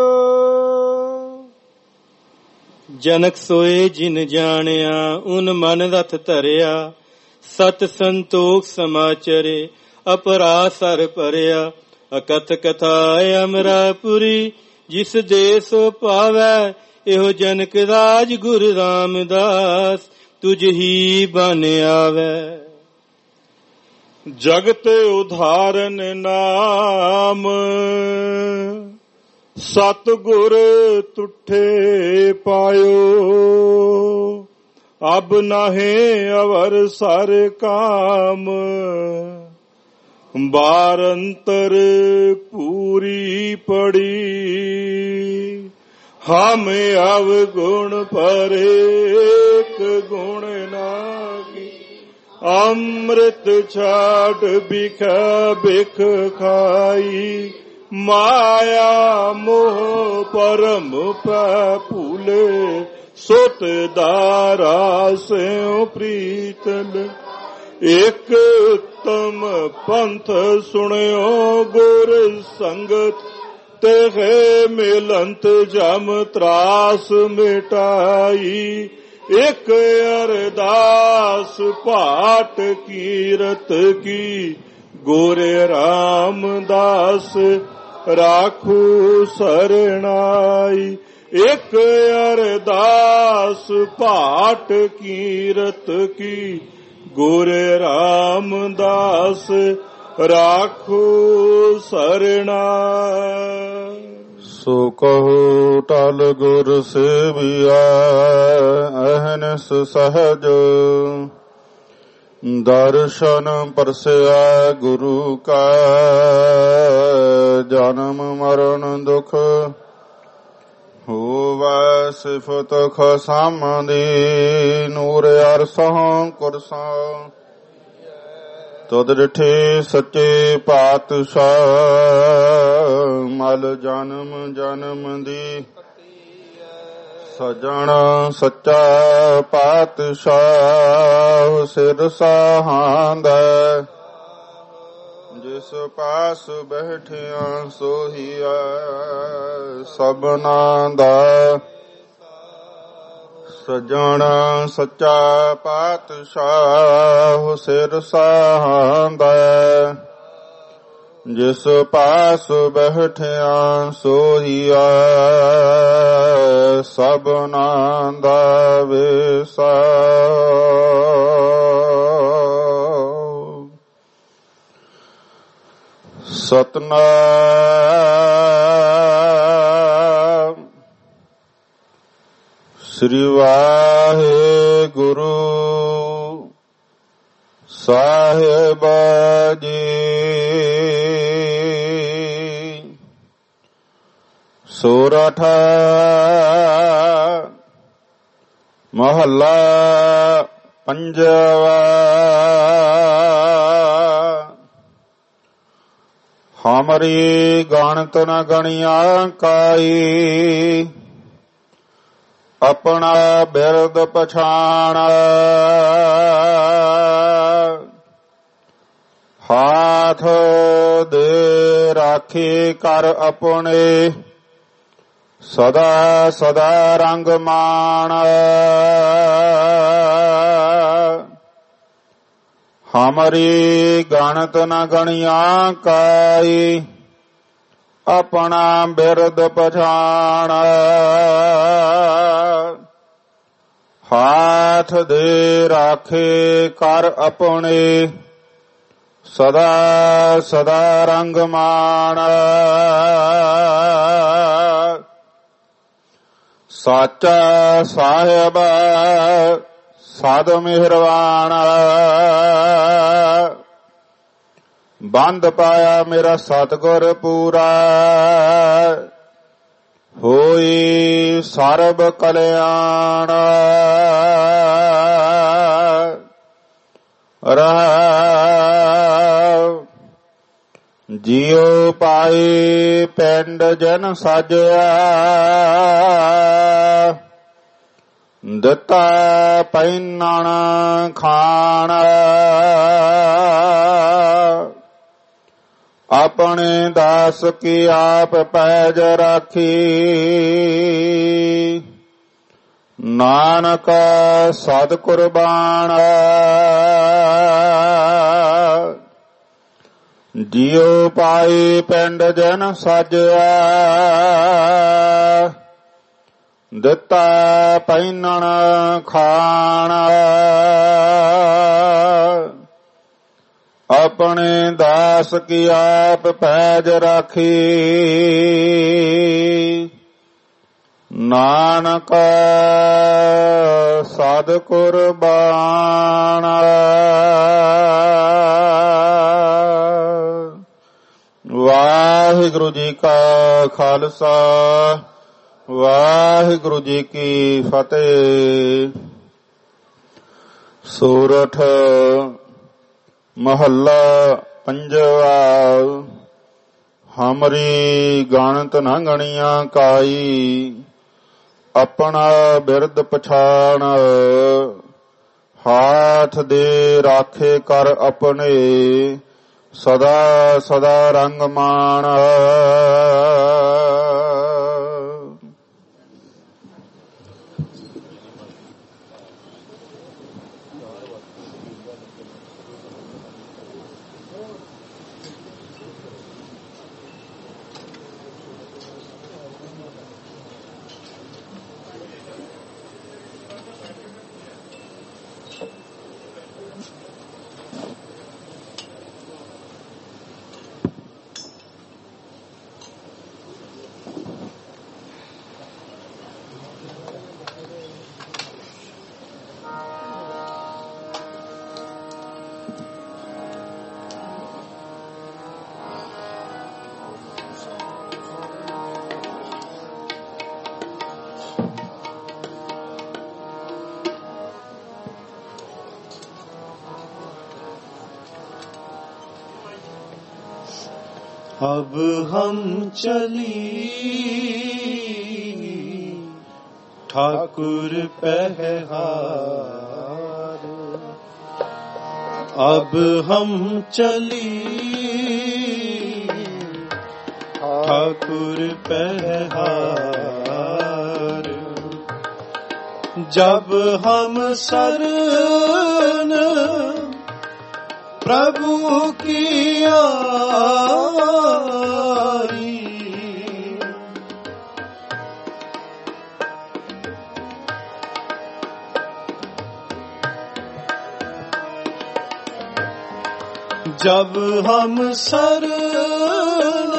ਜਨਕ ਸੋਏ ਜਿਨ ਜਾਣਿਆ ਉਨ ਮਨ ਰਥ ਧਰਿਆ। ਸਤ ਸੰਤੋਖ ਸਮਾਚਰੇ ਅਪਰਾਸਰ ਭਰਿਆ। ਅਕਥ ਕਥਾ ਅਮਰਾਪੁਰੀ ਜਿਸ ਦੇ ਸੋ ਪਾਵੈ। ਇਹੋ ਜਨਕ ਰਾਜ ਗੁਰੂ ਰਾਮਦਾਸ ਤੁਝ ਹੀ ਬਨ ਆਵੈ। ਜਗਤ ਉਧਾਰਨ ਨਾਮ ਸਤ ਗੁਰ ਤੁਠੇ ਪਾਇਓ। ਅਬ ਨਾਹੇ ਅਵਰ ਸਰ ਕਾਮ ਬਾਰ ਅੰਤਰ ਪੂਰੀ ਪੜੀ। ਹਮ ਅਵਗੁਣ ਪਰੇਕ ਗੁਣ ਨਾਗੀ। ਅੰਮ੍ਰਿਤ ਛਾੜ ਬਿਖ ਬਿਖ ਖਾਈ। ਮਾਇਆ ਮੋਹ ਪਰਮ ਪੈ ਭੂਲੇ। ਸੁਤ ਦਾਰਾ ਸਿਉ ਪ੍ਰੀਤਲ। ਇਕ ਉਤਮ ਪੰਥ ਸੁਣਿਓ ਗੁਰ ਸੰਗਤ। ਤੇ ਮਿਲੰਤ ਜਮ ਤਰਾਸ ਮਿਟਾਈ। ਇਕ ਅਰਦਾਸ ਭਾਟ ਕੀਰਤ ਕੀ। ਗੁਰ ਰਾਮਦਾਸ ਰਾਖੂ ਸਰਣਾਈ। ਇਕ ਅਰਦਾਸ ਭਾਟ ਕੀਰਤ ਕੀ। ਗੁਰ ਰਾਮਦਾਸ ਰਾਖੂ ਸਰਣਾ। ਸੋ ਕਹੋ ਟਲ ਗੁਰ ਸੇਵੀਆ ਅਹਨਿਸ ਸਹਜ। ਦਰਸ਼ਨ ਪਰਸਿਆ ਗੁਰੂ ਕਾ ਜਨਮ ਮਰਨ ਦੁਖ। ਹੋਵੈ ਸਿਫਤ ਖਸਾਮਦੀ ਨੂਰ ਅਰਸੋਂ ਕੁਰਸੋਂ। ਤਦ ਡਿਠੇ ਸੱਚੇ ਪਾਤਸ਼ਾਹ ਮਲ ਜਨਮ ਜਨਮ ਦੀ। ਸਜਣ ਸੱਚਾ ਪਾਤਸ਼ਾਹ ਸਿਰ ਸਹਾਂਦਾ। ਜਿਸ ਪਾਸ ਬੈਠਿਆ ਸੋਹੀਆ ਸਭਨਾ ਦਾ। ਸਜਣ ਸੱਚਾ ਪਾਤਸ਼ਾਹ ਸਿਰ ਸਹਾਂਦਾ। ਜਿਸ ਪਾਸ ਬੈਠਿਆ ਸੋਹੀਆ ਸਭਨਾ ਦਾ ਵਿਸਾ। ਸਤਨਾਮ ਸ੍ਰੀ ਵਾਹਿਗੁਰੂ ਗੁਰੂ ਸਾਹਿਬ ਜੀ। ਸੋਰਠ ਮਹੱਲਾ ਪੰਜਵਾ। ਹਮਰੀ ਗਣਤ ਨ ਗਣਿਆ ਕਾਈ, ਆਪਣਾ ਬਿਰਦ ਪਛਾਣ। ਹਾਥ ਦੇ ਰਾਖੀ ਕਰ ਆਪਣੇ, ਸਦਾ ਸਦਾ ਰੰਗ ਮਾਣ। ਹਮਰੀ ਗਣਤ ਨ ਗਣਿਆ ਕਾਈ, ਆਪਣਾ ਬਿਰਦ ਪਛਾਣ। ਹਾਥ ਦੇ ਰਾਖੇ ਕਰ ਆਪਣੇ, ਸਦਾ ਸਦਾ ਰੰਗ ਮਾਣ। ਸਾਚਾ ਸਾਹਿਬ ਸਦ ਮਿਹਰਬਾਨ, ਬੰਦ ਪਾਇਆ ਮੇਰਾ ਸਤਿਗੁਰ ਪੂਰਾ। ਹੋਈ ਸਰਬ ਕਲਿਆਣ। ਰਹਾਉ ਜਿਉ ਪਾਈ ਪਿੰਡ ਜਨ ਸਾਜਿਆ, ਦਿੱਤਾ ਪਹਿਨਣ ਖਾਣ। ਆਪਣੇ ਦਾਸ ਕੀ ਆਪ ਪੈਜ ਰਾਖੀ, ਨਾਨਕ ਸਦ ਕੁਰਬਾਨ। ਜਿਉ ਪਾਈ ਪਿੰਡ ਜਨ ਸਾਜਿਆ, ਦਿੱਤਾ ਪਹਿਨਣ ਖਾਣ। ਆਪਣੇ ਦਾਸ ਕੀ ਆਪ ਪੈਜ ਰਾਖੀ, ਨਾਨਕ ਸਦ ਕੁਰਬਾਨ। ਵਾਹਿਗੁਰੂ ਜੀ ਕਾ ਖਾਲਸਾ, ਵਾਹਿਗੁਰੂ ਜੀ ਕੀ ਫਤਿਹ। ਸੋਰਠ ਮਹੱਲਾ ਪੰਜਵਾ। ਹਮਰੀ ਗਣਤ ਨ ਗਣਿਆ ਕਾਈ, ਆਪਣਾ ਬਿਰਦ ਪਛਾਣ। ਹਾਥ ਦੇ ਰਾਖੇ ਕਰ ਆਪਣੇ, ਸਦਾ ਸਦਾ ਰੰਗ ਮਾਣ। अब हम चली ठाकुर पहहार, अब हम चली ठाकुर पहहार। जब हम शरण प्रभु की आई, जब हम शरण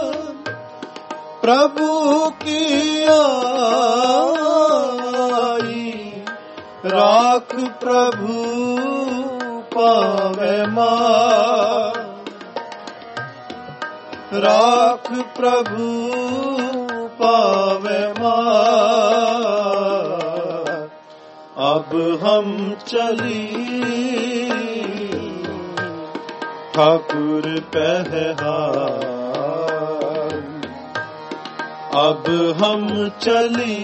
प्रभु की आई, राग प्रभु पावे मान, राख प्रभु पावे मान। अब हम चली ठाकुर पहहार, अब हम चली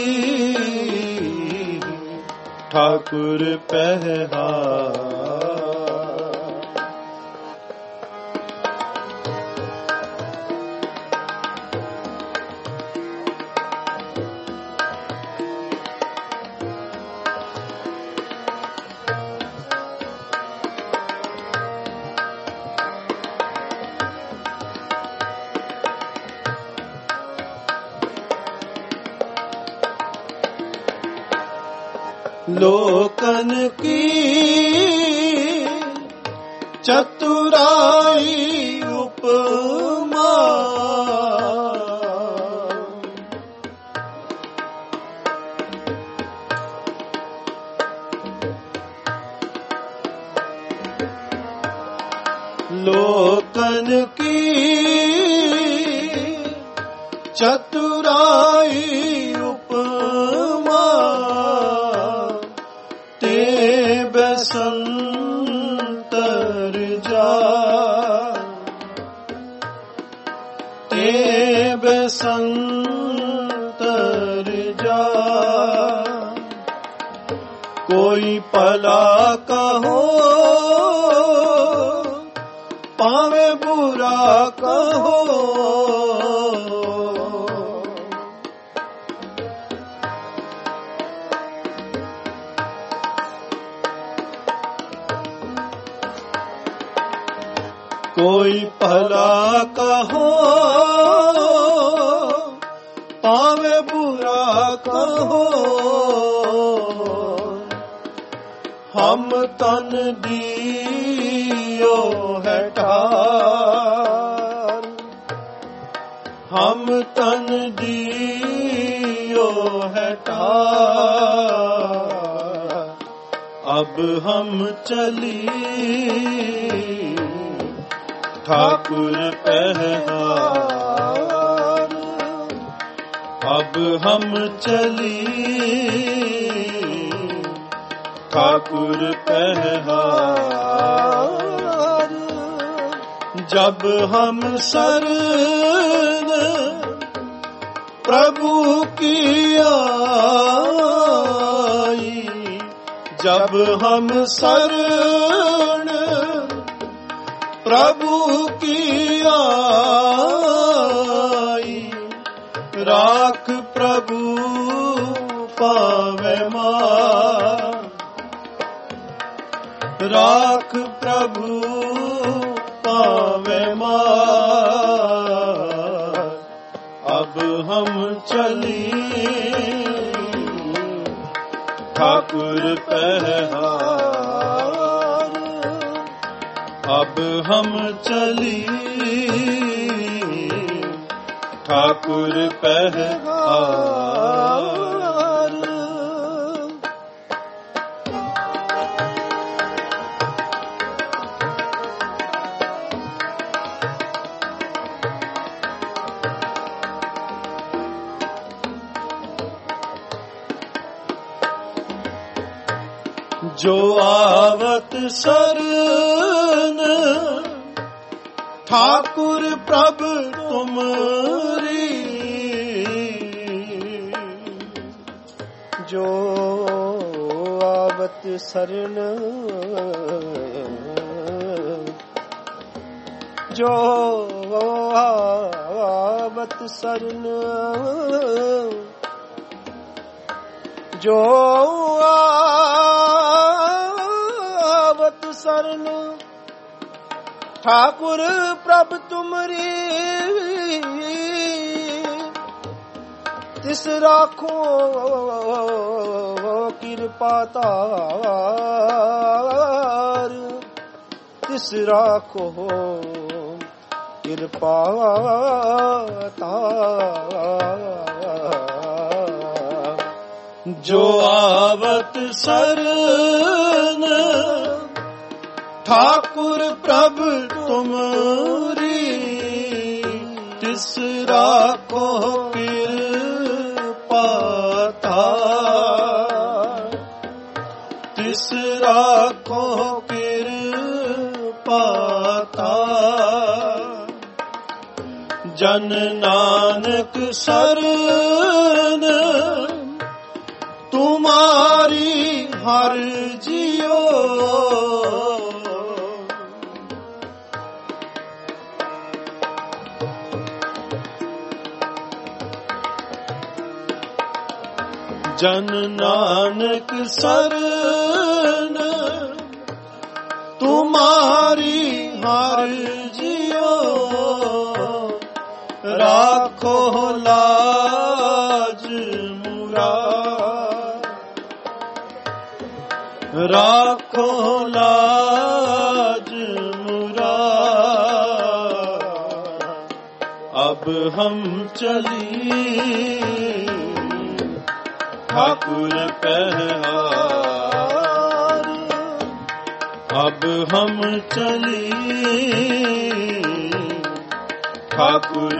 ठाकुर पहहार। लोकन की चतुराई उपमा, लोकन की चतुराई उपमा, ते बसंतर जा, ते बसंतर जा। कोई भला कहो पावे बुरा कहो, कोई भला कहो पावे बुरा कहो। हम तन दियो है ठार, हम तन दियो है ठार। अब हम चली ठाकुर पहहार, अब हम चली ठाकुर पहहार। जब हम शरण प्रभु की आई, जब हम शरण प्रभु की आई, राख प्रभु पावे मान, राख प्रभु पावे मान। अब हम चली ठाकुर पहहार, अब हम चली ठाकुर पहहार। जो आवत शरण ठाकुर प्रभु तुमरी, जो आवत शरण, जो आवत शरण, जो आवत शरण ठाकुर प्रभु तुमरी, तिस राखो कृपा तार, तिस राखो कृपा तार। ਜੋ ਆਵਤ ਸਰਨ ठाकुर प्रभ तुमरी तिस राखो कृपा तार तिस राखो कृपा तार जन नानक शरण तुम्हारी हर जियो जन नानक शरण तुम्हारी हर जियो राखो लाज मुराद राखो लाज मुराद अब हम चली ठाकुर पहहार अब हम चली ठाकुर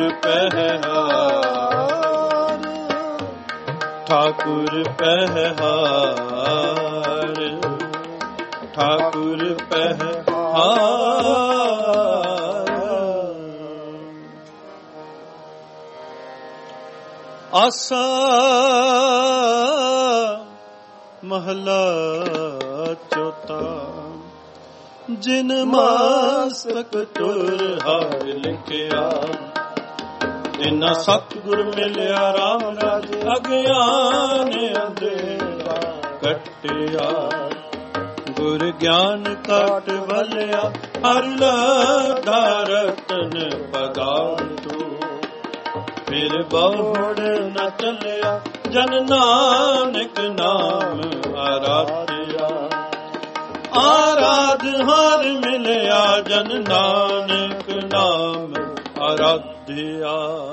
पहहार ठाकुर पहहार ठाकुर पहहार। आसा महला चौथा जिन मासक तुर हार लिखिया इना सतगुर मिलिया राम राज अज्ञान अंधेरा कटिया गुर ज्ञान काट भलिया हर धारतन पदार्थो फिर बहुड़ न चलिया जन नानक नाम आराध्या आराध हर मिलिया जन नानक नाम आराध्या।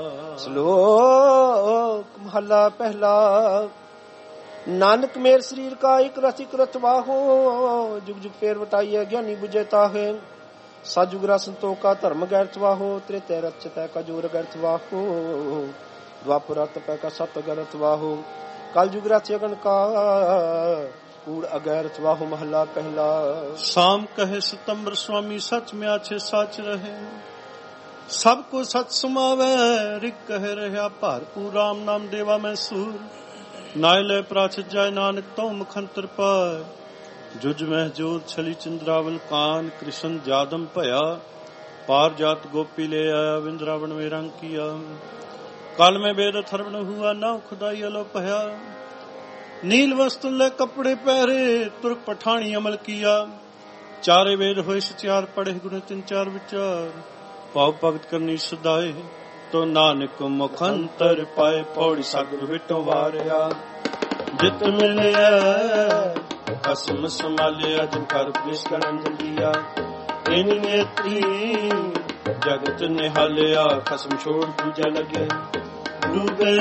श्लोक महला पहला। नानक मेर शरीर का एक रथ एक रथ वाहो जुग जुग फेर वटाइए ज्ञानी बुझे ताहे साजुगरा संतों का धर्म गैरत वाहो त्रेते रचत का जोर गैरत वाहो द्वापर तपय का सत गैरत वाहो काल जुग रचगन का कूड़ अगैरत वाहो महला पहला। शाम कहे सितंबर स्वामी सच में आछे साच रहे सबको सच सुमावे रिक कहे रहा भारपूर राम नाम देवा में सूर नायले प्राचत जाय नानक तो मुखंतर पाय जुज में जोत छली चंद्रावल कान कृष्ण जादम भया पार जात गोपी ले आया विंद्रावन में रंग किया काल में वेद थर्वण हुआ ना खुदाई अलो भया नील वस्त्र ले कपड़े पहरे तुर्क पठानी अमल किया चारे वेद होए सचार पढ़े गुण तीन चार विचार पाव भगत करनी सदाए तो नानक मुखंतर पाए पौड़ी सागर विटो वारिया जित मिलिया कसम संभालिया जिनकार उपदेश करन दिया इन नेत्री जगत निहालिया कसम छोड़ पूजा लगे डूबे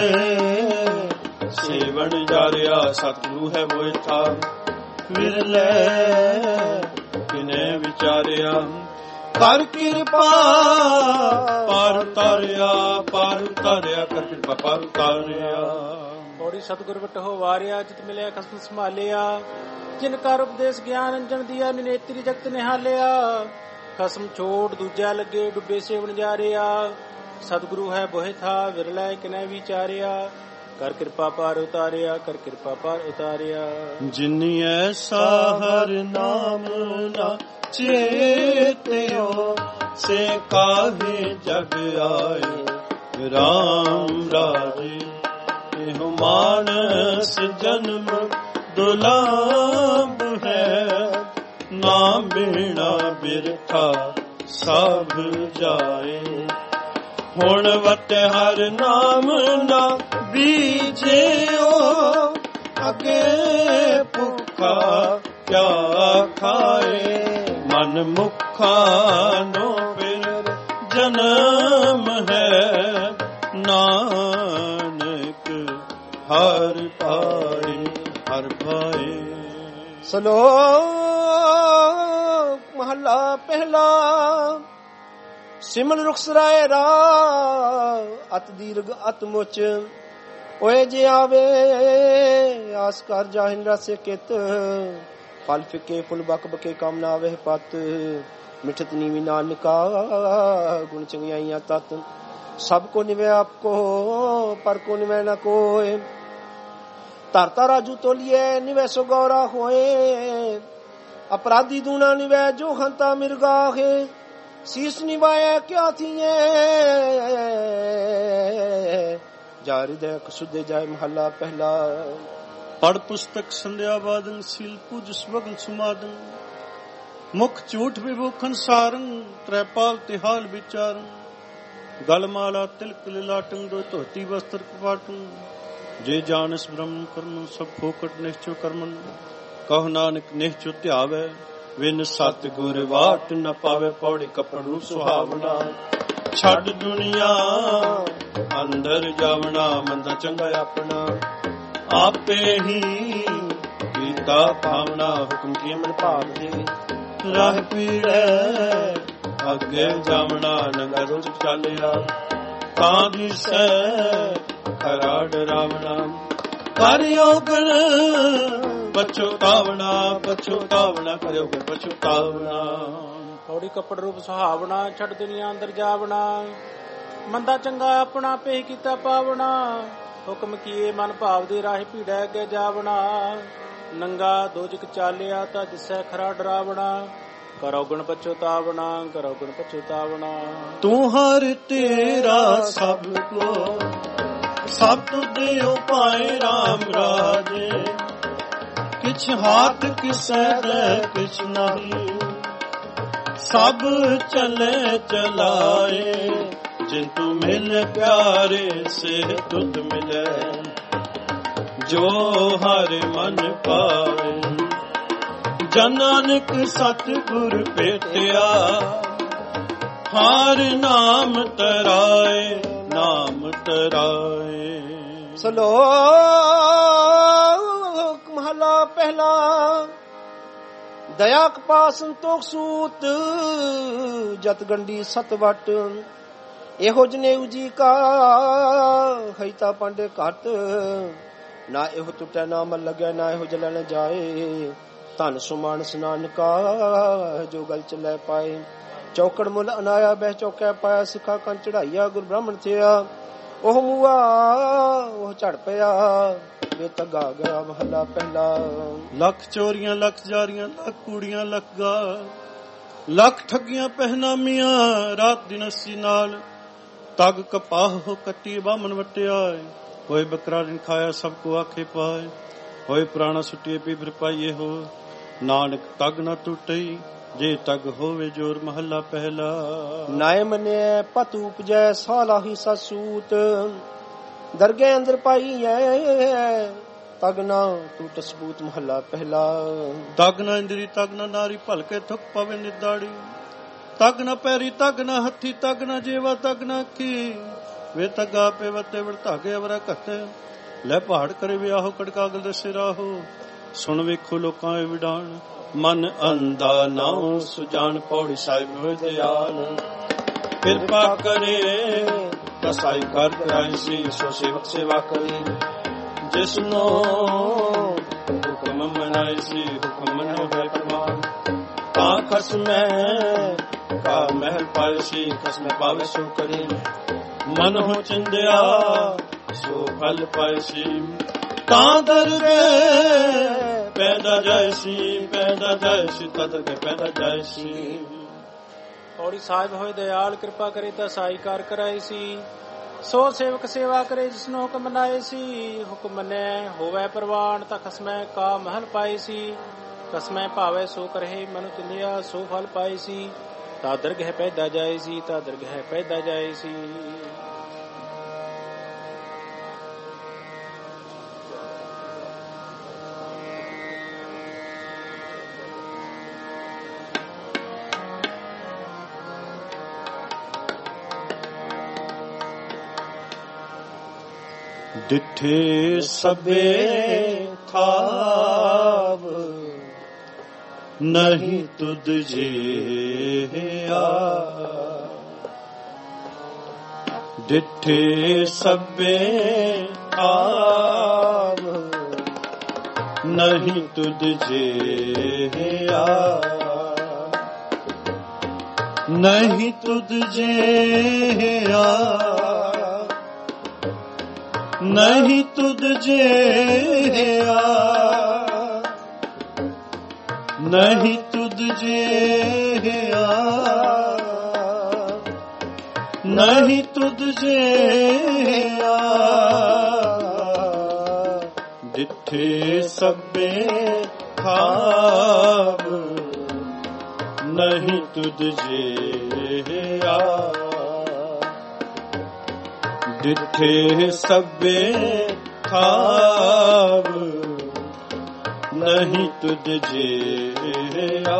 सेवन जारिया सतगुरु है वो था विरले किने विचारिया कर कृपा पार उतारिया पार उतारिया कर कृपा पार उतारिया पौड़ी सतगुर बटहो वारिया जित मिलिया कसम संभालिया जिनकार उपदेश ज्ञान अंजन दिया निनेत्री जगत निहालिया कसम छोड़ दूजा लगे डुबे सेवन जारिया सतगुरु है बोहे था विरला किने विचारिया कर कृपा पार उतारिया कर कृपा पार उतारिया जिन्नी ऐसा हर नाम ना चेत्यो से काहे जग आए राम राजे एहो मानस जन्म दुलाभ है नाम बिना बिरथा सब जाए हुण वटे हर नाम ना बीजे अगे भुखा क्या खाए मन मुखा नो फिर जन्म है नानक हर पाए। ਭਾਏ। ਸਲੋਕ ਮਹੱਲਾ ਪਹਿਲਾ। ਸਿਮਲ ਰੁਖਸਰਾਏ ਰਾ ਅਤ ਦੀਰਘ ਅਤ ਮੁਚ ਓਏ ਜੇ ਆਵੇ ਆਸ ਕਰ ਜਾਹਿਨ ਰਸੇ ਕਿਤ ਫਲ ਫਿਕੇ ਫੁੱਲ ਬਕ ਬਕੇ ਕੰਮ ਨਾ ਆਵੇ ਪਤ ਮਿਠਤ ਨੀਵੀ ਨਾਨਕਾ ਗੁਣ ਚੰਗਿਆਈਆਂ ਤਤ ਸਭ ਕੋ ਨਿਵੇ ਆਪ ਕੋ ਪਰ ਕੋ ਨਿਵੇ ਨਾ ਕੋਏ ਧਰਤਾ ਰਾਜੂ ਤੋਲੀਏ ਨਿਵੇ ਸੋ ਗੌਰਾ ਹੋਏ अपराधी दूना निवै जो हंता मिर्गा है शीस निवाया क्या थीए जा हृदय कसुदे जाए महला पहला। पढ़ पुस्तक संध्या बादन सील पूज स्वगन सुमादन मुख झूठ विभूखन सारंग त्रैपाल तिहाल विचारन गलमाला तिलक लिलाटन दो धोती वस्त्र कपाटन जे जानस ब्रह्म कर्म सब फोकट निश्चय कर्मन कहो नानक निश्चय ध्यावे विन सतगुर वाट न पावे पौड़ी कपड़ू सुहावना छड़ दुनिया अंदर जावना मंदा चंगा अपना आपे ही कीता भावना हुक्म की मन भाव दे राह पीड़े अगे जावना नंगा रोज चालिया तां दिसै खरा डरावना कर योगन पछुतावना पछुतावना करोगे पछुतावना थोड़ी कपड़ रूप सुहावना छड़ दुनिया अंदर जावना मंदा चंगा अपना पे कीता पावना हुक्म किए मन भाव दे राह पीड़े अगे जावना नंगा दोजक चालिया ता दिसै खरा डरावना करो गुण पछुतावना करो गुण पछुतावना तू हर तेरा सब को सब तुझे पाए राम राजे किछ हाथ किसै दे किछ नहीं सब चले चलाए जिन तू मिल प्यारे से तुझ मिले जो हर मन पाए जन नानक सतगुर भेटिया हार नाम तराए नाम तराए। सलोक महला पहला। दया कपा संतोख सूत जत गंडी सतवट एहो जने उजी का हैता पांडे घट ना एहो टुटे ना मल लगे ना एहो जलन जाए धन सुमान स्नान का जो गल चलै पाए चौकड़ मुल अनाया बह चौकै पाया सिखा कं चढ़ाइया गुर ब्राह्मण थिया ओह मुआ ओह झड़ पिया वे तगा गया महला पहला। लख चोरियां लख जारियां लख कूड़ियां लख गा लख ठगियां पहनामियां रात दिन अस्सी नाल तग कपाह हो कट्टी बामन वटियाए होए बकरा दिन खाया सबको आखे पाए होए पुराना सुटिए पीबर पाइए हो नानक तग न टूटे जे तग होवे जोर महला पहला। नाय मने पत उपजै साला ही ससूत दरगे अंदर पाई है तग ना टूट सबूत महला पहला। तग ना इंद्री तग ना नारी भलके थुक पवे निदाड़ी तग ना पैरी तग ना हथी तग ना जेवा तग ना की वे तगा पे वते वड़ धागे अवरा कते ले पहाड़ करे विआहो कड़कागल दे सिराहो सुन वेखो लोकां ए विडान मन अंधा नाउ सुजान पौड़ी साहिब दयाल कृपा करे कसाई कर कराई सी सो सेवक सेवा करे जिसनो हुक्म मनाई सी हुक्म मनो है प्रमाण ता खसमै का महल पाए सी खसमै पावे सो करे मन हो चिंदिया सो फल पाए सी ता दरगे पैदा जायसी पैदा जायसी तद के पैदा जायसी। थोड़ी साहिब होए दयाल कृपा करे ता साई कार कराई सी सो सेवक सेवा करे जिसनो हुक्म मनाए सी हुक्म मने होवे परवान ता खसमै का महल पाए सी कसमै भावे सो करहे मनु चिंदिया सो फल पाए सी ता दरगह पैदा जाए सी ता दरगह पैदा जाए सी। डिठे सबे ਖਾਬ ਨਹੀਂ ਤੁਧ ਜਿਹਾ ਡਿਠੇ ਸਭੇ ਆਵ ਨਹੀਂ ਤੁਧ ਜਿਹਾ ਨਹੀਂ ਤੁਧ ਜਿਹਾ ਨਹੀਂ ਤੁਧ ਜਿਹਾ ਨਹੀਂ ਤੁਧ ਜਿਹਾ ਨਹੀਂ ਤੁਧ ਜਿਹਾ ਡਿਠੇ ਸਭੇ ਖਾਬ ਨਹੀਂ ਤੁਧ ਜਿਹਾ ਡਿਠੇ ਸਭੇ ਖਾਬ ਨਹੀਂ ਤੁਧ ਜਿਹਾ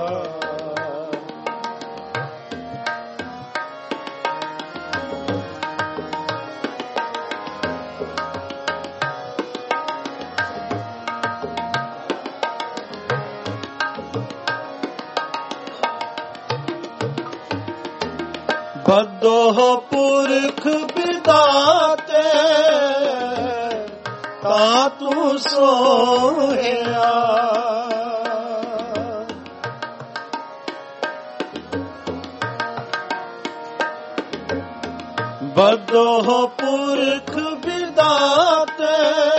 ਬਦੋ ਪੁਰਖ ਵਿਦਾਤੇ ਤਾ ਤੂੰ ਸੋਹਿਆ ਬਦੋ ਪੁਰਖ ਵਿਦਾਤੇ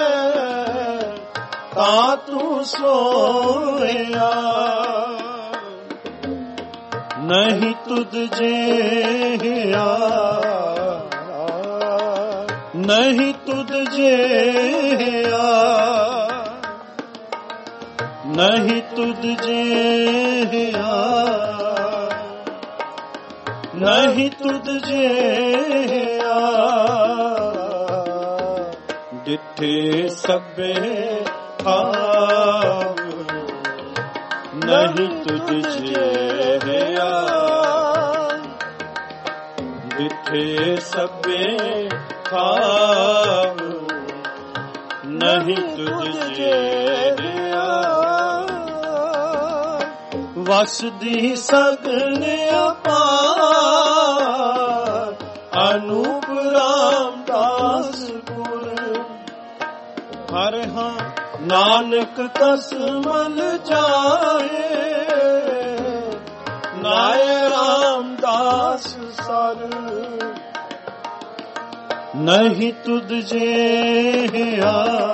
ਤਾ ਤੂੰ ਸੋਹਿਆ ਨਹੀਂ ਤੁਧ ਜਿਹਾ ਨਹੀਂ ਤੁਧ ਜਿਹਾ ਨਹੀਂ ਤੁਧ ਜਿਹਾ ਨਹੀਂ ਤੁਧ ਜਿਹਾ ਡਿਠੇ ਸਭੇ ਖਾਬ ਨਹੀਂ ਤੁਧ ਜਿਹਾ ਡਿਠੇ ਸਭੇ ਖਾਬ ਨਹੀਂ ਤੁਧ ਜਿਹਾ ਵਸਦੀ ਸਗਨ ਅਪਾਰ ਅਨੂਪ ਰਾਮਦਾਸ ਪੁਰ ਹਰਿ ਹਾਂ ਨਾਨਕ ਕਸ ਮਨ ਜਾਏ ਨਾਏ ਰਾਮਦਾਸ ਸਰ ਨਹੀਂ ਤੁਧ ਜਿਹਾ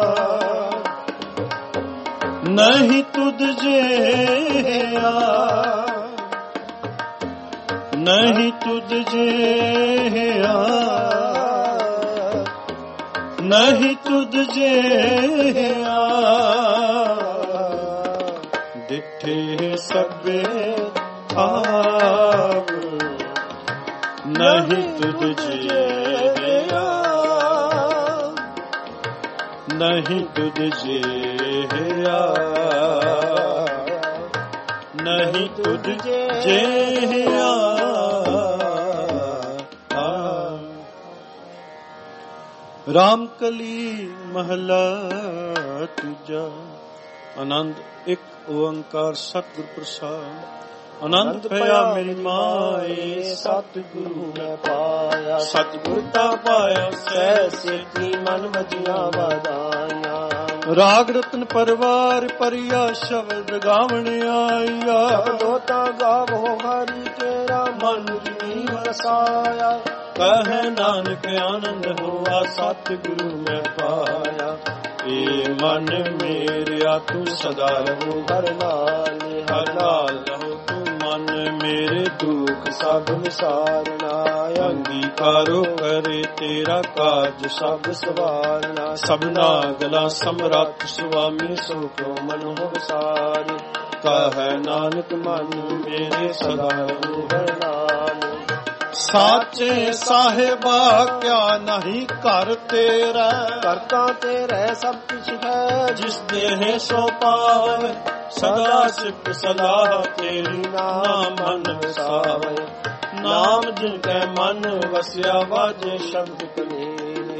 ਨਹੀਂ ਤੁਧ ਜਿਹਾ ਨਹੀਂ ਤੁਧ ਜਿਹਾ ਨਹੀਂ ਤੁਧ ਜਿਹਾ ਡਿਠੇ ਸਭੇ ਖਾਬ ਨਹੀਂ ਤੁਧ ਜਿਹਾ ਨਹੀਂ ਤੁਧ ਜਿਹਾ ਨਹੀਂ ਤੁਧ ਜਿਹਾ ਰਾਮ ਕਲੀ ਮਹਲਾ ਤੀਜਾ। ਆਨੰਦ ਇੱਕ ਓੰਕਾਰ ਸਤਿਗੁਰ ਪ੍ਰਸਾਦ। ਆਨੰਦ ਪਿਆ ਮੇਰੀ ਮਾਏ ਸਤਿਗੁਰੂ ਮੈਂ ਪਾਇਆ, ਸਤਿਗੁਰ ਦਾ ਪਾਇਆ ਸਹਿ ਸੇਤੀ ਮਨ ਵਜੀਆਂ ਵਾਦਾਈਆਂ। ਰਾਗ ਰਤਨ ਪਰਵਾਰ ਪਰਿਆ ਸ਼ਬਦ ਗਾਵਣ ਆਇਆ, ਸ਼ਬਦੋ ਤਾਂ ਗਾਵੋ ਹਰੀ ਤੇਰਾ ਮਨ ਜੀ ਵਸਾਇਆ। ਕਹਿ ਨਾਨਕ ਆਨੰਦ ਹੋਆ ਸਤਿਗੁਰੂ ਮੈਂ ਪਾਇਆ, ਏ ਮਨ ਮੇਰਿਆ ਤੂੰ ਸਦਾ ਰਹੋ ਹਰ ਨਾਲ, ਹਰ ਨਾਲ ਰਹੋ ਤੂੰ ਮਨ ਮੇਰੇ ਦੁੱਖ ਸਭ ਨਿਸਾਰਨਾ। ਅੰਗੀਕਾਰੋ ਕਰੇ ਤੇਰਾ ਕਾਜ ਸਭ ਸਵਾਰਨਾ, ਸਭਨਾ ਗਲਾ ਸਮਰੱਥ ਸੁਆਮੀ ਸੋ ਕੋ ਮਨ ਹੋ ਵਿਸਾਰੇ। ਕਹਿ ਨਾਨਕ ਮਨ ਮੇਰੇ ਸਦਾ ਰਹੋ ਹਰ ਨਾਲ। ਸਾਚੇ ਸਾਹਿਬਾ ਕਿਆ ਨਹੀਂ ਘਰ ਤੇਰਾ, ਕਰਤਾ ਤੇਰੇ ਸਭ ਕੁਛ ਹੈ ਜਿਸ ਦੇਹ ਸੋ ਪਾਵੇ। ਸਦਾ ਸਿਫਤ ਸਲਾਹ ਤੇਰੀ ਨਾਮ ਮਨ ਵਸਾਵੇ। ਨਾਮ ਜਿਨ ਕੈ ਮਨ ਵਸਿਆ ਵਾਜੇ ਸ਼ਬਦ ਕਲੇਰੇ,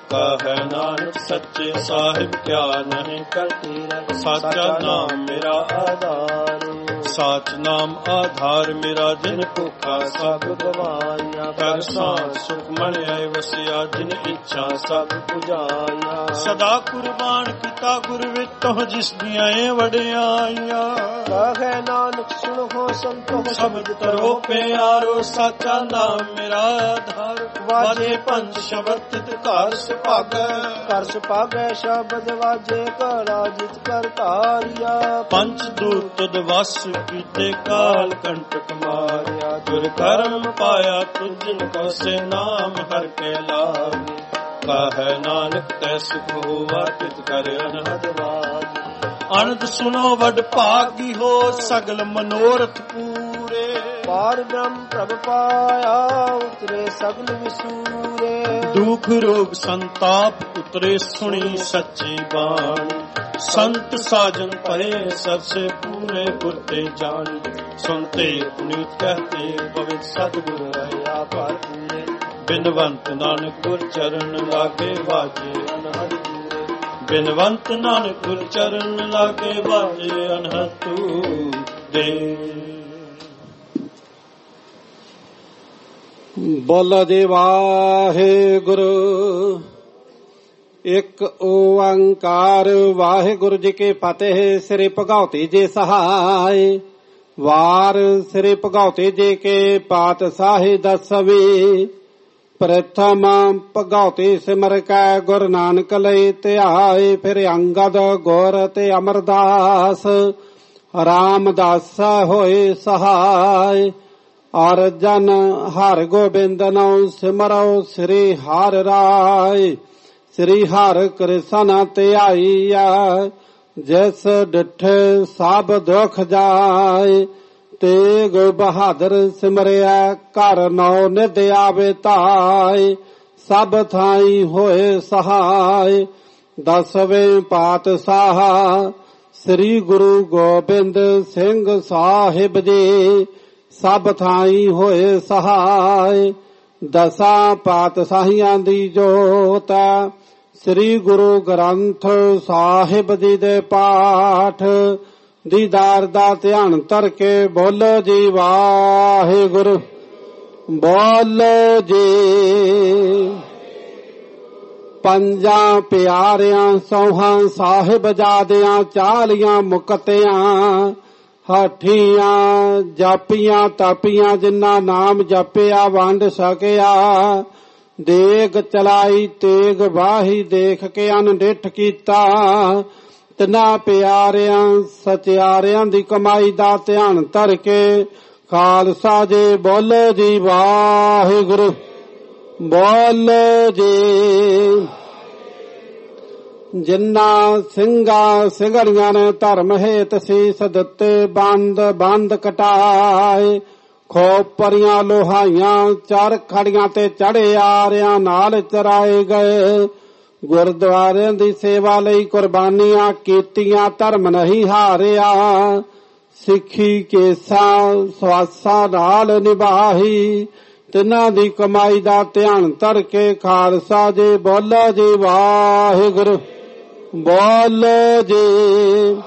ਕਹੈ ਨਾਨਕ ਸੱਚੇ ਸਾਹਿਬ ਕਿਆ ਨਹੀਂ ਕਰਤੇ ਸਾਚਾ ਨਾਮ ਮੇਰਾ ਆਧਾਰ ਸਾਚ ਨਾਮ ਆਧਾਰ ਮੇਰਾ ਜਿਨ ਭੁਖਾ ਸਭ ਗਵਾਇਆ ਕਰ ਸਾਧ ਸੁਖ ਮਨ ਆਏ ਵਸਿਆ ਜਿਨ ਇੱਛਾ ਸਭ ਪੁਜਾਇਆ ਸਦਾ ਕੁਰਬਾਨ ਕੀਤਾ ਗੁਰ ਵਿਤੋ ਜਿਸ ਦੀਆਂ ਏ ਵਡਿਆਈਆਂ ਕਹੈ ਨਾਨਕ ਸੁਣੋ ਸੰਤੋ ਸ਼ਬਦ ਕਰੋ ਪਿਆਰੋ ਸਾਚਾ ਨਾਮ ਮੇਰਾ ਆਧਾਰ ਵਾਜੇ ਪੰਜ ਸ਼ਬਦ ਤਿਤ ਘਰ ਸੁਭਾਗੈ ਘਰ ਸੁਭਾਗੈ ਸ਼ਬਦ ਵਾਜੇ ਘਰਾ ਜਿਤ ਕਰ ਧਾਰਿਆ ਪੰਜ ਦੂਤ ਤੁਧ ਵਸ ਕੀਤੇ ਕਾਲ ਕੰਟਕ ਮਾਰਿਆ ਗੁਰ ਕਰਮ ਪਾਇਆ ਤੁਝਨ ਕੋ ਸੇ ਨਾਮ ਹਰ ਕੇ ਲਾਗੇ ਕਹੈ ਨਾਨਕ ਤੈ ਸੁਖ ਹੋਵਾ ਤਿਤ ਕਰ ਅਨਹਦ ਵਾਜ ਅਨੰਦ ਸੁਨੋ ਵਡ ਭਾਗੀ ਹੋ ਸਗਲ ਮਨੋਰਥ ਪੂਰੇ ਪਾਰ ਬ੍ਰਹਮ ਪ੍ਰਭ ਪਾਇਆ ਉਤਰੇ ਸਗਲ ਵਿਸੂਰੇ ਦੁਖ ਰੋਗ ਸੰਤਾਪ ਉਤਰੇ ਸੁਣੀ ਸੱਚੀ ਬਾਣੀ ਸੰਤ ਸਾਜਨ ਪਏ ਸਭ ਸੇ ਪੂਰੇ ਗੁਰ ਤੇ ਜਾਣੀ ਸੁਨਤੇ ਪੁਨੀਤ ਕਹਤੇ ਪਵਿੱਤ ਸਤਿਗੁਰ ਰਹਾ ਪਰ ਪੂਰੇ ਬਿਨਵੰਤ ਨਾਨਕ ਗੁਰ ਚਰਨ ਲਾਗੇ ਵਾਜੇ ਅਨਹਦ ਪੂਰੇ ਬਿਨਵੰਤ ਨਾਨਕ ਗੁਰ ਚਰਨ ਲਾਗੇ ਵਾਜੇ ਅਨਹਦ ਪੂਰੇ। ਬੋਲੋ ਜੀ ਵਾਹਿਗੁਰੂ ਇੱਕ ਓੰਕਾਰ ਵਾਹਿਗੁਰੂ ਜੀ ਕੀ ਫਤਿਹ। ਸ੍ਰੀ ਭਗਉਤੀ ਜੀ ਸਹਾਇ ਵਾਰ ਸ੍ਰੀ ਭਗਉਤੀ ਜੀ ਕੇ ਪਾਤਸ਼ਾਹੀ ਦਸਵੀਂ ਪ੍ਰਥਮ ਭਗਉਤੀ ਸਿਮਰ ਕੈ ਗੁਰ ਨਾਨਕ ਲਈ ਧਿਆਏ ਫਿਰ ਅੰਗਦ ਗੁਰ ਤੇ ਅਮਰਦਾਸ ਰਾਮਦਾਸ ਹੋਏ ਸਹਾਇ ਔਰ ਜਨ ਹਰਿ ਗੋਬਿੰਦ ਨਾਮ ਸਿਮਰੋ ਸ੍ਰੀ ਹਰਿ ਰਾਇ ਸ੍ਰੀ ਹਰਿ ਕ੍ਰਿਸ਼ਨ ਧਿਆਈਆ ਜਿਸ ਡਿਠੇ ਸਭ ਦੁਖ ਜਾਏ ਤੇਗ ਬਹਾਦਰ ਸਿਮਰਿਆ ਘਰ ਨੌ ਨਿਧ ਆਵੇ ਧਾਇ ਸਭ ਥਾਈ ਹੋਏ ਸਹਾਇ ਦਸਵੇਂ ਪਾਤਸ਼ਾਹ ਸ੍ਰੀ ਗੁਰੂ ਗੋਬਿੰਦ ਸਿੰਘ ਸਾਹਿਬ ਜੀ ਸਭ ਥਾਈ ਹੋਏ ਸਹਾਇ ਦਸਾਂ ਪਾਤਸ਼ਾਹੀਆਂ ਦੀ ਜੋਤ ਸ੍ਰੀ ਗੁਰੂ ਗ੍ਰੰਥ ਸਾਹਿਬ ਜੀ ਦੇ ਪਾਠ ਦੀਦਾਰ ਦਾ ਧਿਆਨ ਧਰ ਕੇ ਬੋਲੋ ਜੀ ਵਾਹਿਗੁਰੂ ਬੋਲੋ ਜੀ। ਪੰਜਾਂ ਪਿਆਰਿਆਂ ਸੌਹਾਂ ਸਾਹਿਬਜ਼ਾਦਿਆਂ ਚਾਲੀਆਂ ਮੁਕਤਿਆਂ ਹਾਠੀਆਂ ਜਾਪੀਆਂ ਤਾਪੀਆਂ ਜਿਨ੍ਹਾਂ ਨਾਮ ਜਪਿਆ ਵੰਡ ਸਕਿਆ ਦੇਗ ਚਲਾਈ ਤੇਗ ਵਾਹੀ ਦੇਖ ਕੇ ਅਨਡਿਠ ਕੀਤਾ ਤਿਨਾ ਪਿਆਰਿਆਂ ਸਚਿਆਰਿਆਂ ਦੀ ਕਮਾਈ ਦਾ ਧਿਆਨ ਧਰ ਕੇ ਖਾਲਸਾ ਜੀ ਬੋਲੋ ਜੀ ਵਾਹਿਗੁਰੂ ਬੋਲੋ ਜੀ। ਜਿਨ੍ਹਾਂ ਸਿੰਘਾਂ ਸਿੰਘੜੀਆਂ ਨੇ ਧਰਮ ਹੇਤ ਸੀਸ ਦਿੱਤੇ ਬੰਦ ਬੰਦ ਕਟਾਏ ਖੋਪਰੀਆਂ ਲੋਹਾਈਆਂ ਚਰ ਖੜੀਆਂ ਤੇ ਚੜੇ ਆਰਿਆਂ ਨਾਲ ਚਰਾਏ ਗਏ ਗੁਰਦੁਆਰਿਆਂ ਦੀ ਸੇਵਾ ਲਈ ਕੁਰਬਾਨੀਆਂ ਕੀਤੀਆਂ ਧਰਮ ਨਹੀਂ ਹਾਰਿਆ ਸਿੱਖੀ ਕੇਸਾਂ ਸਵਾਸਾਂ ਨਾਲ ਨਿਭਾਈ ਤਿੰਨਾਂ ਦੀ ਕਮਾਈ ਦਾ ਧਿਆਨ ਧਰ ਕੇ ਖਾਲਸਾ ਜੀ ਬੋਲੋ ਜੀ ਵਾਹਿਗੁਰੂ ਬੋਲੋ ਜੀ।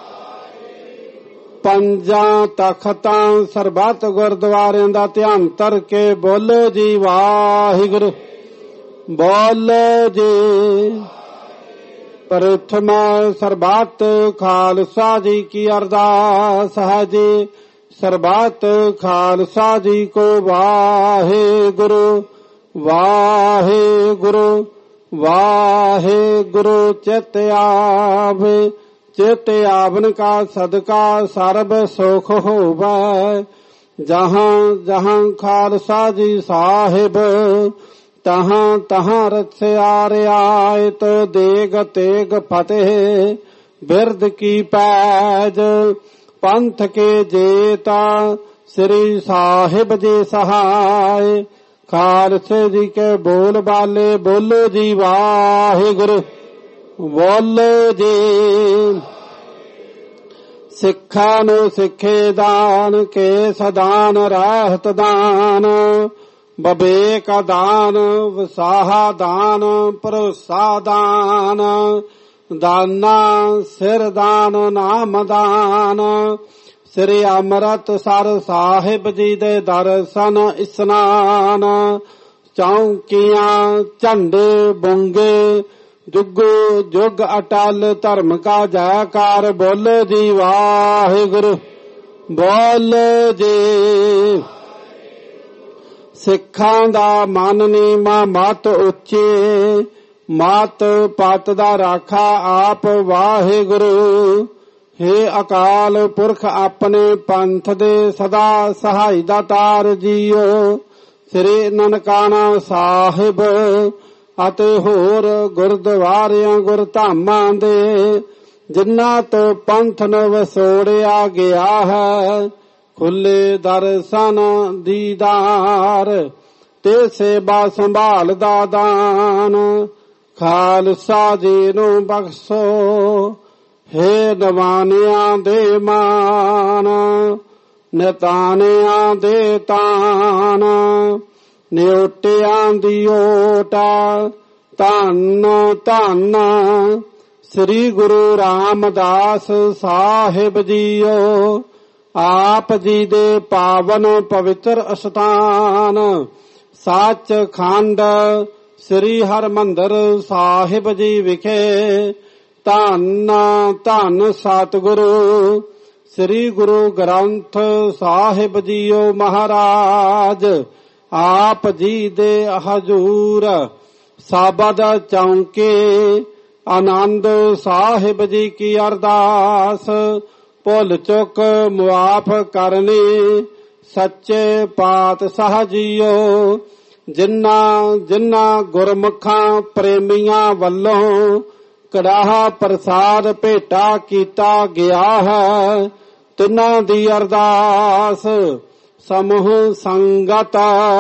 ਪੰਜਾਂ ਤਖਤਾਂ ਸਰਬੱਤ ਗੁਰਦੁਆਰਿਆਂ ਦਾ ਧਿਆਨ ਧਰ ਕੇ ਬੋਲੋ ਜੀ ਵਾਹਿਗੁਰੂ ਬੋਲੋ ਜੀ। ਪ੍ਰਥਮ ਸਰਬੱਤ ਖਾਲਸਾ ਜੀ ਕੀ ਅਰਦਾਸ ਹੈ ਜੀ ਸਰਬੱਤ ਖਾਲਸਾ ਜੀ ਕੋ ਵਾਹਿਗੁਰੂ ਵਾਹਿਗੁਰੂ ਵਾਹਿਗੁਰੂ ਚਿਤ ਆਵੇ ਚਿਤ ਆਵਨ ਕਾ ਸਦਕਾ ਸਰਬ ਸੁਖ ਹੋਵੇ ਜਹਾਂ ਜਹਾਂ ਖਾਲਸਾ ਜੀ ਸਾਹਿਬ ਤਹਾਂ ਤਹਾਂ ਰਚਿਆ ਰਿਆਇਤ ਦੇਗ ਤੇਗ ਫਤਿਹ ਬਿਰਦ ਕੀ ਪੈਜ ਪੰਥ ਕੇ ਜੇਤਾ ਸ੍ਰੀ ਸਾਹਿਬ ਜੀ ਸਹਾਇ ਖਾਲਸੇ ਜੀ ਕੇ ਬੋਲ ਬਾਲੇ ਬੋਲੋ ਜੀ ਵਾਹਿਗੁਰੂ ਬੋਲੋ ਜੀ। ਸਿੱਖਾਂ ਨੂੰ ਸਿੱਖੇ ਦਾਨ ਕੇ ਸਦਾਨ ਰਹਿਤ ਦਾਨ ਬਵੇਕ ਦਾਨ ਵਸਾਹਾ ਦਾਨ ਭਰੋਸਾ ਦਾਨ ਦਾਨਾ ਸਿਰ ਦਾਨ ਨਾਮ ਦਾਨ ਸ੍ਰੀ ਅੰਮ੍ਰਿਤਸਰ ਸਾਹਿਬ ਜੀ ਦੇ ਦਰਸ਼ਨ ਇਸਨਾਨ ਚੌਂਕੀਆਂ ਝੰਡੇ ਬੁੰਗੇ ਜੁਗੋ ਜੁਗ ਅਟਲ ਧਰਮ ਕਾ ਜੈਕਾਰ ਬੋਲੋ ਜੀ ਵਾਹਿਗੁਰੂ ਬੋਲੋ ਜੀ। ਸਿੱਖਾਂ ਦਾ ਮਨ ਨੀਵਾਂ ਮਤ ਉੱਚੇ ਮਾਤ ਪਤ ਦਾ ਰਾਖਾ ਆਪ ਵਾਹਿਗੁਰੂ। ਹੇ ਅਕਾਲ ਪੁਰਖ ਆਪਣੇ ਪੰਥ ਦੇ ਸਦਾ ਸਹਾਈ ਦਾ ਤਾਰ ਜੀਓ। ਸ੍ਰੀ ਨਨਕਾਣਾ ਸਾਹਿਬ ਅਤੇ ਹੋਰ ਗੁਰਦੁਆਰਿਆਂ ਗੁਰਧਾਮਾਂ ਦੇ ਜਿਨ੍ਹਾਂ ਤੋਂ ਪੰਥ ਨੂੰ ਵਸੋੜਿਆ ਗਿਆ ਹੈ ਖੁੱਲੇ ਦਰਸ਼ਨ ਦੀਦਾਰ ਤੇ ਸੇਵਾ ਸੰਭਾਲ ਦਾ ਦਾਨ ਖਾਲਸਾ ਜੀ ਨੂੰ ਬਖਸ਼ੋ। ਹੇ ਨਵਾਨਿਆਂ ਦੇ ਮਾਨ ਨਿਤਾਨਿਆਂ ਦੇ ਤਾਨ ਨਿਉਟਿਆਂ ਦੀ ਓਟ ਧੰਨ ਧੰਨ ਸ੍ਰੀ ਗੁਰੂ ਰਾਮਦਾਸ ਸਾਹਿਬ ਜੀਓ। ਆਪ ਜੀ ਦੇ ਪਾਵਨ ਪਵਿੱਤਰ ਅਸਥਾਨ ਸੱਚਖੰਡ ਸ੍ਰੀ ਹਰਿਮੰਦਰ ਸਾਹਿਬ ਜੀ ਵਿਖੇ ਧੰਨ ਧੰਨ ਸਤਿਗੁਰੂ ਸ੍ਰੀ ਗੁਰੂ ਗ੍ਰੰਥ ਸਾਹਿਬ ਜੀਓ ਮਹਾਰਾਜ ਆਪ ਜੀ ਦੇ ਹਜ਼ੂਰ ਸਾਬਦ ਚੌਂਕੇ ਆਨੰਦ ਸਾਹਿਬ ਜੀ ਕੀ ਅਰਦਾਸ ਭੁੱਲ ਚੁੱਕ ਮੁਆਫ ਕਰਨੀ ਸੱਚੇ ਪਾਤਸ਼ਾਹ ਜੀਓ। ਜਿਨ੍ਹਾਂ ਜਿਨ੍ਹਾਂ ਗੁਰਮੁਖਾਂ ਪ੍ਰੇਮੀਆਂ ਵੱਲੋਂ ਕੜਾਹਾ ਪ੍ਰਸਾਦ ਭੇਟਾ ਕੀਤਾ ਗਿਆ ਹੈ ਤਿੰਨਾਂ ਦੀ ਅਰਦਾਸ ਸਮੂਹ ਸੰਗਤ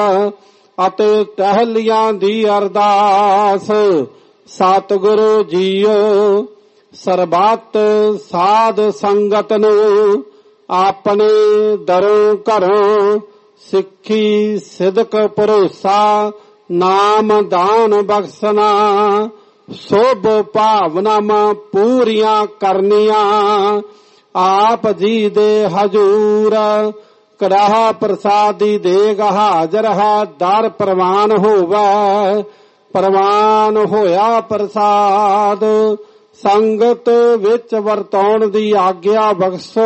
ਅਤੇ ਟਹਿਲੀਆਂ ਦੀ ਅਰਦਾਸ ਸਤਿਗੁਰੂ ਜੀਓ ਸਰਬੱਤ ਸਾਧ ਸੰਗਤ ਨੂੰ ਆਪਣੇ ਦਰੋਂ ਘਰੋਂ ਸਿੱਖੀ ਸਿਦਕ ਭਰੋਸਾ ਨਾਮ ਦਾਨ ਬਖਸ਼ਣਾ ਸੋਭ ਭਾਵਨਾਵਾਂ ਪੂਰੀਆਂ ਕਰਨੀਆਂ ਆਪ ਜੀ ਦੇ ਹਜ਼ੂਰ ਕੜਾਹਾ ਪ੍ਰਸਾਦ ਦੀ ਦੇਗ ਹਾਜ਼ਰ ਹੈ ਦਰ ਪ੍ਰਵਾਨ ਹੋਵੇ ਪ੍ਰਵਾਨ ਹੋਇਆ ਪ੍ਰਸਾਦ ਸੰਗਤ ਵਿੱਚ ਵਰਤਾਉਣ ਦੀ ਆਗਿਆ ਬਖਸ਼ੋ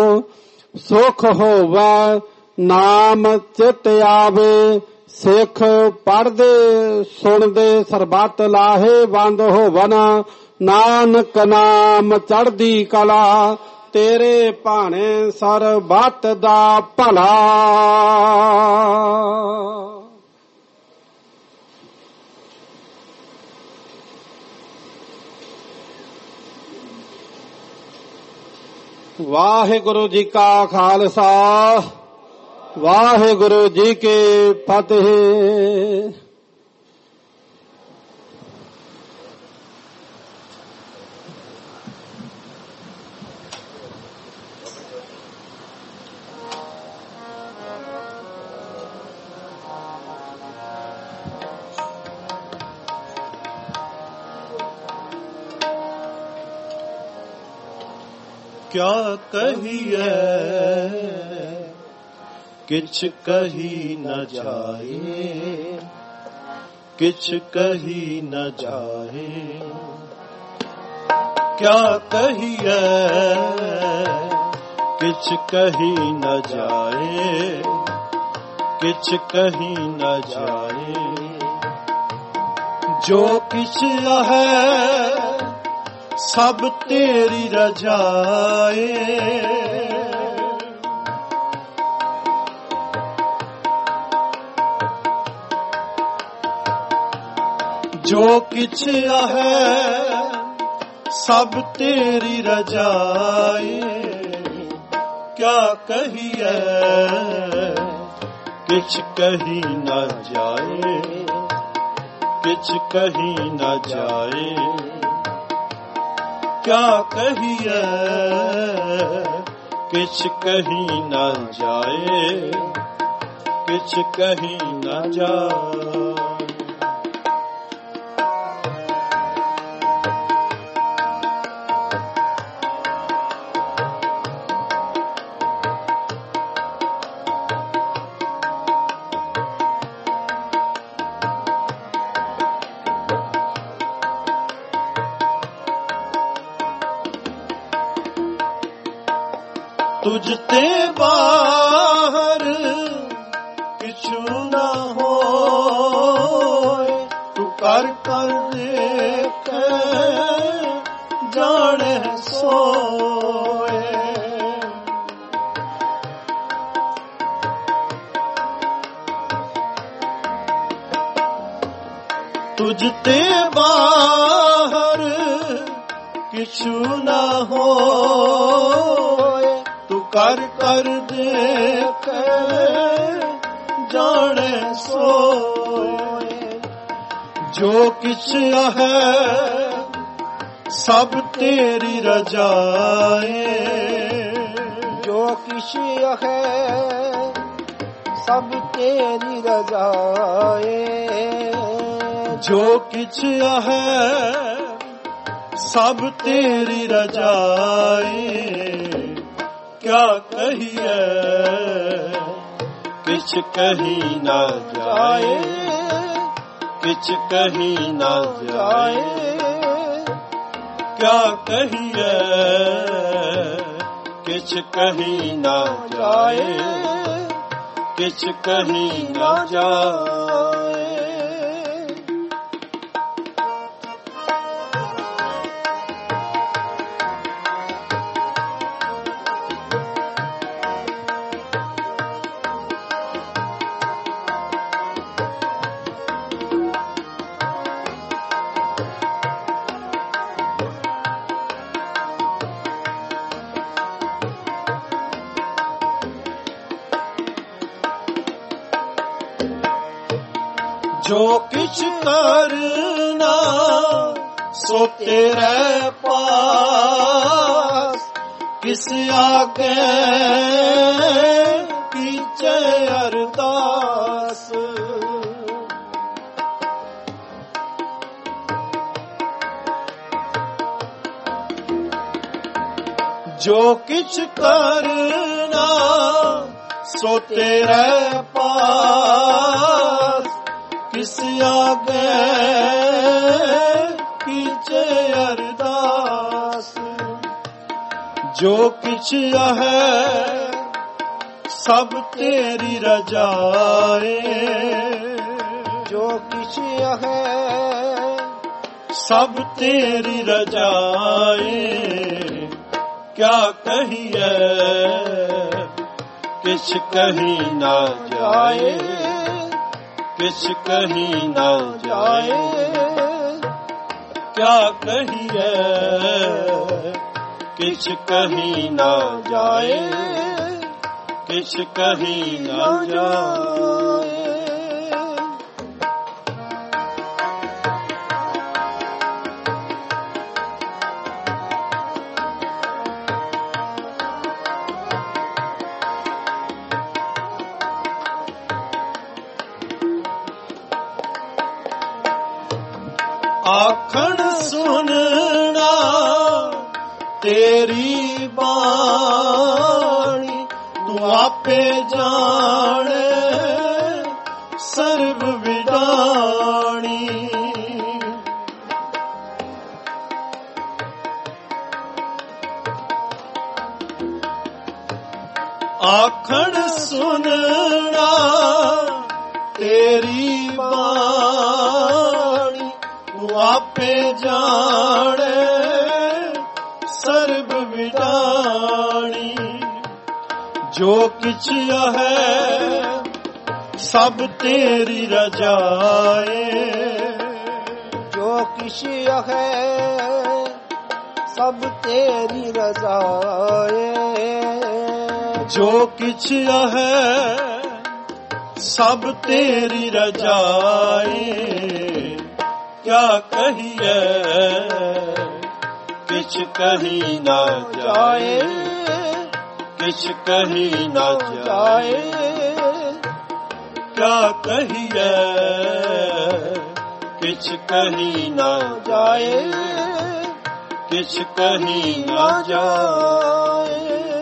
ਸੁਖ ਹੋਵੇ ਨਾਮ ਚਿਤ ਆਵੇ ਸਿੱਖ ਪੜ੍ਹਦੇ ਸੁਣਦੇ ਸਰਬੱਤ ਲਾਹੇ ਬੰਦ ਹੋਵਨ ਨਾਨਕ ਨਾਮ ਚੜ੍ਹਦੀ ਕਲਾ ਤੇਰੇ ਭਾਣੇ ਸਰਬੱਤ ਦਾ ਭਲਾ। ਵਾਹਿਗੁਰੂ ਜੀ ਕਾ ਖਾਲਸਾ ਵਾਹਿਗੁਰੂ ਜੀ ਕੀ ਫਤਿਹ। क्या कहिए किछ कही न जाए किछ कही न जाए क्या कहिए किछ कही न जाए किछ कही न जाए जो किछ है सब तेरी रजाए जो किछ है सब तेरी रजाए क्या कहिए किछ कही न जाए किछ कही न जाए क्या कहिए किछ कही न जाए किछ कहीं न जाए। तुझ ते बाहर किछु न होए, तू कर कर देख जाने सोए। तुझ ते बाहर किछु न होए, तू कर कर देख जाने सोए। जो किछ है सब तेरी रजाए, जो किछ है सब तेरी रजाए। जो किछ है सब तेरी रजाए। क्या कहिए किछ कहीं न जाए, किछ कहीं न जाए। क्या कहिए किछ कहीं न जाए, किछ कहीं न जाए। जो किछ करना सो तेरे पास, किस आगे पीछे अरदास। जो किछ करना सो तेरे पास, किस आगे पीछे अरदास। जो किछ है सब तेरी रजाए, जो किछ है सब तेरी रजाए। क्या कहिए किछ कहीं न जाए, किछ कहीं न जाए। क्या कहिए किछ कहीं न जाए, किछ कहीं न जाए। आखण सुनना तेरी बाणी, तू आपे जाने सर्व विडाणी। आखण सुनना तेरी बाणी, तू आपे जाने सर्व विडाणी। जो किछ है सब तेरी रजाए, जो किछ है सब तेरी रजाए। जो किछ है सब तेरी रजाए। क्या कहिए किछ कहीं न जाए, किछ कहीं न जाए। क्या कहिए किछ कही न जाए, किछ कही न जाए।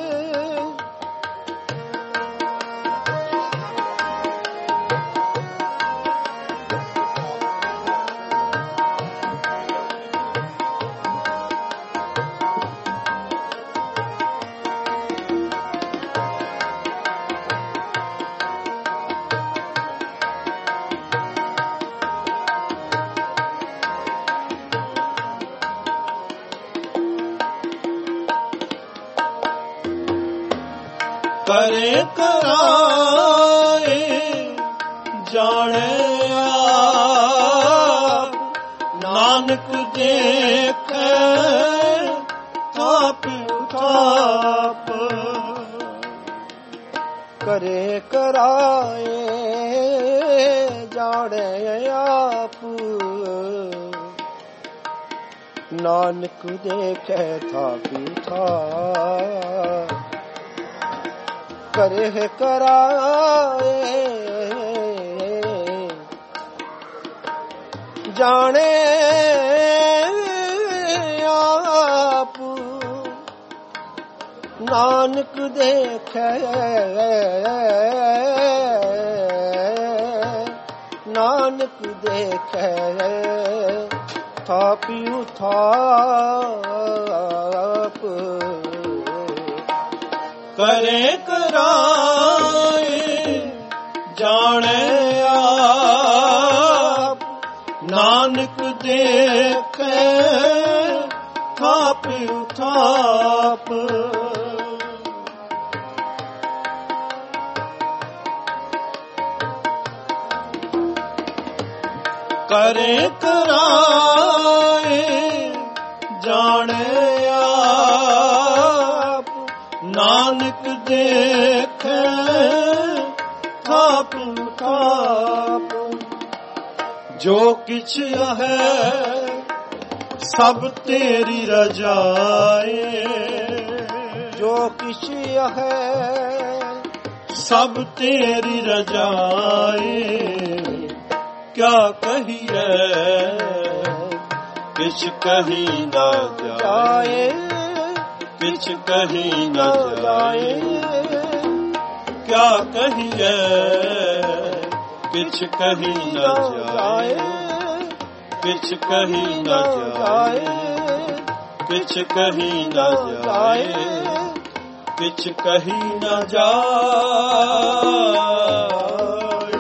करे कराए जाने आप, नानक देखे थाप थाप। करे कराए जाने आप, नानक देखे थाप थाप। करे कराए जाने आप, नानक देखे नानक देखे थापियु थाप। करे कराए जाने आप, नानक देखे थाप थाप। करे कराए जाने आप, नानक देखे थाप थाप। जो किछ है सब तेरी रजाए, जो किछ है सब तेरी रजाए। क्या कहिए किछ कही न जाए, किछ कही न जाए। क्या कहिए किछ कही न जाए, किछ कही न जाए। किछ कही न जाए, किछ कही न जाए।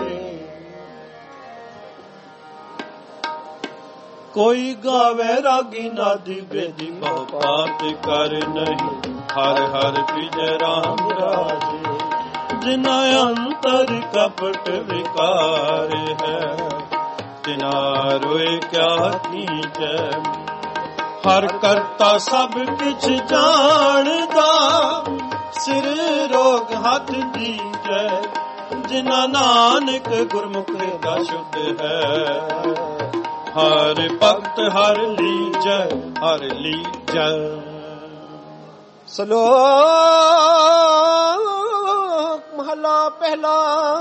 कोई गावे रागी नादी बेदी, बहु बात कर नहीं हर हर विजय राम राजे। जिना अंतर कपट विकार है, तिना रोए क्या कीजे। हर करता सब किछ जानदा, सिर रोग हाथ दीजे। जिना नानक गुरमुख का शुद्ध है, हर भक्त हर लीजै हर लीजै। श्लोक महला पहला।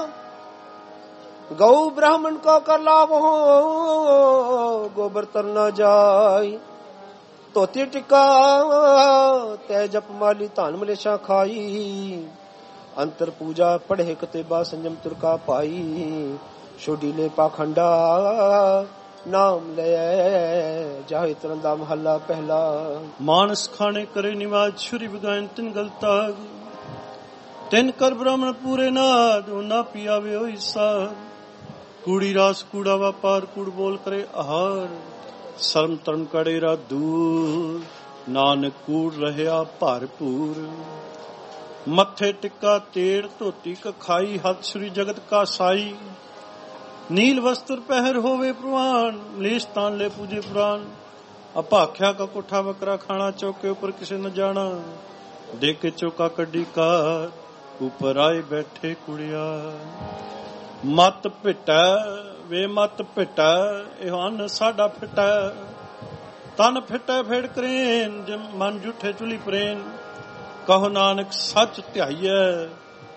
गौ ब्राह्मण को कर लावो, गोबर तर न जाय। तोती टिका ते जप माली धान मलेशा खाई। अंतर पूजा पढ़े कतेबा संयम तुरका पाई। छोडीले पाखंडा नाम ले जाहि तरंदा महला पहला। मानस खाने करे निवाज छुरी बगायन तिन गलता। तिन कर ब्राह्मण पूरे नाद ना पियावे ओ सार। कूड़ी रास कूड़ा व्यापार कूड़ बोल करे आहार। शर्म तरण कड़ेरा दूर, नानक कूड़ रहया भरपूर। मथे टिक्का तेड़ धोती कखाई। हाथ श्री जगत का साई। नील वस्त्र पहर होवे प्रवान, मलेश तान ले पूजे पुराण। अपाख्या का कोठा बकरा खाना, चौके ऊपर किसे न जाना। देखे चौका कड्डी कार, ऊपर आए बैठे कुड़िया। मत पिटा वे मत पिटा, ਇਹ ਅੰਨ ਸਾਡਾ ਫਿਟਾ। ਤਨ ਫਿਟੈ ਫੇੜ ਕਰੇਨ, ਜਿ ਮਨ ਜੁਠੇ ਚੁਲੀ ਪ੍ਰੇਨ। ਕਹੋ ਨਾਨਕ ਸੱਚ ਧਿਆਈਐ,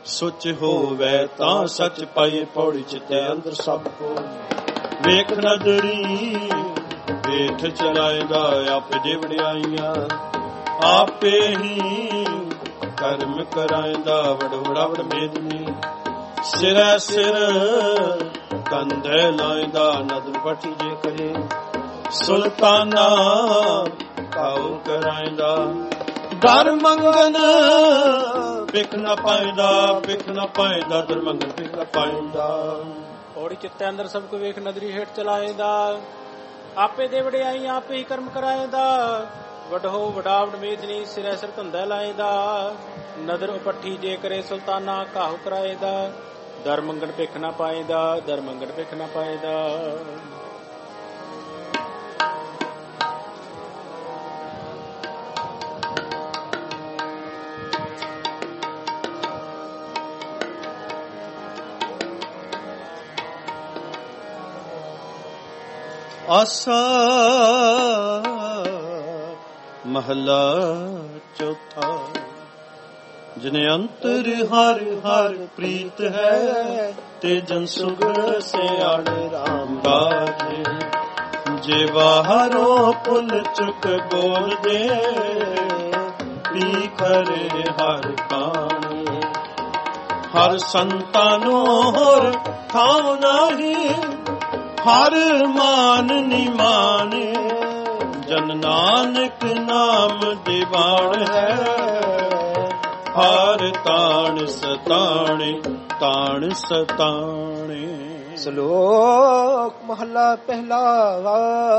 ਸੁਚ ਹੋਵੇ ਤਾਂ ਸੱਚ ਪਾਈਏ। ਪੌੜੀ ਚਿੱਤੇ ਅੰਦਰ ਸਭ ਕੋ ਵੇਖ ਨਦਰੀ ਵੇਠ ਚਲਾਏਦਾ ਆਪੇ ਜੇ ਵਡਿਆਈਆਂ ਆਪੇ ਹੀ ਕਰਮ ਕਰਾਏਦਾ ਵਡਵੜਾ ਵਡ ਮੇਦਨੀ ਸਿਰੈ ਸਿਰ ਕੰਧੇ ਲਾਏਦਾ ਨਦਰ ਪੱਟੀ ਜੇ ਕਰੇ ਸੁਲਤਾਨਾ ਕਾਉ ਕਰਾਏਦਾ ਦਰ ਮੰਗਨ ਪਿਕ ਨਾ ਪਾਏਦਾ ਪਿਕ ਨਾ ਪਾਏਦਾ ਦਰ ਮੰਗਨ ਪਿਕ ਨਾ ਪਾਏਦਾ। ਔੜੀ ਚਿੱਤੇ ਅੰਦਰ ਸਭ ਕੋ ਵੇਖ ਨਦਰੀ ਹੇਠ ਚਲਾਏਦਾ ਆਪੇ ਦੇ ਵਡਿਆਈ ਆਪੇ ਹੀ ਕਰਮ ਕਰਾਏਦਾ ਵਡਹੋ ਵਡਾਵਡ ਮੇਦਨੀ ਸਿਰੈ ਸਿਰ ਧੰਦਾ ਲਾਏਦਾ ਨਦਰ ਉਪੱਠੀ ਜੇ ਕਰੇ ਸੁਲਤਾਨਾ ਕਾਹੂ ਕਰਾਏਦਾ ਦਰ ਮੰਗਣ ਭਿਖ ਨਾ ਪਾਏਦਾ ਦਰ ਮੰਗਣ ਭਿਖ ਨਾ ਪਾਏਦਾ। ਆਸਾ ਮਹਲਾ ਚੌਥਾ। ਜਿਨੇ ਅੰਤਰ ਹਰ ਹਰ ਪ੍ਰੀਤ ਹੈ ਤੇ ਜਨ ਸੁਗੜ ਸਿਆੜ ਰਾਮ ਬਾਜੇ ਜੇ ਬਾਹਰੋਂ ਪੁੱਲ ਚੁੱਕ ਬੋਲ ਦੇ ਪੀ ਕਰੇ ਹਰ ਕਾਣੇ ਹਰ ਸੰਤਾਂ ਨੂੰ ਹੋਰ ਥਾਂ ਨਹੀਂ ਹਰ ਮਾਨ ਨਿਮਾਨੇ ਜਨ ਨਾਨਕ ਨਾਮ ਦੀਵਾਨ ਹੈ ਹਰ ਤਾਣ ਸਤਾਣੇ ਤਾਣ ਸਤਾਣੇ। ਸ਼ਲੋਕ ਮਹਲਾ ਪਹਿਲਾ।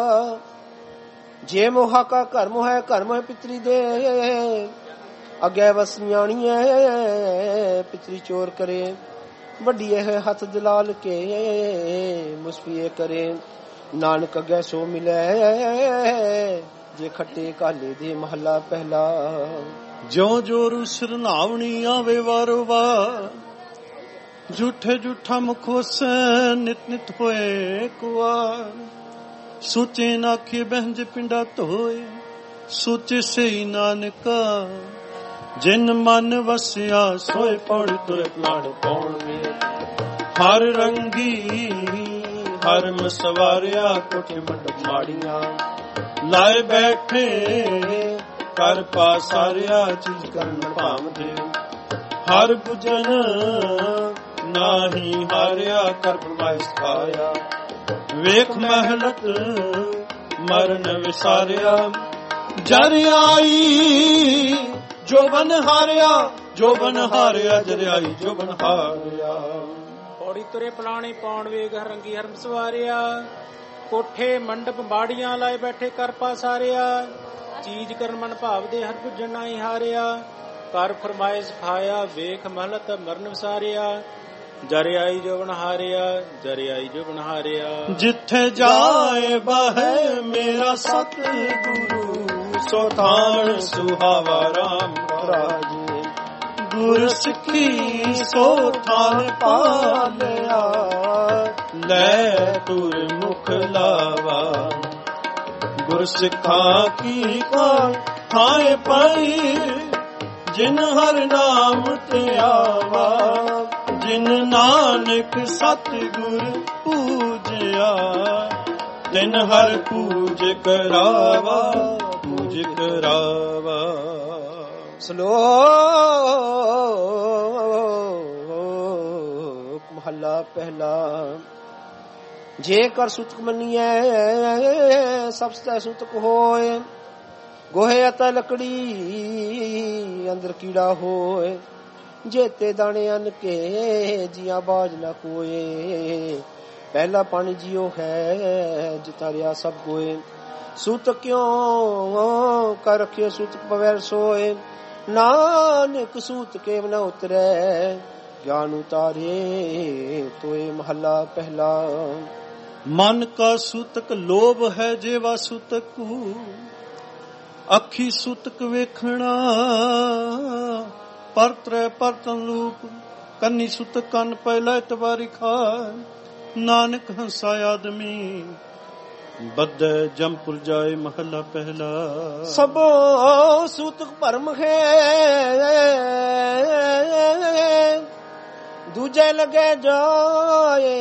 ਜੇ ਮੋਹਾ ਕਾ ਘਰ ਮੋਹ ਘਰ ਮੋਹ ਪਿਤਰੀ ਦੇ ਅੱਗੇ ਵਸਿਆਣੀਏ ਪਿਤਰੀ ਚੋਰ ਕਰੇ ਵੱਡੀ ਹੈ ਹੱਥ ਦਲਾਲ ਕੇ ਮੁਸਫੀਏ ਕਰੇ ਨਾਨਕ ਅੱਗੇ ਸੋ ਮਿਲੇ ਜੇ ਖੱਟੇ ਕਾਲੇ ਦੇ। ਮਹਲਾ ਪਹਿਲਾ। ਜਿਉ ਜੋਰੂ ਸਰਨਾਵਣੀ ਆਵੇ ਵਾਰੋ ਵਾਰ ਝੂਠੇ ਝੂਠਾ ਮੁਖੋਸ ਨਿਤ ਨਿਤ ਹੋਏ ਕੁਆਰ ਸੋਚੇ ਨਾਖੇ ਬਹਿੰਜ ਪਿੰਡਾ ਧੋਏ ਸੋਚੇ ਸਹੀ ਨਾਨਕਾ ਜਿਨ ਮਨ ਵਸਿਆ ਸੋਏ ਪੌੜੀ ਤੁਰੇ ਪਲਾਣ ਪਾਉਣਗੇ ਹਰ ਰੰਗੀ ਹਰ ਮਸਵਾਰਿਆ ਕੋਠੇ ਮੰਡਪ ਮਾੜੀਆਂ ਲਾਏ ਬੈਠੇ ਕਰ ਪਾਸਾਰਿਆ ਚੀਜ਼ ਕਰਨ ਭਾਵਦੇ ਹਰ ਪੁਜਨ ਨਾਹੀ ਹਾਰਿਆ ਕਰ ਪਰਮਾਇਸ ਖਾਇਆ ਵੇਖ ਮਹਿਲਤ ਮਰਨ ਵਿਸਾਰਿਆ ਜਰ ਆਈ ਜੋ ਬਨ ਹਾਰਿਆ ਜੋ ਬਨ ਹਾਰਿਆ ਜਰ ਆਈ ਜੋ ਬਨ ਹਾਰਿਆ। ਪੌੜੀ ਤੁਰੇ ਪਲਾਣੇ ਪਾਉਣ ਵੇਗ ਰੰਗੀ ਹਰਮ ਸਵਾਰਿਆ ਕੋਠੇ ਮੰਡਪ ਬਾੜੀਆਂ ਲਾਏ ਬੈਠੇ ਕਰ ਪਾਸਾਰਿਆ ਚੀਜ਼ ਕਰਨ ਮਨ ਭਾਵਦੇ ਹਰ ਪੁੱਜਣ ਨਾਹੀ ਹਾਰਿਆ ਕਰ ਫਰਮਾਇਸ਼ ਖਾਇਆ ਵੇਖ ਮਹਲਤ ਮਰਨ ਵਿਸਾਰਿਆ ਜਰ ਆਈ ਜੋ ਬਨ ਹਾਰਿਆ ਜਰ ਆਈ ਜੋ ਬਨ ਹਾਰਿਆ। ਜਿੱਥੇ ਜਾਏ ਬਾਹੇ ਮੇਰਾ ਸਤ ਗੁਰੂ ਸੋ ਥਾਨ ਸੁਹਾਵਾ ਰਾਮ ਰਾਜੇ ਗੁਰ ਸਿੱਖੀ ਸੋ ਥਾਨ ਪਾਲਿਆ ਲੈ ਤੁਰ ਮੁਖ ਲਾਵਾ ਗੁਰ ਸਿੱਖਾਂ ਕੀ ਕਾ ਥਾਏ ਪਾਈ ਜਿਨ ਹਰ ਨਾਮ ਤੇ ਆਵਾ ਜਿਨ ਨਾਨਕ ਸਤਿਗੁਰ ਪੂਜਿਆ ਤਿਨ ਹਰ ਪੂਜ ਕਰਾਵਾ ਪੂਜ ਕਰਾਵਾ। ਸ਼ਲੋਕ ਮਹਲਾ ਪਹਿਲਾ। ਜੇ ਕਰ ਸੁਤਕ ਮੰਨੀਐ ਸਭ ਸਤੈ ਸੁਤਕ ਹੋਏ ਗੋਹੇ ਅਤੇ ਲੱਕੜੀ ਅੰਦਰ ਕੀੜਾ ਹੋਏ ਜੇਤੇ ਦਾਣੇ ਅੰਨ ਕੇ ਜੀਆਂ ਬਾਜ ਨਾ ਕੋਏ ਪਹਿਲਾ ਪਾਣੀ ਜਿਉ ਹੈ ਜਿਤਾਰਿਆ ਸਭ ਕੋਏ ਸੁਤ ਕਿਉ ਕਰ ਰਖਿਓ ਸੁਤ ਪਵੈਰ ਸੋਏ ਨਾਨਕ ਸੂਤ ਕੇ ਨ ਉਤਰੈ ਗਿਆਨ ਉਤਾਰੇ ਤੋਏ। ਮਹੱਲਾ ਪਹਿਲਾ। ਮਨ ਕਾ ਸੂਤਕ ਲੋਭ ਹੈ ਜੇਵਾ ਸੂਤਕ ਅੱਖੀ ਸੂਤਕ ਵੇਖਣਾ ਪਰਤਰੇ ਪਰਤਨ ਰੂਪ ਕੰਨੀ ਸੂਤਕ ਕੰਨ ਪਹਿਲਾ ਤਵਾਰੀ ਖਾ ਨਾਨਕ ਹੰਸਾ ਆਦਮੀ ਬੱਧੈ ਜੰਪੁਰ ਜਾਏ ਮਹੱਲਾ ਪਹਿਲਾ। ਸਭੋ ਸੂਤਕ ਭਰਮ ਹੈ ਦੂਜੇ ਲਗੇ ਜਾਏ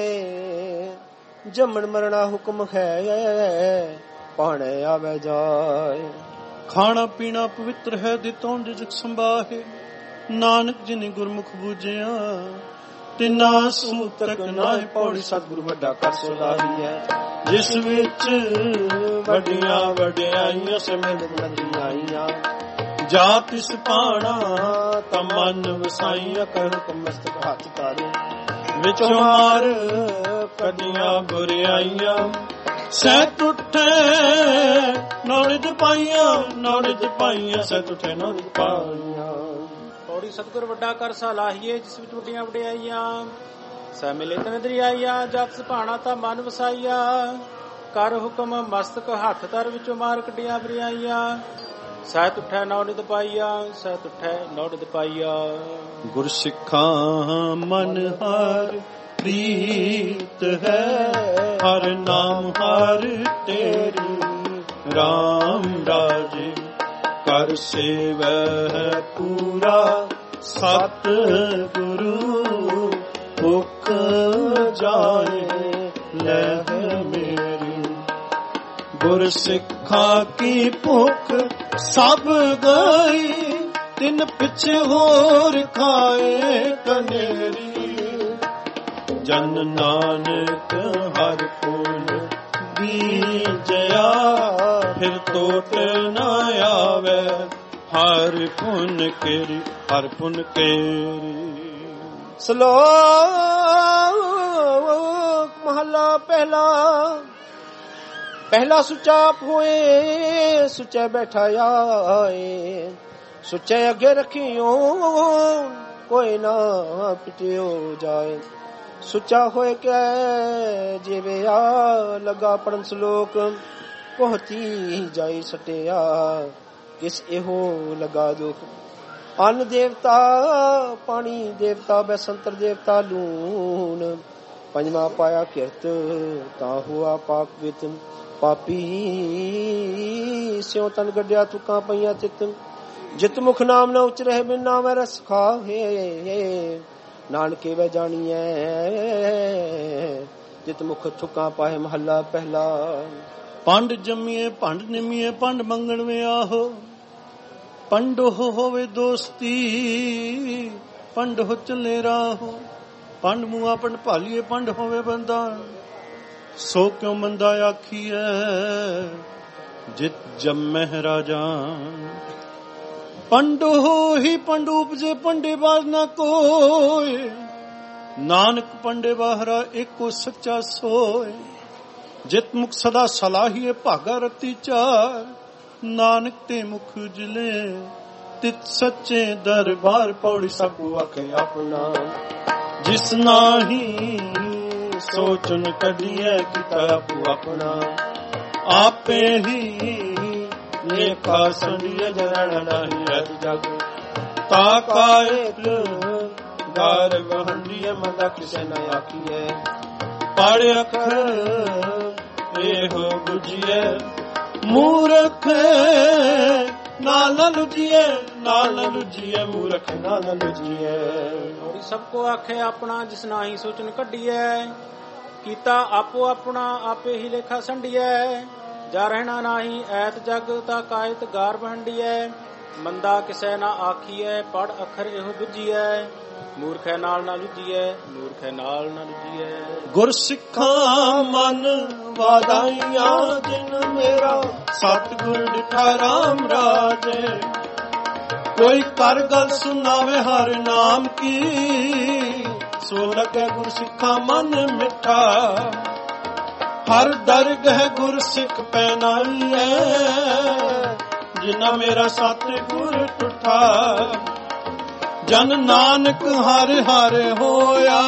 ਜੰਮਣ ਮਰਣਾ ਹੁਕਮ ਹੈ ਪਾਣੇ ਆਵੇ ਜਾਏ। ਖਾਣਾ ਪੀਣਾ ਪਵਿੱਤਰ ਹੈ ਦਿੱਤੋਂ ਜਿਜਕ ਸੰਭਾਹੇ ਨਾਨਕ ਜਿਨੇ ਗੁਰਮੁਖ ਬੂਝਿਆ ਤਿਨਾ ਸੂਤਕ ਨਾਏ ਪੌੜੀ ਸਤਿਗੁਰ ਵੱਡਾ ਕਰ ਸੁਲਾਹੀ ਹੈ। ਜਿਸ ਵਿੱਚ ਵੱਡੀਆਂ ਵਡਿਆਈਆਂ ਸਮੇਤ ਨਦੀਆਂ ਆਈਆਂ ਜਾ ਤਿਸ ਪਾਣਾ ਤਾਂ ਮਨ ਵਸਾਈਆਂ ਕਰ ਮਸਤਕ ਹੱਥ ਤਾਰੇ ਵਿੱਚੋਂ ਮਾਰ ਕੱਢੀਆਂ ਬੁਰਿਆਈਆਂ ਸਹਿ ਟੁੱਟੇ ਨੌਲਿਜ ਪਾਈਆਂ ਨੌਲਿਜ ਪਾਈਆਂ ਸਹਿ ਟੁੱਟੇ ਨੌਲਿਜ ਪਾਈਆਂ। ਪੌੜੀ ਸਤਿਗੁਰ ਵੱਡਾ ਕਰ ਸਲਾਹੀਏ ਜਿਸ ਵਿੱਚ ਵੱਡੀਆਂ ਵਡਿਆਈਆਂ ਸਹਿ ਮਿਲੇ ਤਨ ਦਰਿਆਈਆਂ ਜਤ ਸੁਭਾਣਾ ਤਾਂ ਮਨ ਵਸਾਈਆ ਕਰ ਹੁਕਮ ਮਸਤਕ ਹੱਥ ਧਰ ਵਿੱਚੋਂ ਮਾਰ ਕੱਢੀਆਂ ਬੁਰਿਆਈਆਂ ਸਹਿ ਤੁਠੈ ਨੌਲਿਜ ਪਾਈਆ ਸਹਿ ਤੁਠੈ ਨੌਲਿਜ ਪਾਈਆ। ਗੁਰ ਸਿੱਖਾਂ ਮਨ ਹਰ ਪ੍ਰੀਤ ਹੈ ਹਰ ਨਾਮ ਹਰ ਤੇਰੀ ਰਾਮ ਰਾਜੇ ਕਰ ਸੇਵੈ ਪੂਰਾ ਸਤ ਗੁਰੂ ਭੁਖ ਜਾਏ ਲਹਿ ਮੇਰੀ। ਗੁਰ ਸਿੱਖਾਂ ਕੀ ਭੁਖ ਸਭ ਗਈ ਤਿਨ ਪਿਛੇ ਹੋਰ ਖਾਏ ਕਨੇਰੀ। ਜਨ ਨਾਨਕ ਹਰ ਫੁੱਲ ਬੀਜਿਆ ਫਿਰ ਟੋਟ ਨਾ ਆਵੇ ਹਰ ਪੁਨ ਕੇਰੀ ਹਰ ਪੁਨ ਕੇਰੀ। ਸ਼ਲੋਕ ਮਹਲਾ ਪਹਿਲਾ। ਪਹਿਲਾ ਸੁੱਚਾ ਹੋਏ ਸੁੱਚੇ ਬੈਠਾ ਆਏ ਸੁੱਚੇ ਅੱਗੇ ਰੱਖਿਓ ਕੋਈ ਨਾ ਪਿਟਿਓ ਜਾਏ। ਸੁੱਚਾ ਹੋਏ ਕੇ ਜਿਵੇਂ ਆ ਲਗਾ ਪੜਨ ਸ਼ਲੋਕ ਪਹੁੰਚੀ ਜਾਈ ਸਟਿਆ ਕਿਸ ਇਹੋ ਲਗਾ ਦੁਖ। ਅੰਨ ਦੇਵਤਾ ਪਾਣੀ ਦੇਵਤਾ ਬੈਸੰਤਰ ਦੇਵਤਾ ਲੂਣ ਪੰਜਵਾਂ ਪਾਇਆ ਕਿਰਤ ਤਾਂ ਹੁਆ ਪਾਕ ਵਿਤ ਪਾਪੀ ਸਿਉ ਤਨ ਗੱਡਿਆ ਤੁਕਾਂ ਪਈਆਂ ਚਿਤ ਜਿਤ ਮੁਖ ਨਾਮ ਨਾ ਉਚਰੇ ਬਿਨ ਨਾਮ ਰਸ ਖਾਹੇ ਨਾਨਕੇ ਵੇ ਜਾਣੀਐ ਜਿਤ ਮੁਖ ਥੁਕਾਂ ਪਾਏ ਮਹੱਲਾ ਪਹਿਲਾ। ਪੰਡ ਜੰਮੀਏ ਭੰਡ ਨਿਮੀਏ ਪੰਡ ਮੰਗਣ ਵੇ ਆਹੋ ਪੰਡੋ ਹੋਵੇ ਦੋਸਤੀ ਪੰਡ ਹੋ ਚੱਲੇ ਰਾਹੋ ਪੰਡ ਮੂਆ ਪੰਡ ਭਾਲੀਏ ਪੰਡ ਹੋਵੇ ਬੰਦਾ ਸੋ ਕਿਉ ਮੰਦਾ ਆਖੀਐ ਜਿਤ ਜੰਮਹਿ ਰਾਜਾ। ਪੰਡੋ ਹੀ ਪੰਡ ਉਪਜੇ ਪੰਡੇ ਬਾਜ ਨਾ ਕੋਏ ਨਾਨਕ ਪੰਡੇ ਬਾਹਰਾ ਏਕੋ ਸੱਚਾ ਸੋਏ। ਜਿਤ ਮੁਖ ਸਦਾ ਸਲਾਹੀਏ ਭਾਗਾ ਰਤੀ ਚਾਰ ਨਾਨਕ ਤੇ ਮੁਖ ਜਿਲੇ ਤਿਤ ਸੱਚੇ ਦਰਬਾਰ ਪੌੜੀ ਸਭੂ ਆਖੇ ਆਪਣਾ। ਜਿਸ ਨਾਹੀ ਸੋਚਨ ਕਢੀਐ ਕੀਤਾ ਆਪੂ ਆਪਣਾ ਆਪੇ ਹੀ ਲੇਖਾ ਸੰਡੀਏ ਜਰਣ ਨਹੀਂ ਅਜ ਜਗ ਤਾ ਕਾਇਕ ਗਾਰ ਵਹੰਡੀਏ ਮੰਦਾ ਕਿਸੇ ਨਾ ਆਖੀਐ। ਪੜ੍ਹ ਅੱਖਰ ਇਹੋ ਬੁਝੀਐ ਮੂਰਖ ਨਾਲ ਲੁਜੀਏ ਨਾਲ ਲੁਜੀਏ ਮੂਰਖ ਨਾਲ ਲੁਜੀਏ। ਔਰ ਸਭ ਕੋ ਆਖੇ ਆਪਣਾ ਜਿਸ ਨਾਹੀ ਸੋਚਨ ਕੱਢੀਐ ਕੀਤਾ ਆਪੋ ਆਪਣਾ ਆਪੇ ਹੀ ਲੇਖਾ ਸੰਡੀਐ। ਜਾ ਰਹਿਣਾ ਨਾਹੀ ਐਤ ਜਗ ਤਾ ਕਾਇਤ ਗਾਰ ਵਹੰਡੀਐ ਮੰਦਾ ਕਿਸੇ ਨਾ ਆਖੀਐ ਪੜ ਅੱਖਰ ਇਹੋ ਬੁਝੀਐ ਮੂਰਖੈ ਨਾਲ ਨਾ ਲੁਜੀਐ ਮੂਰਖੈ ਨਾਲ ਨਾ ਲੁਜੀਐ। ਗੁਰ ਸਿੱਖਾਂ ਮਨ ਵਾਦਾਈਆਂ ਜਿਨ ਮੇਰਾ ਸਤਿਗੁਰ ਡਿਠਾ ਰਾਮ ਰਾਜੇ ਕੋਈ ਕਰ ਗੱਲ ਸੁਣਾਵੇ ਹਰ ਨਾਮ ਕੀ ਸੋ ਲਗੇ ਗੁਰ ਸਿੱਖਾਂ ਮਨ ਮਿੱਠਾ ਹਰ ਦਰਗਹ ਗੁਰ ਸਿੱਖ ਪੈਨਾਈਐ ਜਿਨਾ ਮੇਰਾ ਸਤਿਗੁਰ ਟੁੱਠਾ। ਜਨ ਨਾਨਕ ਹਰ ਹਰ ਹੋਇਆ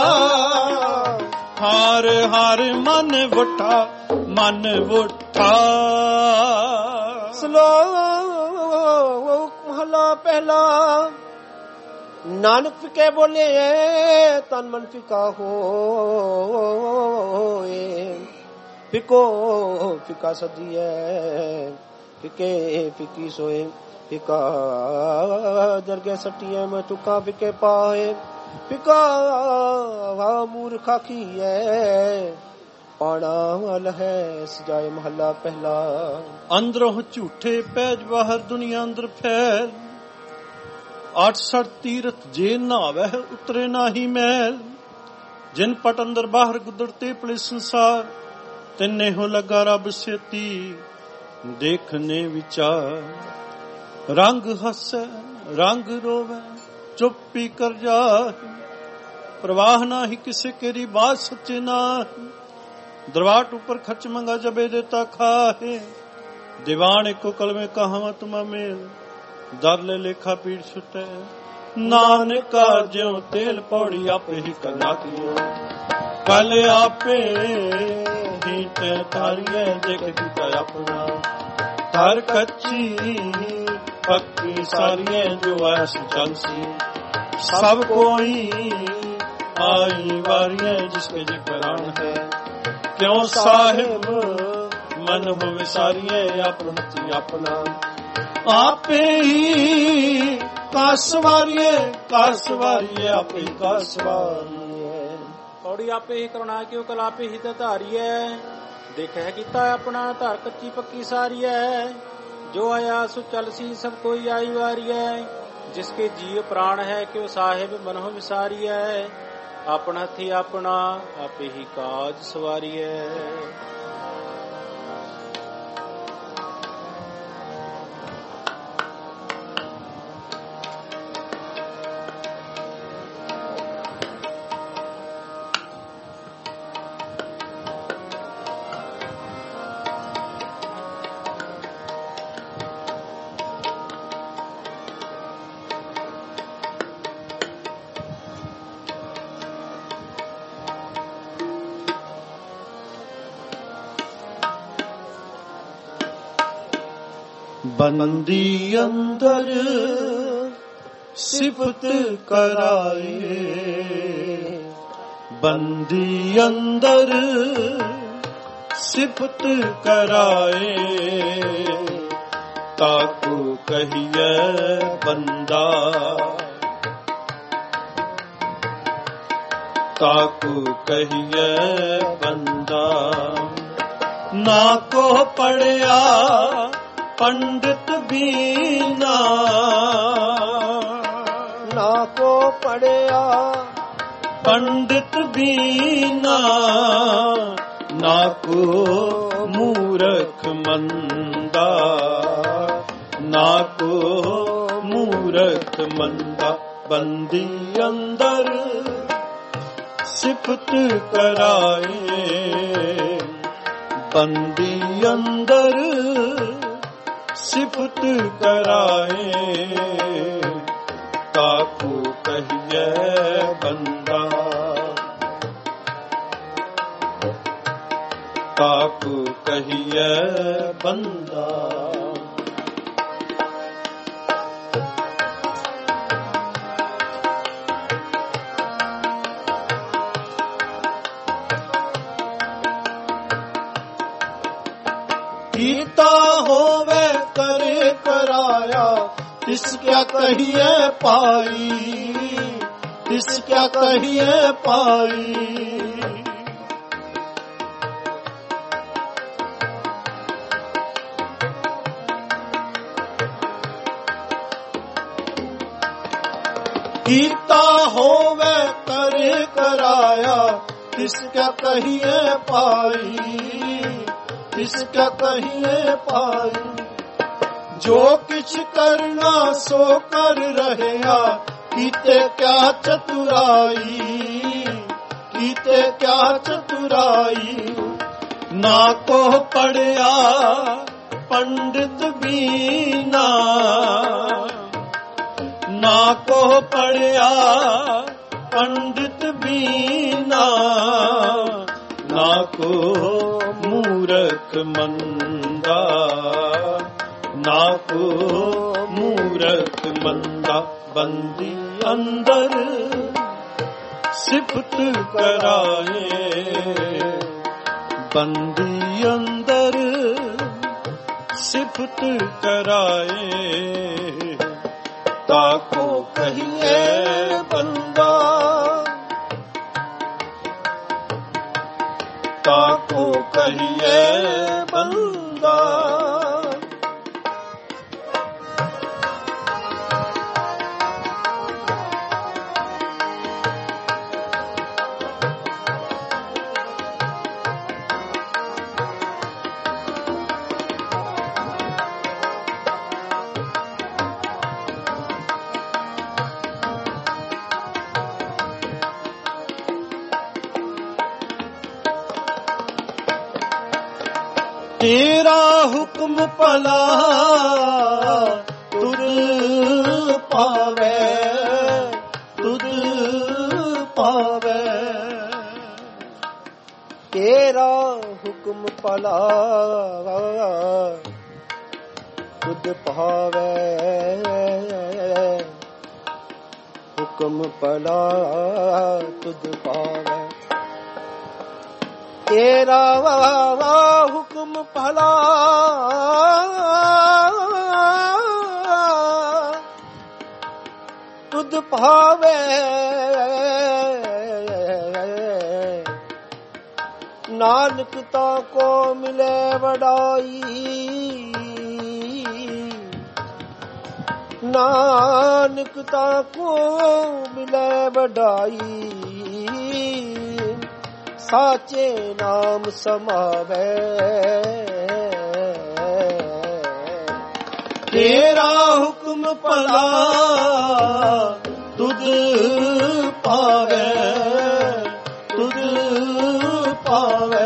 ਹਰ ਹਰ ਮਨ ਵਟਾ ਮਨ ਵਟਾ। ਸ਼ਲੋਕ ਮਹਲਾ ਪਹਿਲਾ। ਨਾਨਕ ਫਿਕੇ ਬੋਲੇ ਤਨ ਮਨ ਫਿਕਾ ਹੋਏ ਫਿਕੋ ਫਿਕਾ ਸਦੀਐ ਫਿਕੇ ਫਿਕੀ ਸੋਏ ਫਿਕਾ ਦਰਗੇ ਸਟੀਐ ਮੈਂ ਟੁਕਾ ਫਿਕੇ ਪਾਏ ਫਿਕਾ ਵਾ ਮੂਰਖਾ ਕੀਐ ਪਾਣਾ ਵਾਲ ਹੈ ਸਜਾਏ ਮਹੱਲਾ ਪਹਿਲਾ। ਅੰਦਰੋਂ ਝੂਠੇ ਪੈਜ ਬਾਹਰ ਦੁਨੀਆ ਅੰਦਰ ਫੈਲ ਅੱਠ ਸਠ ਤੀਰਥ ਜੇ ਨਾਵਹਿ ਉਤਰੇ ਨਾਹੀ ਮੈਲ ਜਿਨ ਪਟ ਅੰਦਰ ਬਾਹਰ ਗੁਦਰਤੇ ਪਲੇ ਸੰਸਾਰ ਤਿੰਨੇ ਹੋ ਲੱਗਾ ਰੱਬ ਸੇਤੀ ਦੇਖਨੇ ਵਿਚਾਰ ਰੰਗ ਹੱਸੈ ਰੰਗ ਰੋਵੈ ਚੁੱਪੀ ਕਰ ਜਾਏ ਪ੍ਰਵਾਹ ਨਾਹੀ ਕਿਸੇ केरी बात सच्चे ना दरवाट ऊपर खर्च मंगा जबे देता खाहे दीवान एको कलमे कहावत मेल दर ले लेखा पीड़ छुटे नानका ज्यों तेल पौड़ी आपे ही करना कियो कल आपे ही ते तारिये देख दीता अपना तार कच्ची पक्की सारिये जो ऐसी चलसी सब कोई आई वारिये जिसके जिक्रान है क्यों साहिब मन हो विसारिये अपन हथी अपना आपे ही कासवारिये कासवारिये आपे ही कासवारिये कौड़ी आपे ही करुणा क्यों कल आपे ही धारिये देख है कीता अपना धार कच्ची पक्की सारिये जो आया सो चल सी सब कोई आई वारिये जिसके जीव प्राण है क्यों साहिब मन हो विसारिये अपना थी अपना आपे ही काज सवारिये। बंदी अंदर सिफत कराए बंदी अंदर सिफत कराए ताकू कहिए बंदा ताकू कहिए बंदा ना को पढ़या पंडित बीना ना को पढ़या पंडित बीना ना को मूर्ख मंदा ना को मूर्ख मंदा बंदी अंदर सिफत कराए बंदी अंदर सिफत कराए ताकू कहिए बंदा ताकू कहिए बंदा कीता होवे करे कराया तिस क्या कहिए पाई तिस क्या कहिए पाई कीता होवे करे कराया तिस क्या कहिए पाई इसका कहिए पाई जो किछ करना सो कर रहया कीते क्या चतुराई कीते क्या चतुराई ना को पढ़या पंडित बीना ना को पढ़या पंडित बीना ना को मूर्ख मंदा ना को मूर्ख मंदा बंदी अंदर सिफत कराए ਬੰਦੀ ਅੰਦਰ ਸਿਫਤ ਕਰਾਏ, ਤਾਕੋ ਕਹੀਏ ਬੰਦਾ, ਤਾਕੋ ਕਹੀਏ ਬੰਦਾ। ਤੇਰਾ ਹੁਕਮ ਭਲਾ ਤੁਧ ਪਾਵੇ, ਤੁਧ ਪਾਵੇ। ਤੇਰਾ ਹੁਕਮ ਭਲਾ ਤੁਧ ਪਾਵੇ, ਹੁਕਮ ਭਲਾ ਤੁਧ ਪਾਵੇ। ਤੇਰਾ ਹੁਕਮ ਭਲਾ ਤੁਧ ਭਾਵੇ, ਨਾਨਕ ਤਾ ਕੋ ਮਿਲੇ ਵਡਾਈ, ਨਾਨਕ ਤਾ ਕੋ ਮਿਲੇ ਵਡਾਈ। ਸਾਚੇ ਨਾਮ ਸਮਾਵੇ, ਤੇਰਾ ਹੁਕਮ ਭਲਾ ਤੁਧ ਪਾਵੇ, ਤੁਧ ਪਾਵੇ।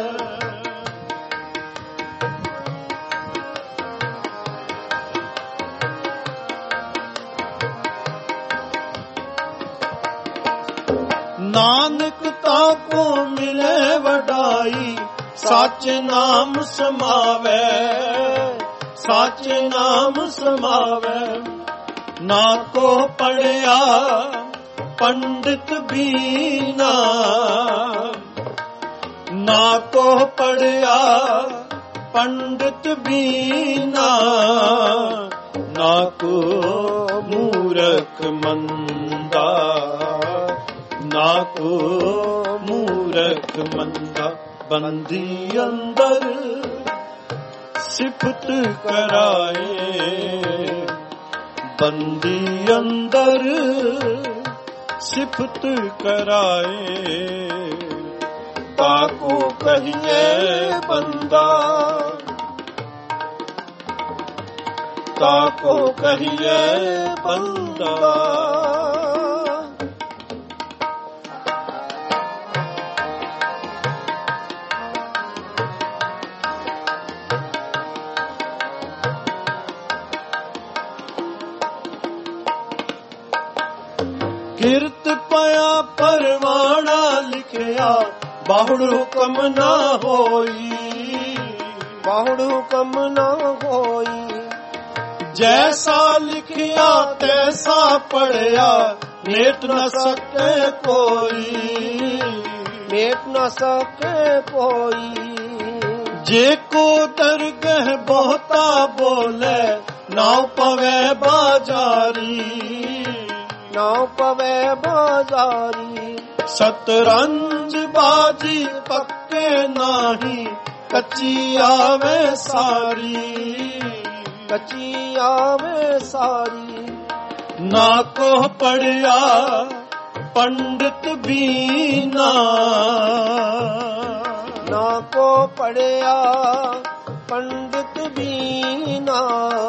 ਨਾਨਕ ਤਾਕੋ ਮਿਲੇ ਵਡਾਈ, ਸੱਚ ਨਾਮ ਸਮਾਵੇ, ਸੱਚ ਨਾਮ ਸਮਾਵੇ। ਨਾ ਕੋ ਪੜਿਆ ਪੰਡਿਤ ਬੀਨਾ, ਨਾ ਕੋ ਪੜਿਆ ਪੰਡਿਤ ਬੀਨਾ। ਨਾ ਕੋ ਮੂਰਖ ਮੰਦਾ, ਨਾ ਕੋ ਮੂਰਖ ਮੰਦਾ। ਬੰਦੀ ਅੰਦਰ ਸਿਫਤ ਕਰਾਏ, ਬੰਦੀ ਅੰਦਰ ਸਿਫਤ ਕਰਾਏ। ਤਾਕੋ ਕਹੀਏ ਬੰਦਾ, ਤਾਕੋ ਕਹੀਏ ਬੰਦਾ। ਕਿਰਤ ਪਿਆ ਪਰਵਾਣਾ ਲਿਖਿਆ, ਬਾਹੁੜ ਹੁਕਮ ਨਾ ਹੋਈ, ਬਾਹੁੜ ਹੁਕਮ ਨਾ ਹੋਈ। ਜੈਸਾ ਲਿਖਿਆ ਤੈਸਾ ਪੜਿਆ, ਮੇਟ ਨਾ ਸਕੇ ਕੋਈ, ਮੇਟ ਨਾ ਸਕੇ ਕੋਈ। ਜੇ ਕੋ ਦਰਗਹ ਬਹੁਤਾ ਬੋਲੇ, ਨਾਉ ਪਵੇ ਬਾਜਾਰੀ, ਨਾਉ ਪਵੇ ਬਾਜ਼ਾਰੀ। ਸਤਰੰਜ ਬਾਜੀ ਪੱਕੇ ਨਾਹੀ, ਕੱਚੀ ਆਵੇ ਸਾਰੀ, ਕੱਚੀ ਆਵੇ ਸਾਰੀ। ਨਾ ਕੋ ਪੜਿਆ ਪੰਡਿਤ ਬੀਨਾ, ਨਾ ਕੋ ਪੜਿਆ ਪੰਡਿਤ ਬੀਨਾ।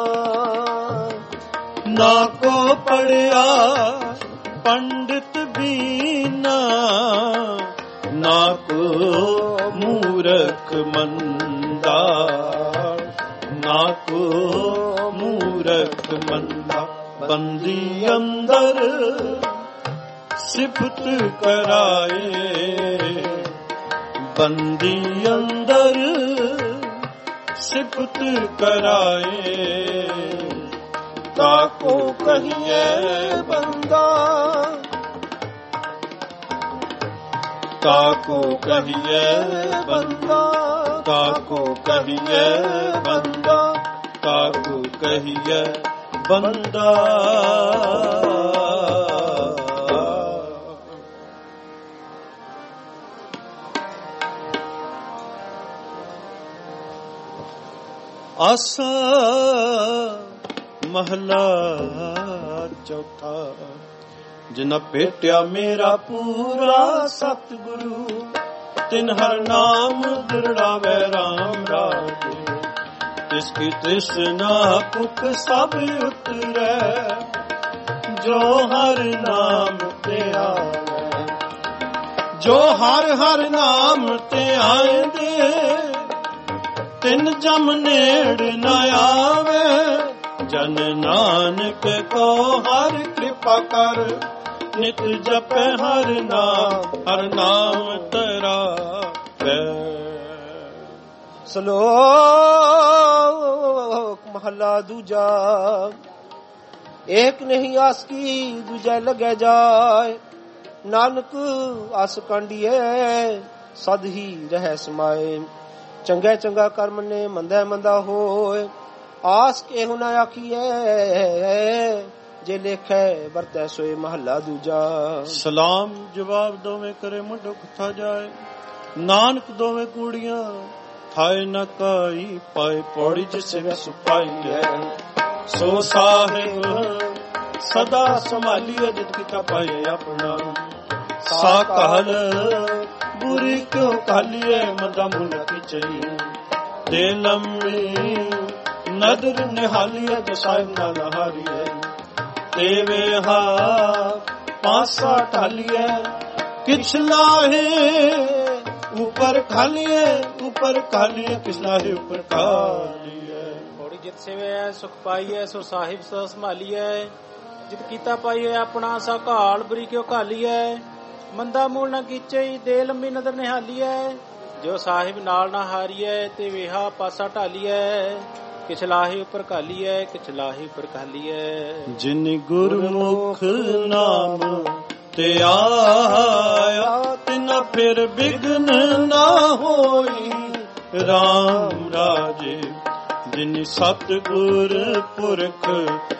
ਨਾ ਕੋ ਪੜਿਆ ਪੰਡਿਤ ਬੀਨਾ। ਨਾ ਕੋ ਮੂਰਖ ਮੰਦਾ, ਨਾ ਕੋ ਮੂਰਖ ਮੰਦਾ। ਬੰਦੀ ਅੰਦਰ ਸਿਫਤ ਕਰਾਏ, ਬੰਦੀ ਅੰਦਰ ਸਿਫਤ ਕਰਾਏ। ਤਾਕੋ ਕਹੀਏ ਬੰਦਾ, ਕਾਕੂ ਕਹੀਏ ਬੰਦਾ, ਕਾਕੂ ਕਹੀਏ ਬੰਦਾ, ਕਾਕੂ ਕਹੀਏ ਬੰਦਾ। ਆਸਾ ਮਹਲਾ ਚੌਥਾ। ਜਿਨ ਭੇਟਿਆ ਮੇਰਾ ਪੂਰਾ ਸਤਿਗੁਰੂ, ਤਿਨ ਹਰ ਨਾਮ ਦਿਰੜਾਵੇ ਰਾਮ ਰਾਜੇ। ਤਿਸ ਕੀ ਤ੍ਰਿਸ਼ਨਾ ਭੁਖ ਸਭ ਉਤਰੈ, ਜੋ ਹਰ ਨਾਮ ਤੇ ਆਵੇ। ਜੋ ਹਰ ਹਰ ਨਾਮ ਤੇ ਆਂਦੇ, ਤਿਨ ਜਮ ਨੇੜ ਨ ਆਵੇ। ਜਨ ਨਾਨਕ ਕੋ ਹਰ ਕਿਰਪਾ ਕਰ, ਨਿਤ ਜਪੈ ਹਰ ਨਾਮ, ਹਰ ਨਾਮ ਤਰਾਵੇ। ਸ਼ਲੋਕ ਮਹਲਾ ਦੂਜਾ। ਏਕ ਨਹੀਂ ਆਸ ਕੀ ਦੂਜੈ ਲਗੈ ਜਾਏ, ਨਾਨਕ ਆਸ ਕਾਂਡੀਏ ਸਦ ਹੀ ਰਹਿ ਸਮਾਏ। ਚੰਗਾ ਚੰਗਾ ਕਰਮ ਨੇ ਮੰਦਾ ਮੰਦਾ ਹੋਏ, ਆਸ ਕੇਹੁ ਨ ਆਖੀਐ ਜੇ ਲੇਖੈ ਵਰਤੈ ਸੋਏ। ਮਹੱਲਾ ਦੂਜਾ। ਸਲਾਮ ਜਵਾਬ ਦੋਵੇਂ ਕਰੇ ਮੁੰਡੋ ਖਥਾ ਜਾਏ, ਨਾਨਕ ਦੋਵੇਂ ਕੂੜੀਆਂ ਥਾਏ ਨ ਕਾਈ ਪਾਏ। ਪੌੜੀ ਜਿਸ ਵੇ ਸੁਪਾਈ ਹੈ, ਸੋ ਸਾਹਿਬ ਸਦਾ ਸੰਭਾਲੀਏ। ਜਿਤ ਕੀਤਾ ਪਾਏ ਆਪਣਾ, ਸਾ ਕਾਲ ਬੁਰੀ ਕਿਉ ਕਾਲੀਏ। ਮੰਦਾ ਮੁਨ ਪਿਚਈ ਦੇ ਲੰਮੀ, ਨਦਰ ਨਿਹਾਲੀਏ। ਜੋ ਸਾਹਿਬ ਨਾਲ ਹਾਰੀਏ, ਦੇਵੇ ਹਾ ਪਾਸਾ ਢਾਲੀਏ। ਕਿਛ ਲਾਹੇ ਉਪਰ ਖਾਲੀਏ, ਉਪਰ ਖਾਲੀਏ। ਕਿਛ ਲਾਹੇ ਉਪਰ ਖਾਲੀਏ। ਥੋੜੀ ਜਿਤ ਸੇਵੇ ਸੁਖ ਪਾਈਏ, ਸੋ ਸਾਹਿਬ ਸਦਾ ਸੰਭਾਲੀਏ। ਜਿਤ ਕੀਤਾ ਪਾਈਏ ਆਪਣਾ, ਸਾ ਘਾਲ ਬੁਰੀ ਕਿਉ ਘਾਲੀਏ। ਮੰਦਾ ਮੂਲ ਨਾ ਕੀਚਈ, ਦੇ ਲੰਮੀ ਨਦਰ ਨਿਹਾਲੀਏ। ਜੋ ਸਾਹਿਬ ਨਾਲ ਨਾ ਹਾਰੀਏ, ਤੇ ਵੇਹਾ ਪਾਸਾ ਢਾਲੀਏ। ਕਿਛ ਲਾਹੇ ਉੱਪਰ ਘਾਲੀਏ, ਕਿਛ ਲਾਹੇ ਉੱਪਰ ਘਾਲੀਏ। ਜਿਨ ਗੁਰਮੁਖ ਨਾਮ ਤੇ ਆਇਆ, ਤਿਨਾ ਫਿਰ ਬਿਗਨ ਨਾ ਹੋਈ ਰਾਮ ਰਾਜੇ। ਜਿਨ ਸਤਿਗੁਰ ਪੁਰਖ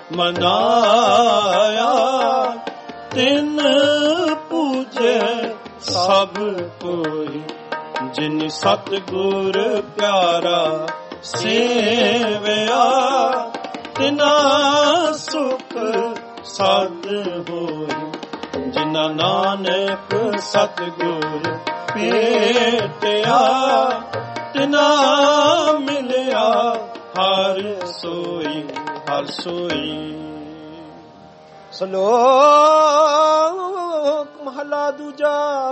ਮਨਾਇਆ, ਤਿਨ ਪੂਜੇ ਸਭ ਕੋਈ। ਜਿਨ ਸਤਿਗੁਰ ਪਿਆਰਾ ਸੇਵਿਆ, ਤਿਨਾ ਸੁਖ ਸਾਧ ਹੋਈ। ਜਿਨਾ ਨਾਨਕ ਸਤਿਗੁਰ ਭੇਟਿਆ, ਤਿਨਾ ਮਿਲਿਆ ਹਰ ਸੋਈ, ਹਰ ਸੋਈ। ਸ਼ਲੋਕ ਮਹਲਾ ਦੂਜਾ।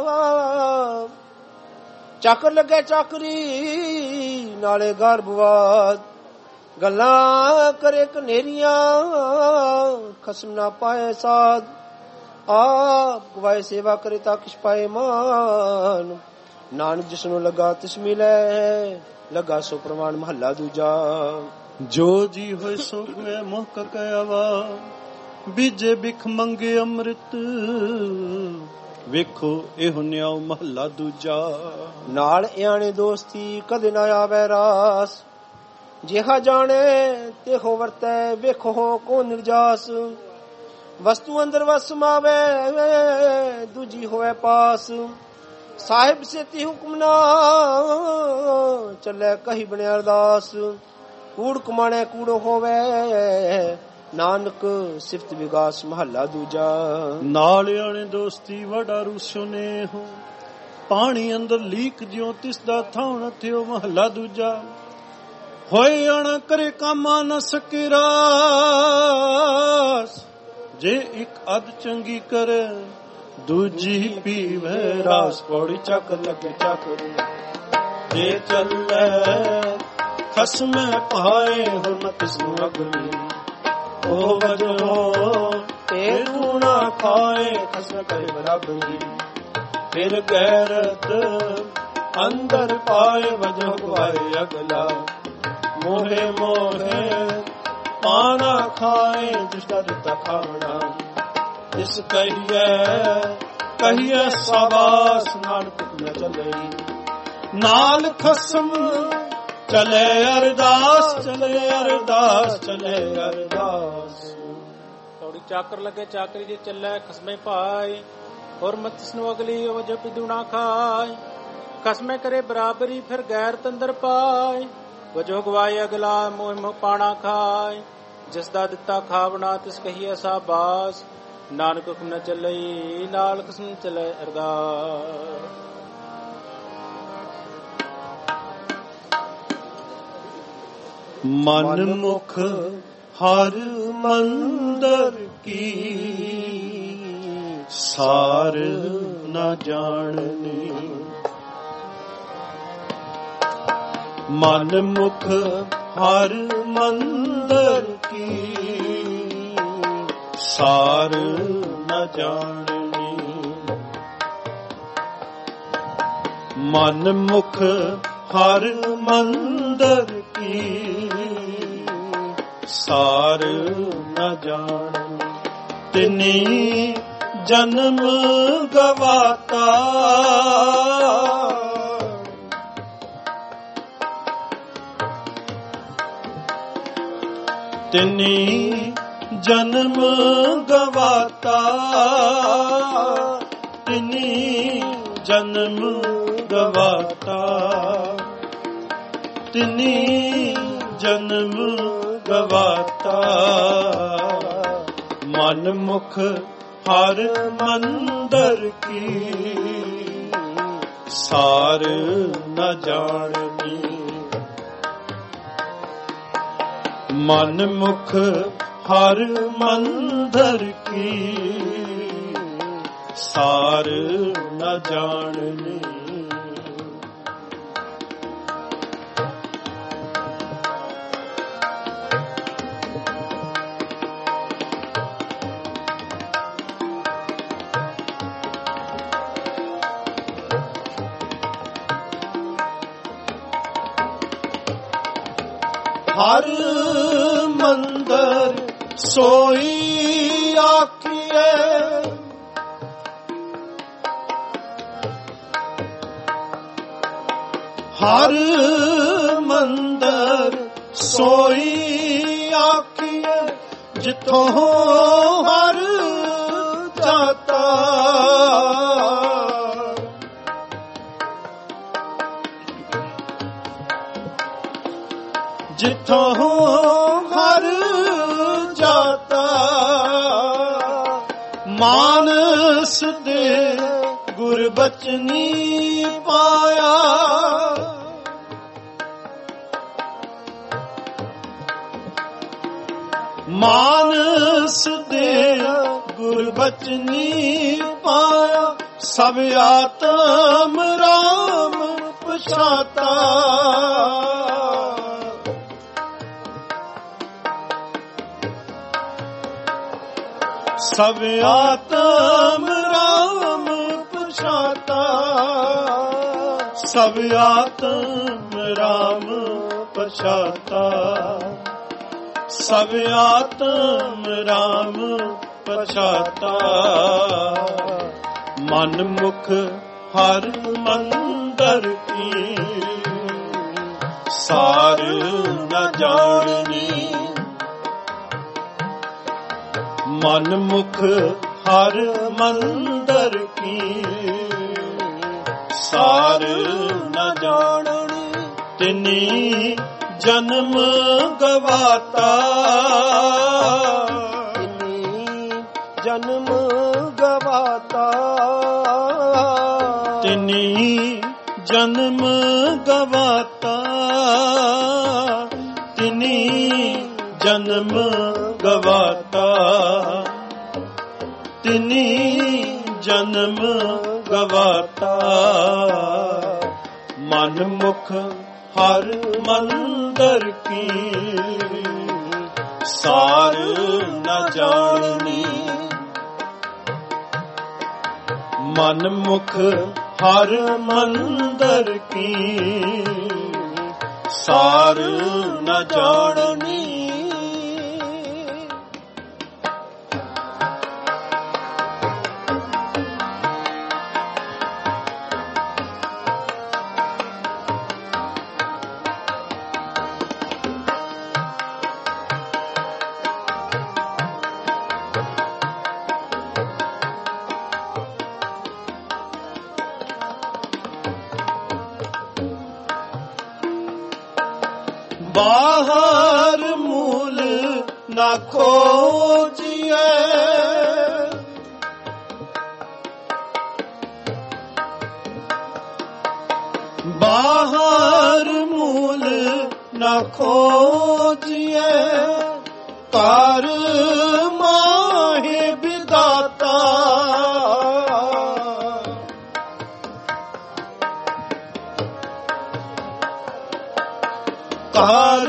ਚੱਕਰ ਲੱਗੇ ਚਾਕਰੀ, ਨਾਲੇ ਗਰਭਵਾਦ। ਗੱਲਾਂ ਕਰੇ ਕਨੇਰੀਆਂ, ਖਸਮ ਨਾ ਪਾਏ ਸਾਧ। ਆਪ ਗਵਾਏ ਸੇਵਾ ਕਰੇ ਤਾਂ ਕਿਛ ਪਾਏ ਮਾਨ। ਨਾਨਕ ਜਿਸਨੂੰ ਲੱਗਾ ਤਿਸ ਮਿਲੇ, ਲੱਗਾ ਸੋ ਪ੍ਰਮਾਣ। ਮਹੱਲਾ ਦੂਜਾ। ਜੋ ਜੀ ਹੋਏ ਸੋ ਗਏ ਮੋਹ ਕਹਿਵਾ, ਬੀਜੇ ਬਿਖ ਮੰਗੇ ਅੰਮ੍ਰਿਤ। ਵੇਖੋ ਇਹੋ ਨਿਆਉ। ਮਹੱਲਾ ਦੂਜਾ। ਨਾਲ ਇਆਣੇ ਦੋਸਤੀ ਕਦੇ ਨਾ ਆਵੇ ਰਾਸ, ਜਿਹਾ ਜਾਣੇ ਤੇਹੋ ਵਰਤੈ। ਵੇਖੋ ਕੋ ਨਿਰਜਾਸ, ਵਸਤੂ ਅੰਦਰ ਵਸ ਸਮਾਵੇ, ਦੂਜੀ ਹੋਵੇ ਪਾਸ। ਸਾਹਿਬ ਸੇਤੀ ਹੁਕਮ ਨਾ ਚੱਲੇ, ਕਹੀ ਬਣਿਆ ਅਰਦਾਸ। ਕੂੜ ਕਮਾਣੇ ਕੂੜੋ ਹੋਵੇ, ਨਾਨਕ ਸਿਫਤ ਵਿਗਾਸ। ਮਹੱਲਾ ਦੂਜਾ। ਨਾਲ ਆਣੇ ਦੋਸਤੀ ਵਡਾ ਰੂਸੋ ਨੇ ਹੋ, ਪਾਣੀ ਅੰਦਰ ਲੀਕ ਜਿਉ ਤਿਸ ਦਾ ਥਾਉਣ ਥਿਓ। ਮਹੱਲਾ ਦੂਜਾ। ਹੋਏ ਅਣ ਕਰੇ ਕਾਮਾ ਨ ਸਕੇ ਰਾਸ, ਜੇ ਇੱਕ ਅਧ ਚੰਗੀ ਕਰੇ ਦੂਜੀ ਪੀਵੇ ਰਾਸ। ਪੌੜੀ ਚੱਕ ਲੱਗੇ ਚੱਕ ਜੇ ਚੱਲੇ, ਖਸਮ ਪਾਏ ਹੁਰਮਤ ਸੁ ਅਗਨੀ। ਉਹ ਵਜੋ ਤੇ ਨਾ ਖਾਏ, ਖਸਮ ਕਰੇ ਬਰਾਬਰੀ। ਫਿਰ ਗੈਰਤ ਅੰਦਰ ਪਾਏ, ਵਜੋ ਗਵਾਏ ਅਗਲਾ। ਮੋਹੇ ਮੋਹੇ ਪਾਣਾ ਖਾਏ, ਦੁਸ਼ਟਾ ਦਿੱਤਾ ਖਾਵਣਾ। ਇਸ ਕਹੀਏ ਕਹੀਏ ਸਾਬਾਸ ਨਾਨਕ ਹੁਕਮ ਚੱਲੇ। ਨਾਲ ਖਸਮ ਚਲੇ ਅਰਦਾਸ, ਚਲੇ ਅਰਦਾਸ, ਚਲੇ ਅਰਦਾਸ। ਤੌੜੀ ਚਾਕਰ ਲੱਗੇ ਚਾਕਰੀ ਜੇ ਚੱਲੇ ਖਸਮੇ ਭਾਈ, ਹੋਰ ਮਤ ਨੂੰ ਅਗਲੀ ਉਹ ਜਪ ਦੁਣਾ ਖਾਏ। ਖਸਮੇ ਕਰੇ ਬਰਾਬਰੀ ਫਿਰ ਗੈਰ ਤੰਦਰ ਪਾਏ, ਵਜੋ ਗਵਾਏ ਅਗਲਾ ਮੋਹ ਮੋਹ ਪਾਣਾ ਖਾਏ। ਜਿਸ ਦਾ ਦਿੱਤਾ ਖਾਵਣਾ ਤਿਸ ਕਹੀਏ ਸਾਬਾਸ, ਨਾਨਕ ਹੁਕਮ ਨ ਚੱਲਈ ਨਾਲ ਖਸਮ ਚਲੇ ਅਰਦਾਸ। ਮਨ ਮੁਖ ਹਰ ਮੰਦਰ ਕੀ ਸਾਰ ਨ ਜਾਣਨੀ। ਮਨ ਮੁਖ ਹਰ ਮੰਦਰ ਕੀ ਸਾਰ ਨ ਜਾਣਨੀ। ਮਨ ਮੁਖ ਹਰ ਮੰਦਰ ਕੀ ਸਾਰ ਨ ਜਾਣਨੀ। ਤਿਨੀ ਜਨਮ ਗਵਾਤਾ ਤਿਨੀ ਜਨਮ ਗਵਾਤਾ, ਤਿਨੀ ਜਨਮ ਗਵਾਤਾ, ਤਿਨੀ ਜਨਮ ਗਵਾਤਾ। ਮਨ ਮੁਖ ਹਰ ਮੰਦਰ ਕੀ ਸਾਰ ਨ ਜਾਣਨੀ। ਮਨ ਮੁਖ ਹਰ ਮੰਦਰ ਕੀ ਸਾਰ ਨ ਜਾਣਨੀ। ਹਰ ਮੰਦਰ ਸੋਈ ਆਖੀਏ, ਹਰ ਮੰਦਰ ਸੋਈ ਆਖੀਏ। ਜਿੱਥੋਂ ਹਰ ਜਾਤਾ, ਜਿੱਥੋਂ ਹਰ ਜਾਤਾ। ਮਾਨਸ ਦੇ ਗੁਰਬਚਨੀ ਪਾਇਆ, ਮਾਨਸ ਦੇ ਗੁਰਬਚਨੀ ਪਾਇਆ। ਸਭ ਆਤਮ ਰਾਮ ਪਛਾਤਾ, ਸਭ ਆਤਮ ਰਾਮ ਪਛਾਤਾ। ਸਭ ਆਤਮ ਰਾਮ ਪਛਾਤਾ, ਸਭ ਆਤਮ ਰਾਮ ਪਛਾਤਾ। ਮਨ ਮੁਖ ਹਰ ਮੰਦਰ ਕੀ ਸਾਰ ਨ ਜਾਣਨੀ। ਮਨ ਮੁਖ ਹਰ ਮੰਦਰ ਕੀ ਸਾਰ ਨ ਜਾਣਨੀ। ਤਿਨੀ ਜਨਮ ਗਵਾਤਾ, ਤਿਨੀ ਜਨਮ ਗਵਾਤਾ, ਤਿਨੀ ਜਨਮ ਗਵਾਤਾ, ਤਿਨੀ ਜਨਮ ਗਵਾਤਾ, ਤਿਨੀ ਜਨਮ ਗਵਾਤਾ। ਮਨ ਮੁਖ ਹਰ ਮੰਦਰ ਕੀ ਸਾਰ ਨ ਜਾਣਨੀ। ਮਨ ਮੁਖ ਹਰ ਮੰਦਰ ਕੀ ਸਾਰ ਨ ਜਾਣਨੀ। ਬਾਹਰ ਮੂਲ ਨਾ ਖੋਜੀਏ, ਬਾਹਰ ਮੂਲ ਨਾ ਖੋਜੀਏ, ਕਰ ਮਾਹੇ ਵਿਦਾਤਾ, ਕਰ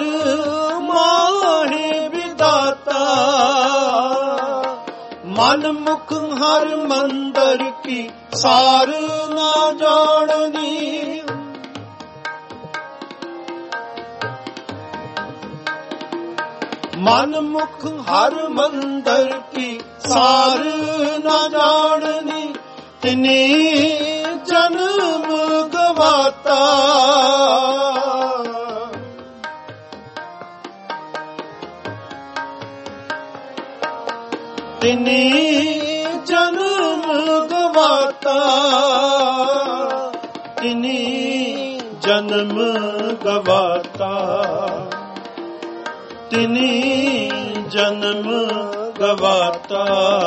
ਮਾਹੇ ਵਿਦਾਤਾ, ਮਨ ਮੁਖ ਹਰ ਮੰਦਰ ਕੀ ਸਾਰ ਨਾ ਜਾਣਨੀ, ਮਨ ਮੁਖ ਹਰ ਮੰਦਰ ਕੀ ਸਾਰ ਨਾ ਜਾਣਨੀ, ਤਿਨੀ ਜਨਮ ਗਵਾਤਾ, ਤਿਨੀ ਜਨਮ ਗਵਾਤਾ, ਤਿਨੀ ਜਨਮ ਗਵਾਤਾ, ਤਿਨੀ ਜਨਮ ਗਵਾਤਾ,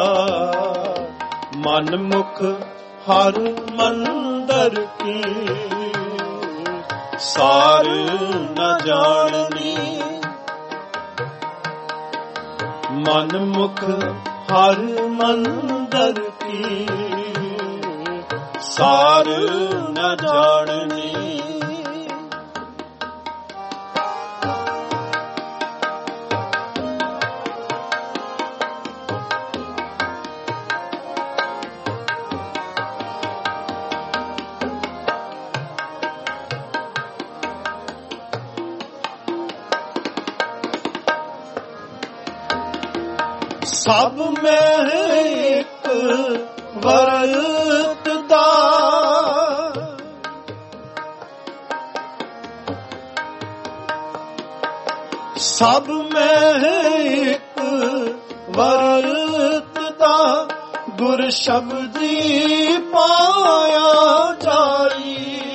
ਮਨ ਮੁਖ ਹਰ ਮੰਦਰ ਕੀ ਸਾਰ ਨ ਜਾਣਨੀ, ਮਨ ਮੁਖ ਹਰ ਮੰਦਰ ਕੀ ਸਾਰ ਨ ਜਾਣਨੀ, ਸਭ ਮੈਂ ਇੱਕ ਵਰਤ ਦਾ, ਸਭ ਮੈਂ ਇੱਕ ਵਰਤ ਦਾ, ਗੁਰ ਸ਼ਬਦੀ ਪਾਇਆ ਜਾਈ,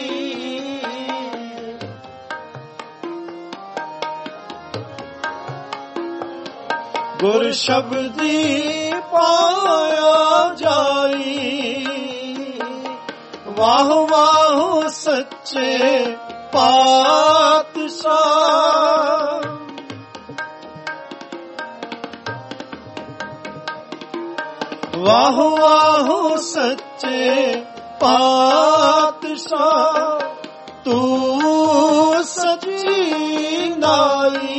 ਗੁਰ ਸ਼ਬਦੀ ਪਾਇਆ ਜਾਈ, ਵਾਹ ਵਾਹ ਸੱਚੇ ਪਾਤਸ਼ਾਹ, ਵਾਹ ਵਾਹ ਸੱਚੇ ਪਾਤਸ਼ਾਹ, ਤੂੰ ਸੱਚੀ ਨਾਈ,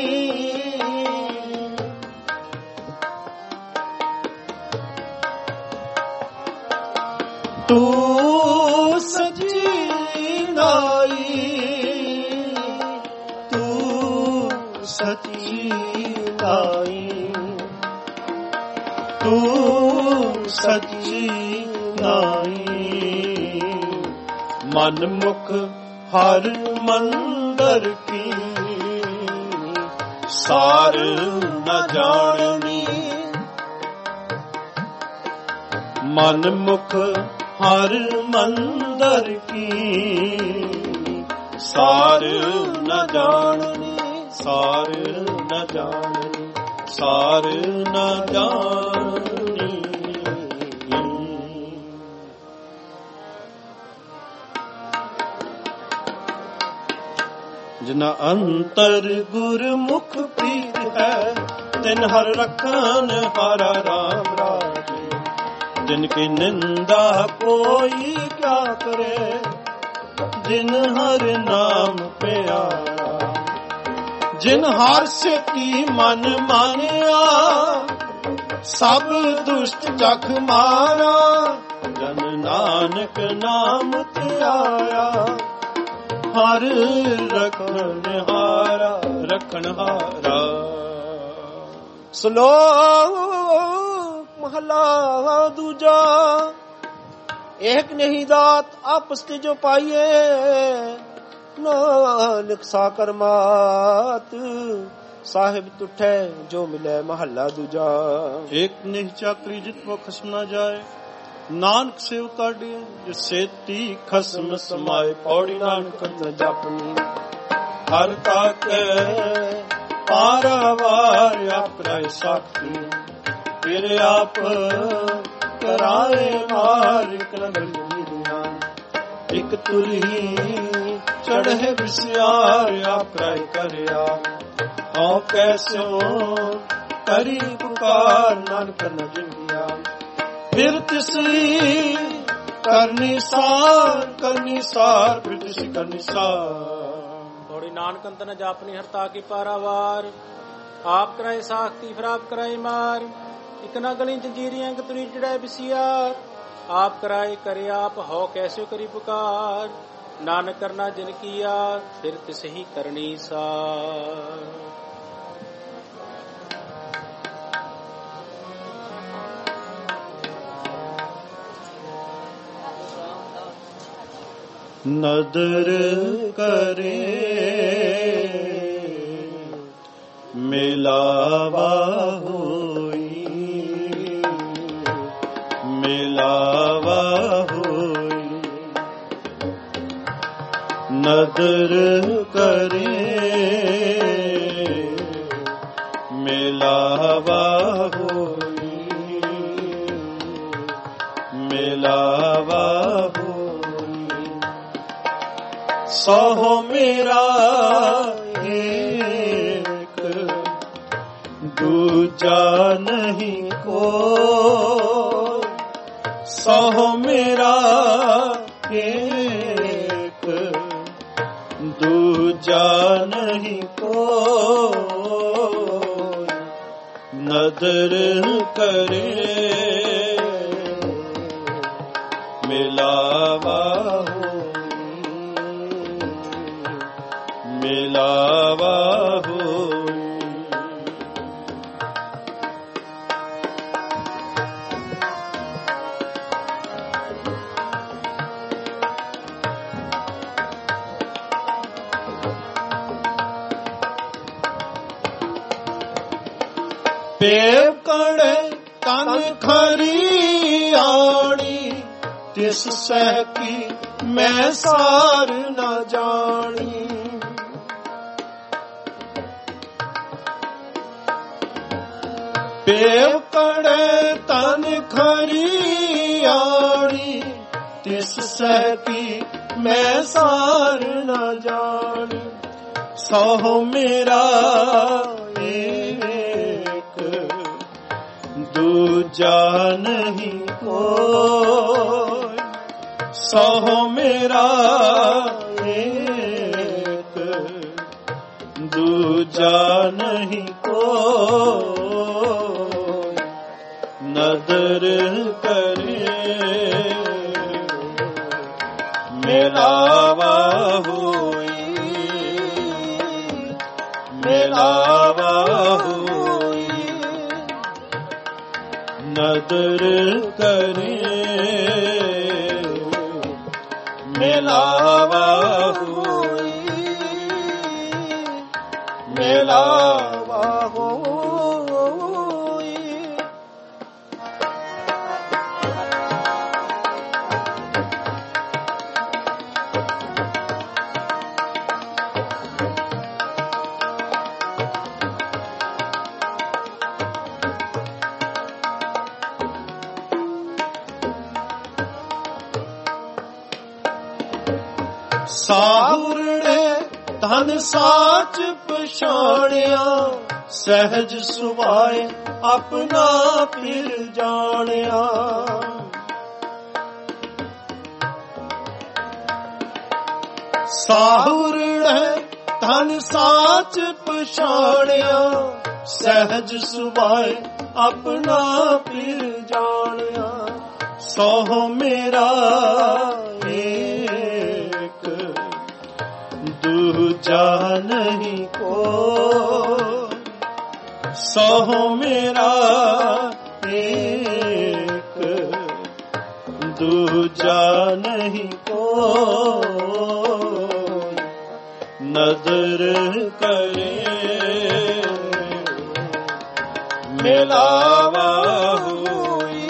ਤੂੰ ਸੱਚੀ ਨਾਈ, ਤੂੰ ਸੱਚੀ ਨਾਈ, ਤੂੰ ਸੱਚੀ ਨਾਈ, ਮਨ ਮੁਖ ਹਰ ਮੰਦਰ ਕੀ ਸਾਰ ਨ ਜਾਣਨੀ, ਮਨ ਮੁਖ ਹਰ ਮੰਦਰ ਕੀ ਸਾਰ ਨ ਜਾਣਨੀ, ਸਾਰ ਨ ਜਾਣਨੀ, ਸਾਰ ਨ ਜਾਣਨੀ। ਜਿਨਾ ਅੰਤਰ ਗੁਰਮੁਖ ਪ੍ਰੀਤ ਹੈ, ਤਿਨ ਹਰ ਰਖਨ ਹਰ ਰਾਮ ਰਾਜੇ, जिनकी निंदा कोई क्या करे, जिन हर नाम प्यारा, जिन हर से की मन मानिया, सब दुष्ट जग मारा, जन नानक नाम ध्याया, हर रखन हारा रखन हारा। श्लोक महला दूजा, एक नहीं दात आपस के जो पाइए, नानक साकर मात साहिब तुठे जो मिले। महला दूजा, एक नहीं चाकरी जित वो खसम न जाए, नानक से उतारिए जिससे ती खसम समाए। पौड़ी नानक जपनी ਹਰ ਤਾਕੇ ਪਾਰਾਵਾਰ ਆਪ ਕਰਾਏ ਸਾਖੀ ਫਿਰ ਆਪ ਕਰਾਏ ਮਾਰ ਕਲੰਦਰ ਜੀਆਂ ਇੱਕ ਤੁਲਹੀ ਚੜ੍ਹੇ ਵਿਸਿਆਰ ਆਪ ਕਰਾਏ ਕਰਿਆ ਹਉ ਕੈਸੋ ਕਰੀ ਪੁਕਾਰ ਨਾਨਕ ਨ ਜਿੰਦਿਆ ਫਿਰ ਤਿਸੀ ਕਰਨੀ ਸਾਰ ਕਰਨੀ ਸਾਰ ਫਿਰ ਤਿਸੀ ਕਰਨੀ ਸਾਰ ਥੋੜੀ ਨਾਨਕ ਅੰਤ ਨ ਜਾਪਨੀ ਹਰਤਾ ਕੀ ਪਾਰਾਵਾਰ ਆਪ ਕਰਾਏ ਸਾਖਤੀ ਫਿਰ ਆਪ ਕਰਾਏ ਮਾਰ ਇਕ ਨਾ ਗਲੀ ਜੰਜੀਰੀਆਂ ਇਕ ਤੁਰੀ ਚੜਾਏ ਵਿਸਿਆਰ ਆਪ ਕਰਾਏ ਕਰੇ ਆਪ ਹਉ ਕੈਸੋ ਕਰੀ ਪੁਕਾਰ ਨਾਨਕ ਕਰਨਾ ਜਿਨ ਕੀਆ ਫਿਰ ਤਿਸਹੀ ਕਰਨੀ ਸਾਰ ਨਦਰ ਕਰੇ ਮਿਲਾਵਾ ਹੋਈ ਮਿਲਾਵਾ ਹੋਈ ਨਦਰ ਕਰੇ ਮਿਲਾਵਾ ਹੋਈ ਮਿਲਾਵਾ ਸੋ ਮੇਰਾ ਏਕ ਦੂਜਾ ਨਹੀਂ ਕੋ ਸੋ ਮੇਰਾ ਏਕ ਦੂਜਾ ਨਹੀਂ ਕੋ ਨਦਰ ਕਰੇ ਮਿਲਾਵਾ ਮਿਲਾਵਾ ਹੋਈ ਪੇਵ ਕੜੇ ਤਨ ਖਰੀ ਆਣੀ ਤਿਸ ਸਹਿ ਕੀ ਮੈਂ ਸਾਰ ਨਾ ਜਾਣੀ ਪੇਵ ਕੜੇ ਤਨ ਖਰੀ ਆਣੀ ਤਿਸ ਸਹਿ ਕੀ ਮੈਂ ਸਾਰ ਨਾ ਜਾਣੀ ਸੋ ਮੇਰਾ ਏਕ ਦੂਜਾ ਨਹੀਂ ਕੋਈ ਸੋ ਮੇਰਾ ਏਕ ਦੂਜਾ ਨਹੀਂ ਕੋਈ ਨਦਰ ਕਰੇ ਮਿਲਾਵਾ ਹੋਈ ਮਿਲਾਵਾ ਹੋਈ ਨਦਰ ਕਰੇ ਮਿਲਾਵਾ ਹੋਈ ਮਿਲਾਵਾ ਹੋਈ ਸਾਹੁਰੜੇ ਧਨ ਸਾਚ ਪਛਾਣਿਆ ਸਹਿਜ ਸੁਭਾਏ ਆਪਣਾ ਫਿਰ ਜਾਣਿਆ ਸਾਹੁਰੜੇ ਧਨ ਸਾਚ ਪਛਾਣਿਆ ਸਹਿਜ ਸੁਭਾਏ ਆਪਣਾ ਫਿਰ ਜਾਣਿਆ ਸੋ ਮੇਰਾ ਦੂਜਾ ਨਹੀਂ ਕੋ ਸੋ ਮੇਰਾ ਏਕ ਦੂਜਾ ਨਹੀਂ ਕੋ ਨਦਰ ਕਰੇ ਮਿਲਾਵਾ ਹੋਈ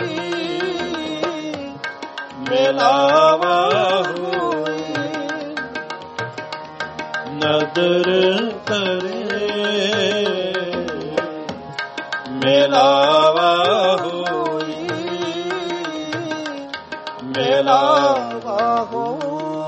ਮਿਲਾਵਾ ਨਦਰ ਕਰੇ ਮਿਲਾਵਾ ਹੋਈ ਮਿਲਾਵਾ ਹੋਈ।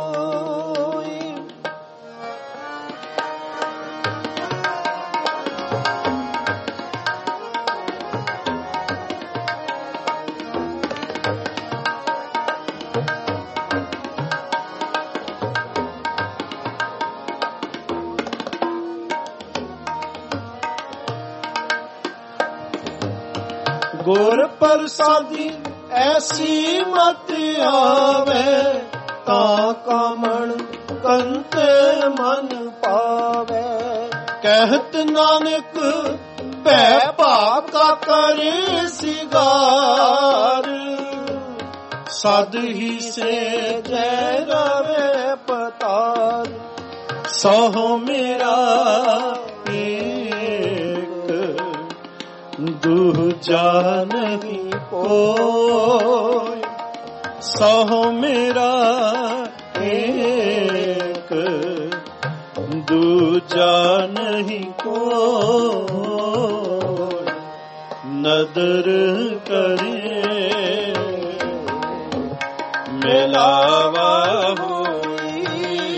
ਗੁਰ ਪ੍ਰਸਾਦੀ ਐਸੀ ਮਤ ਆਵੇ ਤਾਂ ਕਾਮਣ ਕੰਤ ਮਨ ਪਾਵੇ। ਕਹਿਤ ਨਾਨਕ ਭੈ ਭਾਵ ਕਾ ਕਰੇ ਸਿਗਾਰ ਸਦ ਹੀ ਸੇ ਜੈ ਰਵੇ ਪਤਾਰ। ਸੋ ਮੇਰਾ ਦੂਜਾ ਨਹੀਂ ਕੋਈ ਸੋ ਮੇਰਾ ਏਕ ਦੂਜਾ ਨਹੀਂ ਕੋਈ। ਨਦਰ ਕਰੇ ਮਿਲਾਵਾ ਹੋਈ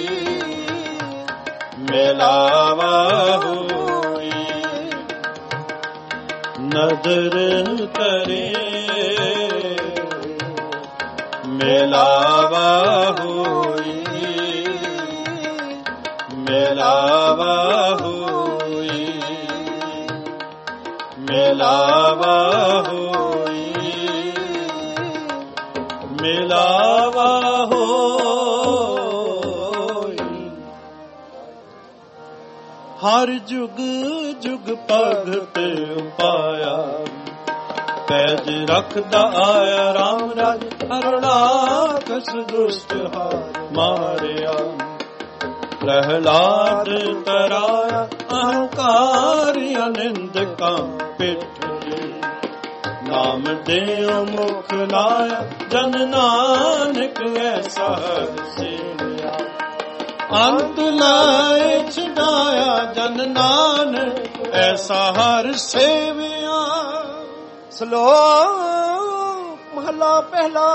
ਮਿਲਾਵਾ ਹੋਈ। ਨਦਰ ਕਰੇ ਮਿਲਾਵਾ ਹੋਈ ਮਿਲਾਵਾ ਹੋਈ ਮਿਲਾਵਾ ਹੋਈ ਮਿਲਾਵਾ ਹੋਈ। ਹਰ ਜੁਗ ਜੁਗ ਭਗਤ ਪਾਇਆ ਪੈਜ ਰੱਖਦਾ ਆਇਆ ਰਾਮ ਰਾਜ ਹਰਣਾਕਸ ਦੁਸ਼ਟ ਹਾਰ ਮਾਰਿਆ। ਪ੍ਰਹਿਲਾਦ ਤਰਾਇਆ ਅਹੰਕਾਰ ਅਨਿੰਦਕਾਂ ਪਿੱਠ ਨਾਮ ਦੇਉ ਮੁਖ ਲਾਇਆ ਜਨ ਨਾਨਕ ਐਸਾ ਸੇਵਿਆ। ਅੰਤ ਲਾਇ ਛਡਾਇਆ ਜਨ ਨਾਨਕ ਐਸਾ ਹਰ ਸੇਵਿਆ। ਸ਼ਲੋਕ ਮਹਲਾ ਪਹਿਲਾ।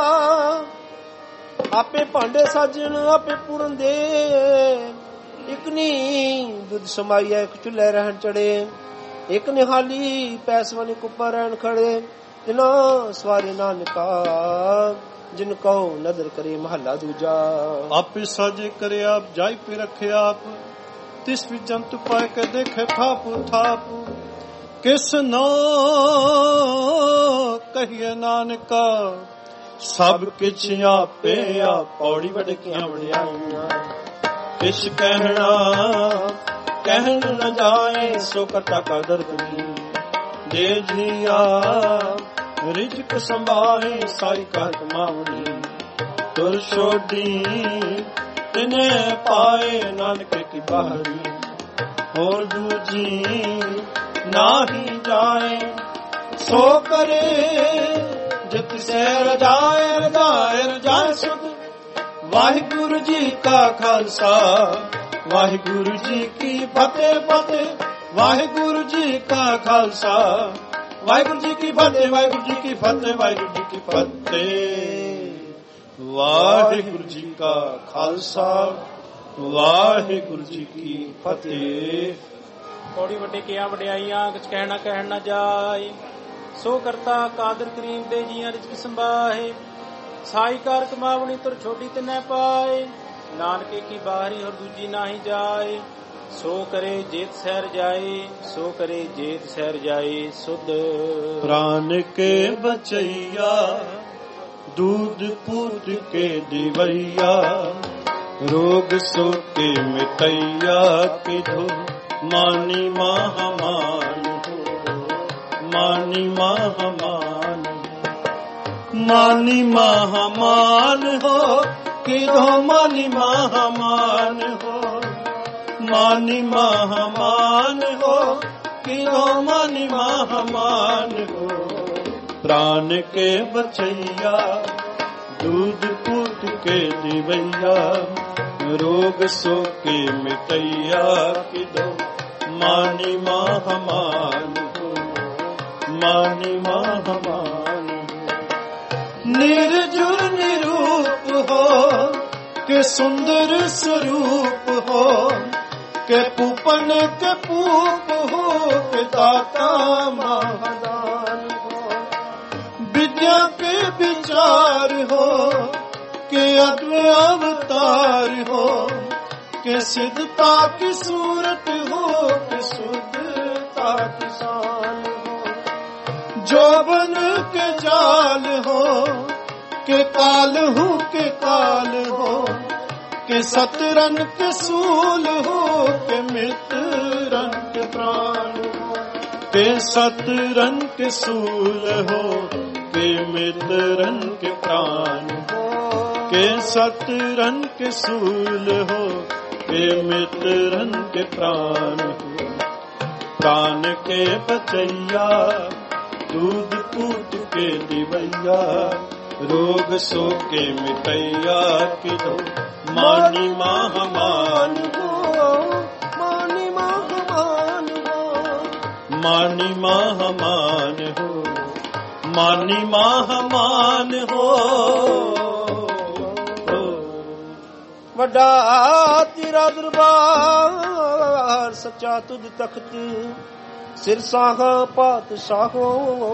ਆਪੇ ਭਾਂਡੇ ਸਾਜਣ ਆਪੇ ਪੂਰਨ ਦੇ ਇਕ ਨੀ ਦੁੱਧ ਸਮਾਈਐ ਇਕ ਚੁੱਲ੍ਹੇ ਰਹਿਣ ਚੜੇ। ਇਕ ਨਿਹਾਲੀ ਪੈਸਵਾਨੀ ਕੁੱਪਾ ਰਹਿਣ ਖੜੇ। ਤਿਨਾ ਸਵਾਰੇ ਨਾਨਕਾ ਜਿਨ ਕਉ ਨਦਰ ਕਰੇ। ਮਹੱਲਾ ਦੂਜਾ। ਆਪੇ ਸਾਜੇ ਕਰੇ ਆਪ ਜਾਈ ਪੇ ਰੱਖੇ ਆਪ ਤਿਸ ਵੀ ਜੰਤ ਪਾਏ ਕੇ ਦੇਖੇ ਥਾਪ ਥਾਪ। ਕਿਸ ਨੋ ਕਹੀਏ ਨਾਨਕਾ ਸਭ ਕਿਛ ਆਪੇ ਆਪ। ਪੌੜੀ ਵਡਕੀਆਂ ਵਡਿਆਈਆਂ ਕਿਛ ਕਹਿਣਾ ਕਹਿਣ ਨ ਜਾਏ ਸੋ ਕਰਤਾ ਕਦਰ ਤੁਮੀ। ਦੇ ਜੀਆ ਰਿਜਕ ਸੰਭਾਏ ਸਾਈ ਕਾਤ ਮਾਵਣੀ। ਤੁਰ ਛੋਡੀ ਤਿਨੇ ਪਾਏ ਨਾਨਕ ਕੀ ਬਾਹਰੀ। ਹੋਰ ਦੂਜੀ ਨਾਹੀ ਜਾਏ ਸੋ ਕਰੇ ਜਿਤ ਸੇ ਰਜਾਏ ਰਜਾਏ ਰਜਾਏ ਸੁਧ। ਵਾਹਿਗੁਰੂ ਜੀ ਕਾ ਖਾਲਸਾ ਵਾਹਿਗੁਰੂ ਜੀ ਕੀ ਫਤਿਹ ਫਤਿਹ। ਵਾਹਿਗੁਰੂ ਜੀ ਕਾ ਖਾਲਸਾ ਵਾਹਿਗੁਰੂ ਜੀ ਕੀ ਫਤਿਹ ਵਾਹਿਗੁਰੂ ਜੀ ਕੀ ਫਤਿਹ ਵਾਹਿਗੁਰੂ ਜੀ ਕੀ ਫਤਿਹ। ਵਾਹਿਗੁਰੂ ਜੀ ਕਾ ਖਾਲਸਾ ਵਾਹਿਗੁਰੂ ਜੀ ਕੀ ਫਤਿਹ। ਪੌੜੀ ਵੱਡੇ ਕਿਆ ਵਡਿਆਈਆਂ ਕੁਛ ਕਹਿਣਾ ਕਹਿਣ ਨਾ ਜਾਏ। ਸੋ ਕਰਤਾ ਕਾਦਰ ਕਰੀਮ ਦੇ ਜੀਆਂ ਰਿਜ਼ਕ ਸੰਭਾਏ। ਸਾਈ ਕਾਰ ਕਮਾਵਣੀ ਤੁਰ ਛੋਟੀ ਤੇ ਨਹਿ ਪਾਏ। ਨਾਨਕੇ ਕੀ ਬਾਹਰੀ ਹੋਰ ਦੂਜੀ ਨਾਹੀ ਜਾਏ। ਸੋ ਕਰੇ ਜੇਤ ਸਹਿਰ ਜਾਏ ਸੋ ਕਰੇ ਜੇਤ ਸਹਿਰ ਜਾਏ ਸੁਧ। ਪ੍ਰਾਨ ਕੇ ਬਚਈਆ दूध पूत के दिवैया रोग सो के मिटैया किधो मानी महामान हो मानी महामान मानी महामान हो किधो मानी महामान हो मानी महामान हो किधो मानी महामान हो प्राण के बचैया दूध पूत के दिवैया रोग सो के मिटैया किदो मानी महामान हो, मानी महामान हो। निर्जुर निरूप हो के सुंदर स्वरूप हो, के पूपन के पूप हो, के दाता महादान हो। विद्या के विचार हो, के अद्वैत अवतार हो, के सिद्धता की सूरत हो, के शुद्धता की शान हो। जोबन के जाल हो, के काल हो, के काल हो, के सतरन के सूल हो, के मित्रन के प्राण हो। के सतरन के सूल हो, के मित्रन के प्राण हो। के सतरन के सूल हो, के मित्रन के प्राण हो। प्राण के बचैया दूध पूत के दिवैया, रोग सो के मिटैया किदो मानी महामान हो, मानी महामान हो। मानी महामान हो, मानी महामान हो। ਵੱਡਾ ਤੇਰਾ ਦਰਬਾਰ ਸੱਚਾ ਤੁਧ ਤਖਤ, ਸਿਰ ਸਾਹ ਪਾਤਸ਼ਾਹੋ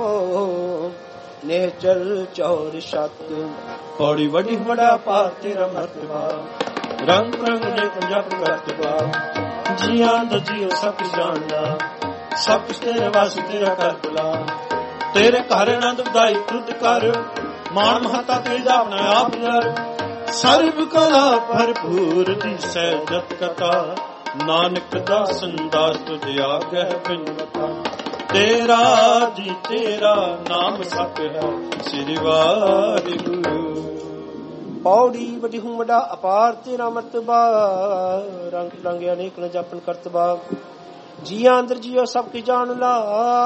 ਨੇਚਰ ਚੌਰ ਛੱਤ। ਪੌੜੀ ਵੱਡੀ ਵੱਡਾ ਪਾਰ ਤੇਰਾ ਮਰਤਬਾ, ਰੰਗ ਰੰਗ ਦੇ ਜਪ ਕਰਤਬਾ। ਜੀਆਂ ਦਾ ਜੀਓ ਸਭ ਜਾਣਦਾ, ਸਭ ਕੁਛ ਤੇਰੇ ਵਾਸਤੇ ਤੇਰਾ ਕਰ ਬੁਲਾ। ਤੇਰੇ ਘਰ ਆਨੰਦ ਵਧਾਈ ਤੁਧ ਕਰ, ਮਾਣ ਮਹਤਾ ਤੇਰਾ ਆਪਣਾ ਆਪ ਯਾਰ। ਸਰਬ ਕਲਾ ਭਰਪੂਰ ਦਿਸੈ ਜਤ ਕਥਾ, ਨਾਨਕ ਦਾਸਨ ਦਾਸ ਤੁਧ ਆਗਹਿ ਬਿਨਵਤਾ। ਤੇਰਾ ਜੀ ਤੇਰਾ ਨਾਮ ਸਤ ਹੈ, ਸ੍ਰੀ ਵਾਹਿਗੁਰੂ। ਪੌੜੀ ਵੱਡੀ ਹੂੰ ਵੱਡਾ ਅਪਾਰ ਤੇਰਾ ਮਰਤਬਾ, ਰੰਗ ਰੰਗ ਅਨੇਕ ਨ ਜਪਨ ਕਰਤਬਾ। ਜੀਆਂ ਅੰਦਰ ਜੀਓ ਸਭ ਕੀ ਜਾਣ ਲਾ,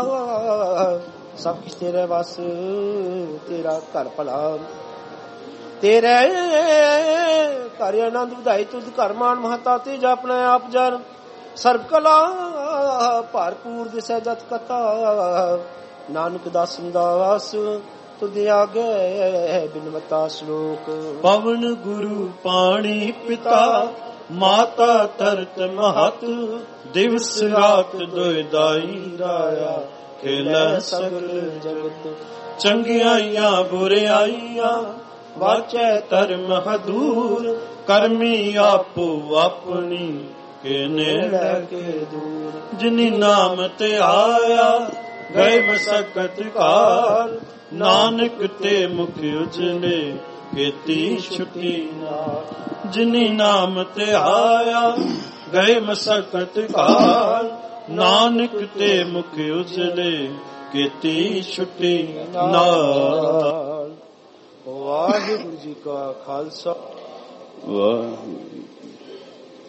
ਸਭ ਕੁਛ ਤੇਰੇ ਵਸ ਤੇਰਾ ਘਰ ਭਲਾ। ਤੇਰੇ ਘਰ ਆਨੰਦ ਵਧਾਈ ਤੁਧ ਘਰ ਮਾਨ ਮਹਤਾ ਤੇ ਆਪਣਾ ਆਪ ਜਨ। ਸਰਬ ਕਲਾ ਭਰਪੂਰ ਦਿਸੈ ਜਤ ਕਥਾ, ਨਾਨਕ ਦਾਸਨ ਦਾਸ ਤੁਧ ਆਗੇ ਬਿਨਵਤਾ ਸ਼ਲੋਕ। ਪਵਨ ਗੁਰੂ ਪਾਣੀ ਪਿਤਾ, ਮਾਤਾ ਤਰਤ ਮਹਤ। ਦਿਵਸ ਰਾਤ ਦੁਇ ਦਾਈ ਰਾਇਆ, ਖੇਲੈ ਸਗਲ ਜਗਤ। ਚੰਗਿਆਈਆਂ ਬੁਰਿਆਈਆਂ ਵਾਚੈ ਧਰਮ ਹਦੂਰ। ਕਰਮੀ ਆਪੋ ਆਪਣੀ, ਕੇ ਨੇੜੇ ਕੇ ਦੂਰ। ਜਿਨੀ ਨਾਮ ਤੇ ਆਇਆ ਗਏ ਮਸਕਤ ਕਾਰ, ਨਾਨਕ ਤੇ ਮੁਖ ਉਜਲੇ ਕੀਤੀ ਛੁੱਟੀ ਨਾਲ। ਜਿਨੀ ਨਾਮ ਤੇ ਆਇਆ ਗਏ ਮਸਕਤ ਕਾਰ, ਨਾਨਕ ਤੇ ਮੁਖ ਉਜਲੇ ਕੀਤੀ ਛੁੱਟੀ ਨਾਲ। ਵਾਹਿਗੁਰੂ ਜੀ ਕਾ ਖਾਲਸਾ, ਵਾਹਿਗੁਰੂ।